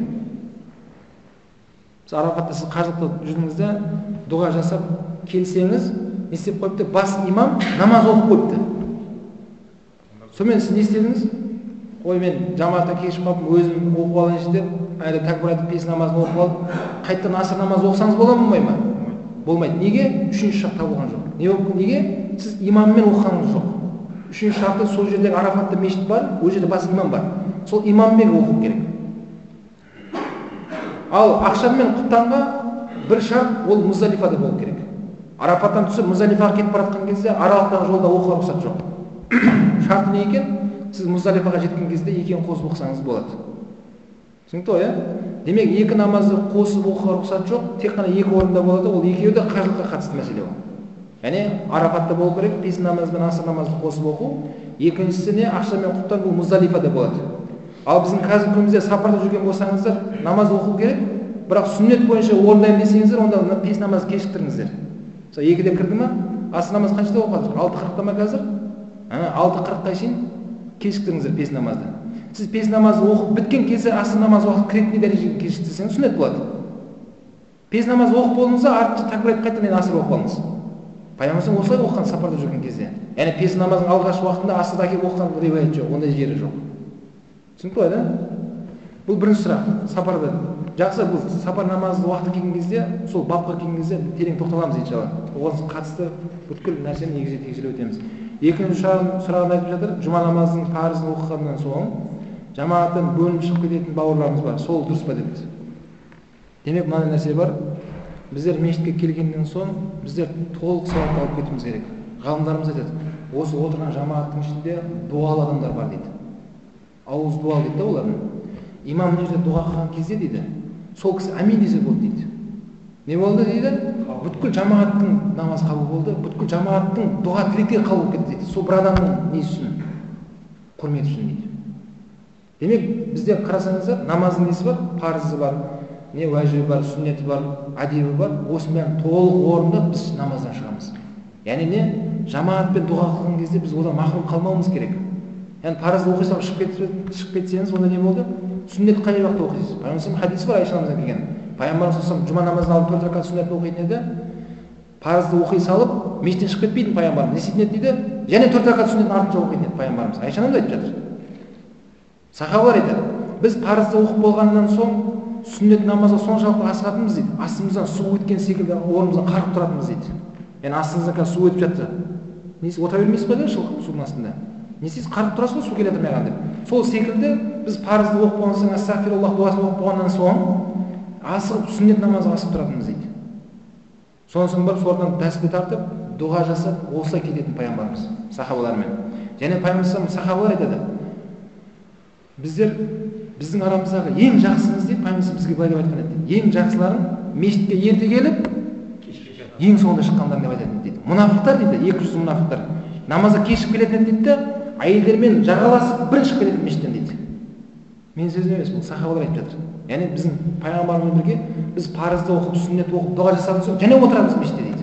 Сіз Арафатта сіз қажылықта жүрдіңізде дұға жасап келсеңіз, не істеп қойыпты? Бас имам намаз оқып қойыпты. Сонымен сіз не істедіңіз? Ой, мен жамағатқа кешіп қалдым, өзім оқып алайыншы деп, әлі тәкбір айтып пес намазын оқып алып, қайттан аср намазы оқысаңыз бола ма, болмай ма? Болмайды. Неге? Үшінші шарт табылған жоқ. Не болып? Неге? Сіз имаммен оқығаныңыз жоқ. Үшінші шарты сол жердегі Арафатта мешіт бар, ол жерде бас имам бар. Сол имаммен оқу керек. Ал ақшам мен құптанға бір шарт, ол Муздалифада болу керек. Арафаттан түсіп Муздалифаға кетіп бара жатқан кезде аралықтағы жолда оқуға рұқсат жоқ. Шарты не екен? Сіз Муздалифаға жеткен кезде екеуін қосып оқысаңыз болады. Түсінікті ғой, Демек екі намазды қосып оқуға рұқсат жоқ, тек қана екі орында болады, ол екеуі де қажылыққа қатысты мәселе ол. Яғни Арафатта болу керек, песін намаз бен аср намазды қосып оқу. Екіншісі не, ақша мен құптан, бұл Муздалифада болады. Ал біздің қазіргі күнімізде сапарда жүрген болсаңыздар, намаз оқу керек, бірақ сүннет бойынша орындаймын десеңіздер, онда песін намазды кешіктіріңіздер. Мысалы 2-де кірді ма, аср намаз қаншада оқып жатыр? 6:40-та ма қазір? 6:40-қа шейін кешіктіріңіздер песін намазды. Сіз песін намазды оқып біткен кезде аср намазы уақыт кіретіндей дәрежеге кешіктірсеңіз сүннет болады. Песін намазды оқып болдыңызда, артынша такбират қайтадан аср оқып алыңыз. Пайғамбарымыз осылай оқыған сапарда жүрген кезде. Яғни песін намазының алғашқы уақытында асырда әкеліп оқыған риуаят жоқ, ондай жері жоқ. Түсінікті ғой, да? Бұл бірінші сұрақ. Сапарда жақсы, бұл сапар намазы уақыты келген кезде, сол бапқа келген кезде терең тоқталамыз иншалла. Оған қатысты бүткіл нәрсені егжей-тегжейлеп өтеміз. Екінші сұрағын айтып жатыр, жұма намазының парызын оқығаннан соң жамағаттан бөлініп шығып кететін бауырларымыз бар. Сол дұрыс па депті. Демек мынандай нәрсе бар. Біздер мешітке келгеннен соң біздер толық сауап алып кетуіміз керек. Ғалымдарымыз айтады, осы отырған жамағаттың ішінде дуалы адамдар бар дейді. Ауыз дуал дейді да олардың. Имам мына жерде дұға қылған кезде дейді, сол кісі амин десе болды дейді. Не болды дейді? Бүткіл жамағаттың намазы қабыл болды, бүткіл жамағаттың дұға тілектері қабыл болып кетті дейді. Сол бір адамның несі үшін? Құрметі үшін дейді. Демек бізде қарасаңыздар, намаздың несі бар? Парызы бар, не уәжібі бар, сүннеті бар, әдебі бар. Осының бәрін толық орындап біз намаздан шығамыз. Яғни не? Жамағатпен дұға қылған кезде біз одан махрұм қалмауымыз керек. Яғни парызды оқи салып шығып кетсеңіз, онда не болды? Сүннет қай уақытта оқисыз? Пайғамбарымыздың хадисі бар, Айша анамыздан келген. Пайғамбарымыз жұма намазын алып 4 ракат сүннетін оқитын еді. Парызды оқи салып, мешіттен шығып кетпейтін пайғамбарымыз. Не істейтін еді дейді? Және 4 ракат сүннетін артынша оқитын еді пайғамбарымыз. Айша анамыз айтып жатыр. Сахабалар айтады, біз парызды оқып болғаннан соң сүннет намазға соншалықты асығатынбыз дейді. Астымыздан су өткен секілді орнымыздан қарып тұратынбыз дейді. Яғни астыңыздан қазір су өтіп жатты. Несі отыра бермейсіз ба судың астында? Не істейсіз? Қарып тұрасыз ғой, су келе жатырмаған деп. Сол секілді біз парызды оқып болған соң, астағфируллах дұғасын оқып болғаннан соң асығып сүннет намазға асып тұратынбыз дейді. Сонысын барып солардан тәсбih тартып, дұға жасап, осылай кететін пайғамбарымыз сахабалармен. Және пайғамбарымыз сахабалар айтады, біздің арамыздағы ең жақсымыз дейді, пайғамбарымыз бізге былай деп айтқан еді. Ең жақсыларын мешітке ерте келіп, ең соңында шыққандар деп айтатын дейді. Мұнафықтар дейді, 200 мұнафықтар. Намазға кешіп келетін дейді де, әйелдермен жағаласып бірінші шығып келетін мешіттен дейді. Мен сөзім емес, бұл сахабалар айтып жатыр. Яғни біздің пайғамбарымызбен бірге біз парызды оқып, сүннет оқып, дұға жасаған соң және отырамыз мешітте дейді.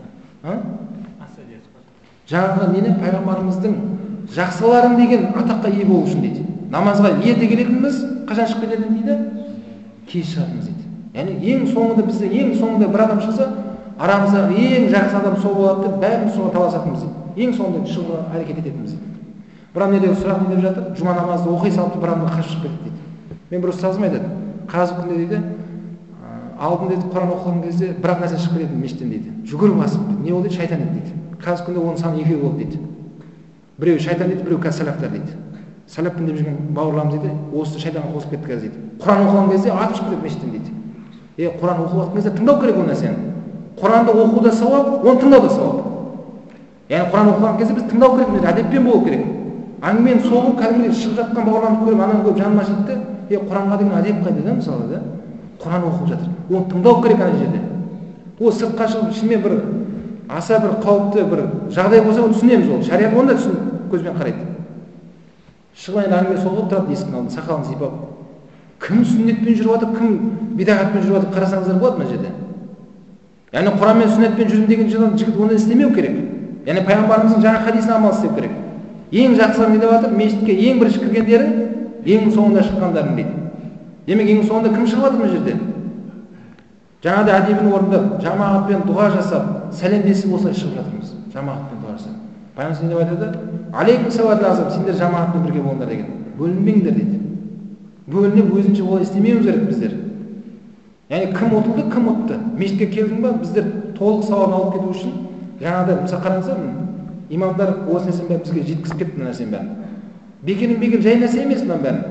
Жаңағы нені пайғамбарымыздың жақсыларым деген атаққа ие болу үшін дейді. Намазға ерте келетініміз, қашан шығып кететін дейді? Кеш шығатынымыз дейді. Яғни ең соңында бізде ең соңында бір адам шықса, арамыздағы ең жақсы адам сол болады деп бәріміз соған таласатынымыз дейді. Ең соңында шығуға әрекет ететініміз дейді. Бір недегі сұрақ не деп жатыр? Жұма намазды оқи салып бір адамға қашып шығып кетті дейді. Мен бір ұстазым айтады, қазіргі күнде дейді, алдын дейді Құран оқыған кезде бір-ақ нәрсе шығып кететін мешіттен дейді. Жүгіріп асып дейді. Не ол дейді? Шайтан еді дейді. Қазіргі күнде оның саны 2 болды дейді. Біреу шайтан дейді, біреу қазір сәлафтар дейді. Сәлаппын деп жүрген бауырларымыз дейді, осы шайтанға қосып кетті қазір дейді. Құран оқыған кезде атып шығып кетеді мешіттен дейді. Құран оқып жатқан кезде тыңдау керек ол нәрсені. Құранды оқу да сауап, оны тыңдау да сауап. Яғни Құран оқыған кезде біз тыңдау керек, әдеппен болу керек. Әңгімен соғып кәдімгідей шығып жатқан бауырларымды көріп, ананы көріп жаныма жетті. Құранға деген әдеп қайда да мысалы да? Құран оқып жатыр. Оны тыңдау керек ана жерде. Ол сыртқа шығып шынымен бір аса бір қауіпті бір жағдай болса, оны түсінеміз ол. Шариғат оны да көзбен қарайды. Шығайын әңгіме соғып тұрады есіктің алдында, сақалын сипап. Кім сүннетпен жүріп жатыр, кім бидағатпен жүріп жатыр, қарасаңыздар болады мына жерде. Яғни Құран мен сүннетпен жүрдім деген жігіт оны істемеу керек. Яғни пайғамбарымыздың жаңа хадисіне амал істеу керек. Ең жақсылар не деп жатыр? Мешітке ең бірінші кіргендері, ең соңында шыққандарын дейді. Демек ең соңында кім шығып жатыр мына жерде? Жаңағыдай әдебін орындап, жамағатпен дұға жасап, сәлемдесіп осылай шығып жатырмыз. Жамағатпен дұға жасап. Пайғамбарымыз не деп айтады? Алейкум салат лазым, сендер жамағатпен бірге болыңдар деген. Бөлінбеңдер дейді. Бөлініп өзінше олай істемеуіміз керек біздер. Яғни кім ұтылды, кім ұтты? Мешітке келдің ба, біздер толық сауабын алып кету үшін жаңағыдай мысалы қараңыздар, имамдар осы нәрсені бәрін бізге жеткізіп кетті мына нәрсенің бәрін. Бекенің жай нәрсе емес мынаның бәрін.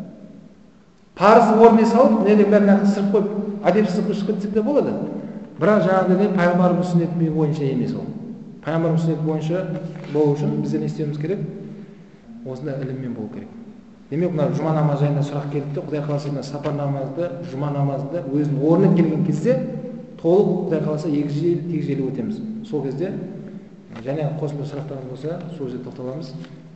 Парызды орнына салып, неден бәрін сырып қойып, әдепсіз шығып кетсек те болады. Бірақ жаңағыдай пайғамбарымыз сүннеті бойынша емес ол. Пайғамбарымыз сүннеті бойынша болу үшін біздер не істеуіміз керек? Осындай іліммен болу керек. Демек мына жұма намазы жайында сұрақ келіпті. Құдай қаласа мына сапар намазды, жұма намазды өзінің орнына келген кезде толық Құдай қаласа егжейлі өтеміз. Сол кезде және қосымша сұрақтарыңыз болса, сол жерде тоқталамыз.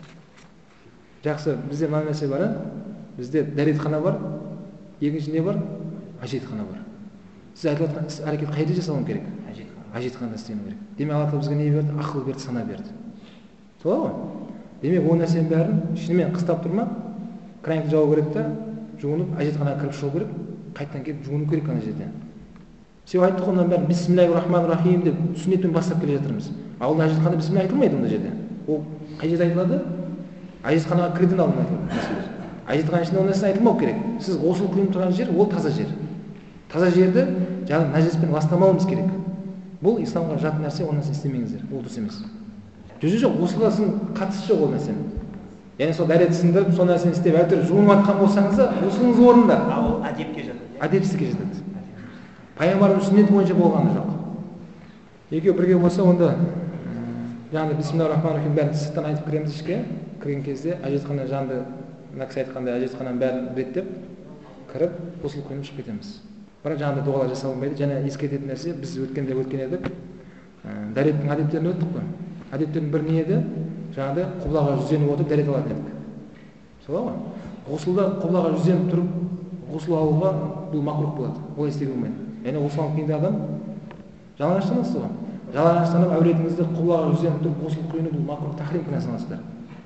Жақсы, бізде мына нәрсе бар, бізде дәретхана бар, екінші не бар? Әжетхана бар. Сіз айтып жатқан іс-әрекет қайда жасалуы керек? Әжетханада істеуі керек. Демек Алла тағала бізге не берді? Ақыл берді, сана берді. Солай ғой? Демек ол нәрсенің бәрін шынымен қыстап тұрма, краникті жабу керек та, жуынып, әжетханаға кіріп шығу керек, қайтадан келіп жуыну керек ана жерде. Сен айттық онан бәрін бисмиллахир-рахманир-рахим деп сүннетпен бастап келе жатырмыз. Ал әжетханада бисмилля айтылмайды онда жерде. Ол қай жерде айтылады? Әжетханаға кіруден алдын айтылады. Әжетхана ішінде ол нәрсе айтылмау керек. Сіз ғұсыл құйынып тұрған жер ол таза жер. Таза жерді жаңағы нәжеспен ластамауымыз керек. Бұл исламға жат нәрсе, ол нәрсе істемеңіздер. Ол дұрыс емес. Жоқ, ғұсылға қатысы жоқ ол нәрсенің. Яғни сол дәрет сындырып, сол нәрсені істеп, әйтеуір жуынып жатқан болсаңыз да, ғұсылыңыз орнында. Ол әдепке жатады. Әдепсіздікке жатады. Пайғамбарымыз сүннеті бойынша болғаны жоқ. Екеуі бірге болса, онда жаңағы бисмиллахир-рахманир-рахим бәрін сырттан айтып кіреміз ішке. Кірген кезде әжетхана жанды, мына кісі айтқандай әжетхананың бәрін реттеп, кіріп, ғұсыл құйынып шығып кетеміз. Бірақ жаңағыдай дұғалар жасалынбайды. Және ескертетін нәрсе, біз өткен едік. Дәреттің әдептерін өттік қой. Әдептердің бір не еді? Жаңағыдай құблаға жүзеніп отырып дәрет алатын едік. Солай ғой? Ғұсылда құблаға жүзеніп тұрып, ғұсыл алуға бұл макрух болады. Олай істеуге болмайды. Яғни ғұсыл алып келген адам жалаңаштанасыз ғой. Жалаңаштанып, әуретіңізді құблаға жүзеніп тұрып, ғұсыл құйыну бұл макрух тахрим күнә саналасыздар.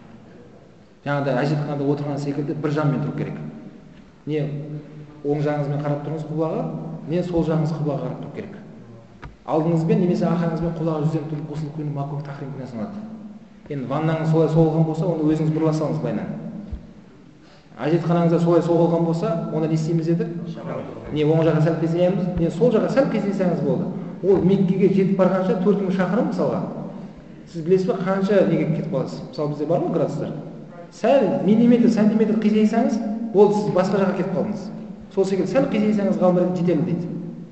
Жаңағыдай әжетханада отырған секілді бір жанмен тұру керек. Не оң жағыңызбен қарап тұрыңыз құблаға, не сол жағыңыз құблаға қарап тұру керек. Алдыңызбен немесе арқаңызбен құблаға жүзеніп тұрып ғұсыл құйыну макрух тахрим күнә саналады. Енді ваннаңыз солай соғылған болса, оны өзіңіз бұрыла салыңыз былайынан. Әжетханаңызда солай соғылған болса, онда не істейміз едік? Не оң жаққа сәл қисайамыз, не сол жаққа сәл қисайсаңыз болды. Ол Меккеге жетіп барғанша 4000 шақырым мысалға. Сіз білесіз бе, қанша неге кетіп қаласыз? Мысалы бізде бар ғой градустар. Сәл миллиметр, сантиметр қисайсаңыз, ол сіз басқа жаққа кетіп қалдыңыз. Сол секілді сәл қисайсаңыз ғалымдар жетеді дейді.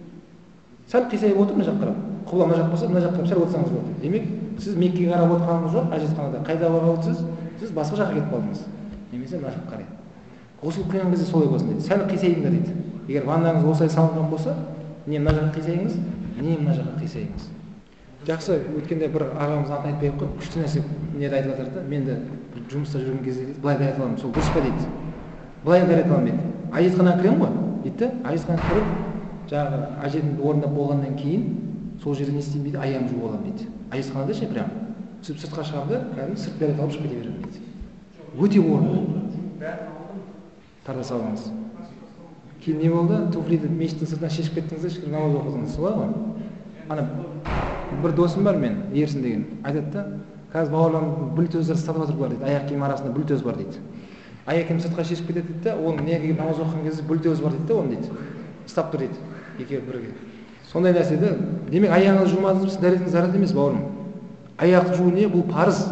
Сәл қисайып отыр, мына жаққа қарап. Құбла мына жақ болса, мына жаққа сәл отырсаңыз болады. Демек, сіз Меккеге қарап отырғаныңыз жоқ, әжетханада. Қайда барғансыз? Сіз басқа жаққа кетіп қалдыңыз. Немесе мына жаққа қарай. Ғұсыл құйған кезде солай болсын дейді. Сәл қисайыңдар дейді. Егер ваннаңыз осылай салынған болса, не мына жаққа қисайыңыз, не мына жаққа қисайыңыз. Жақсы, өткенде бір ағамыз атын айтпай қойып, күшті нәрсе неде айтып жатыр да, мен де жұмыста жүрген кезде дейді, былай дәрет аламын, сол дұрыс па дейді. Былай дәрет аламын дейді. Әжетханаға кіремін ғой, дейді. Әжетханаға кіріп, жаңағы әжетімді орындап болғаннан кейін, сол жерде не істеймін дейді, аяғымды жуып аламын дейді. Әжетханада ше прям. Сөйтіп сыртқа шығамын да, кәдімгі сырт дәрет алып шығып кете беремін дейді. Өте орынды. Тарта салыңыз. Кейін не болды? Туфлиді мешіттің сыртынан шешіп кеттіңіз де, шүкір намаз оқыдыңыз, солай ғой? Ана бір досым бар мен, Ерсін деген, айтады да, қазір бауырларым бүлтөздер сатып жатыр бұлар дейді, аяқ киім арасында бүлтөз бар дейді. Аяқ киім сыртқа шешіп кетеді дейді да, оның неге намаз оқыған кезде бүлтөз бар дейді да, оны дейді. Ұстап тұр дейді, екеуі бірге. Сондай нәрсе де, демек аяғыңызды жумадыңыз, дәретіңіз зарар емес бауырым. Аяқты жуу не? Бұл парыз.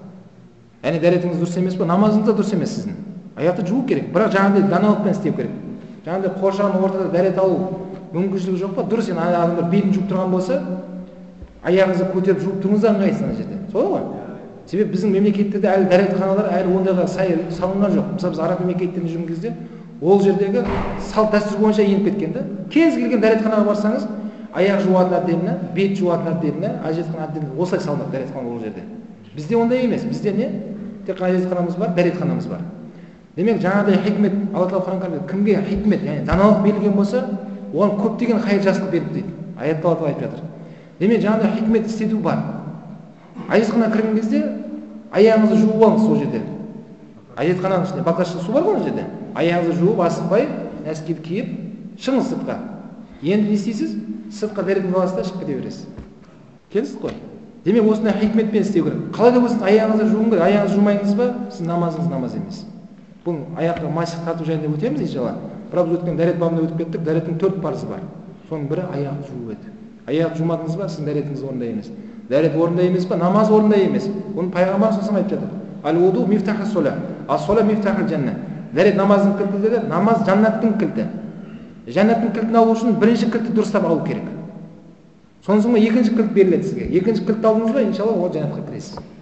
Яғни дәретіңіз дұрыс емес пе? Намазыңыз да дұрыс емес сіздің. Аяқты жуу керек, бірақ жаңағыдай даналықпен істеу керек. Жаңағыдай қоршаған ортада дәрет алу мүмкіншілігі жоқ па? Дұрыс, енді адамдар бетін жуып тұрған болса, аяғыңызды көтеріп жуып тұрыңыз да ыңғайсыз ана жерде. Солай ғой? Себебі біздің мемлекеттерде әлі дәретханалар әлі ондайға сай салынған жоқ. Мысалы біз араб мемлекеттерінде жүрген кезде ол жердегі салт дәстүр бойынша еніп кеткен да. Кез келген дәретханаға барсаңыз, аяқ жуатын отделіне, бет жуатын отделіне, әжетхана отделіне осылай салынады дәретхана ол жерде. Бізде ондай емес. Бізде не? Тек әжетханамыз бар, дәретханамыз бар. Демек жаңағыдай хикмет, Алла тағала Құран кәрімде кімге хикмет, яғни даналық берілген болса, оған көптеген хайыр жақсылық берді дейді. Аятта Алла тағала айтып жатыр. Демек жаңағыдай хикмет істету бар. Әжетханаға кірген кезде аяғыңызды жуып алыңыз сол жерде. Әжетхананың ішінде баклажка су бар ғой ана жерде. Аяғыңызды жуып, асықпай, нәскиді киіп, шығыңыз сыртқа. Енді не істейсіз? Сыртқа дәретін аласыз да шығып кете бересіз. Келесіз ғой? Демек осындай хикметпен істеу керек. Қалай да болсын аяғыңызды жуың керек. Аяғыңызды жумайсыз ба, сіз намазыңыз намаз емес. Бұл аяққа масих тарту жайында өтеміз иншалла. Бірақ біз өткен дәрет бабында өтіп кеттік. Дәреттің 4 парызы бар. Соның бірі аяқты жуу еді. Аяқты жумадыңыз ба, сіздің дәретіңіз орында емес. Дәрет орында емес па, намаз орында емес. Оны пайғамбар саллаллаху айтып жатыр. Ал-вуду мифтахус сола, ас-сола мифтахул жанна. Дәрет намаздың кілті деді, намаз жаннаттың кілті. Жаннаттың кілтін алу үшін бірінші кілтті дұрыстап алу керек. Соның соң екінші кілт беріледі сізге. Екінші кілтті алдыңыз ба, иншалла ол жаннатқа кіресіз.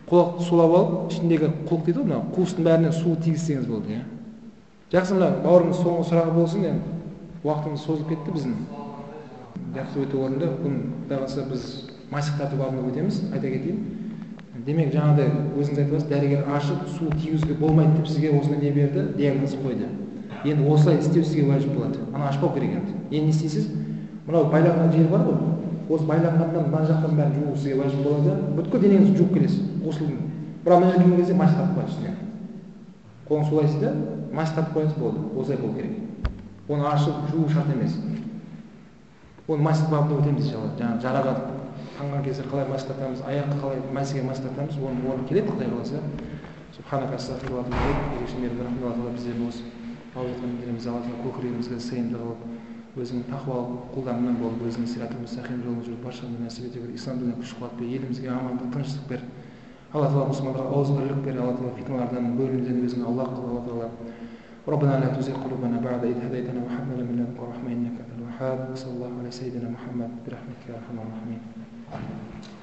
құлақты сулап алып, ішіндегі құлық дейді ғой, мына қуыстың бәріне су тигізсеңіз болды, иә. Жақсы, мына бауырымыз соңғы сұрағы болсын, енді уақытымыз созылып кетті біздің. Жақсы, өте орынды. Бұны құдай қаласа біз масықтарды бабында өтеміз, айта кетейін. Демек, жаңағыдай өзіңіз айтып отырсыз, дәрігер ашып су тигізуге болмайды деп сізге осыны не берді, диагноз қойды. Енді осылай істеу сізге уәжіп болады. Ана ашпау керек енді. Енді не істейсіз? Мынау байланған жер бар ғой. Осы байланғаннан мына жақтан бәрін жуу сізге уәжіп болады. Бүткіл денеңізді жуып келесіз. Ғұсылдың. Бірақ мына жерге келген кезде мас тартып қоясыз үстіне. Қолын сулайсыз да, мас тартып қоясыз, болды. Осылай болу керек. Оны ашып жуу шарт емес. Оны масық бабында өтеміз иншалла. Жаңағы жараға таңған кезде қалай мас тартамыз, аяққа қалай мәсіге мас тартамыз, оны келеді Құдай қаласа. Субханака астағфируллах ва атубу илейх. Ерекше рахмет Алла біздерді осы алып жатқан дінімізді Алла көкірегімізге сыйымды қылып, өзінің тақуалық құлдарынан болып, өзінің сираты мұстақим жолын жүріп баршамызға нәсіп ете көр. Ислам дініне күш қуат бер, елімізге амандық, тыныштық бер. Алла тағала мұсылмандарға ауызбірлік бер, Алла тағала фитналардан, бөлімден өзің Аллах қыл, Алла тағала. ربنا لا تزغ قلوبنا بعد إذ هديتنا وهب لنا من لدنك رحمة إنك أنت الوهاب. صلى الله على سيدنا محمد برحمتك يا أرحم الراحمين.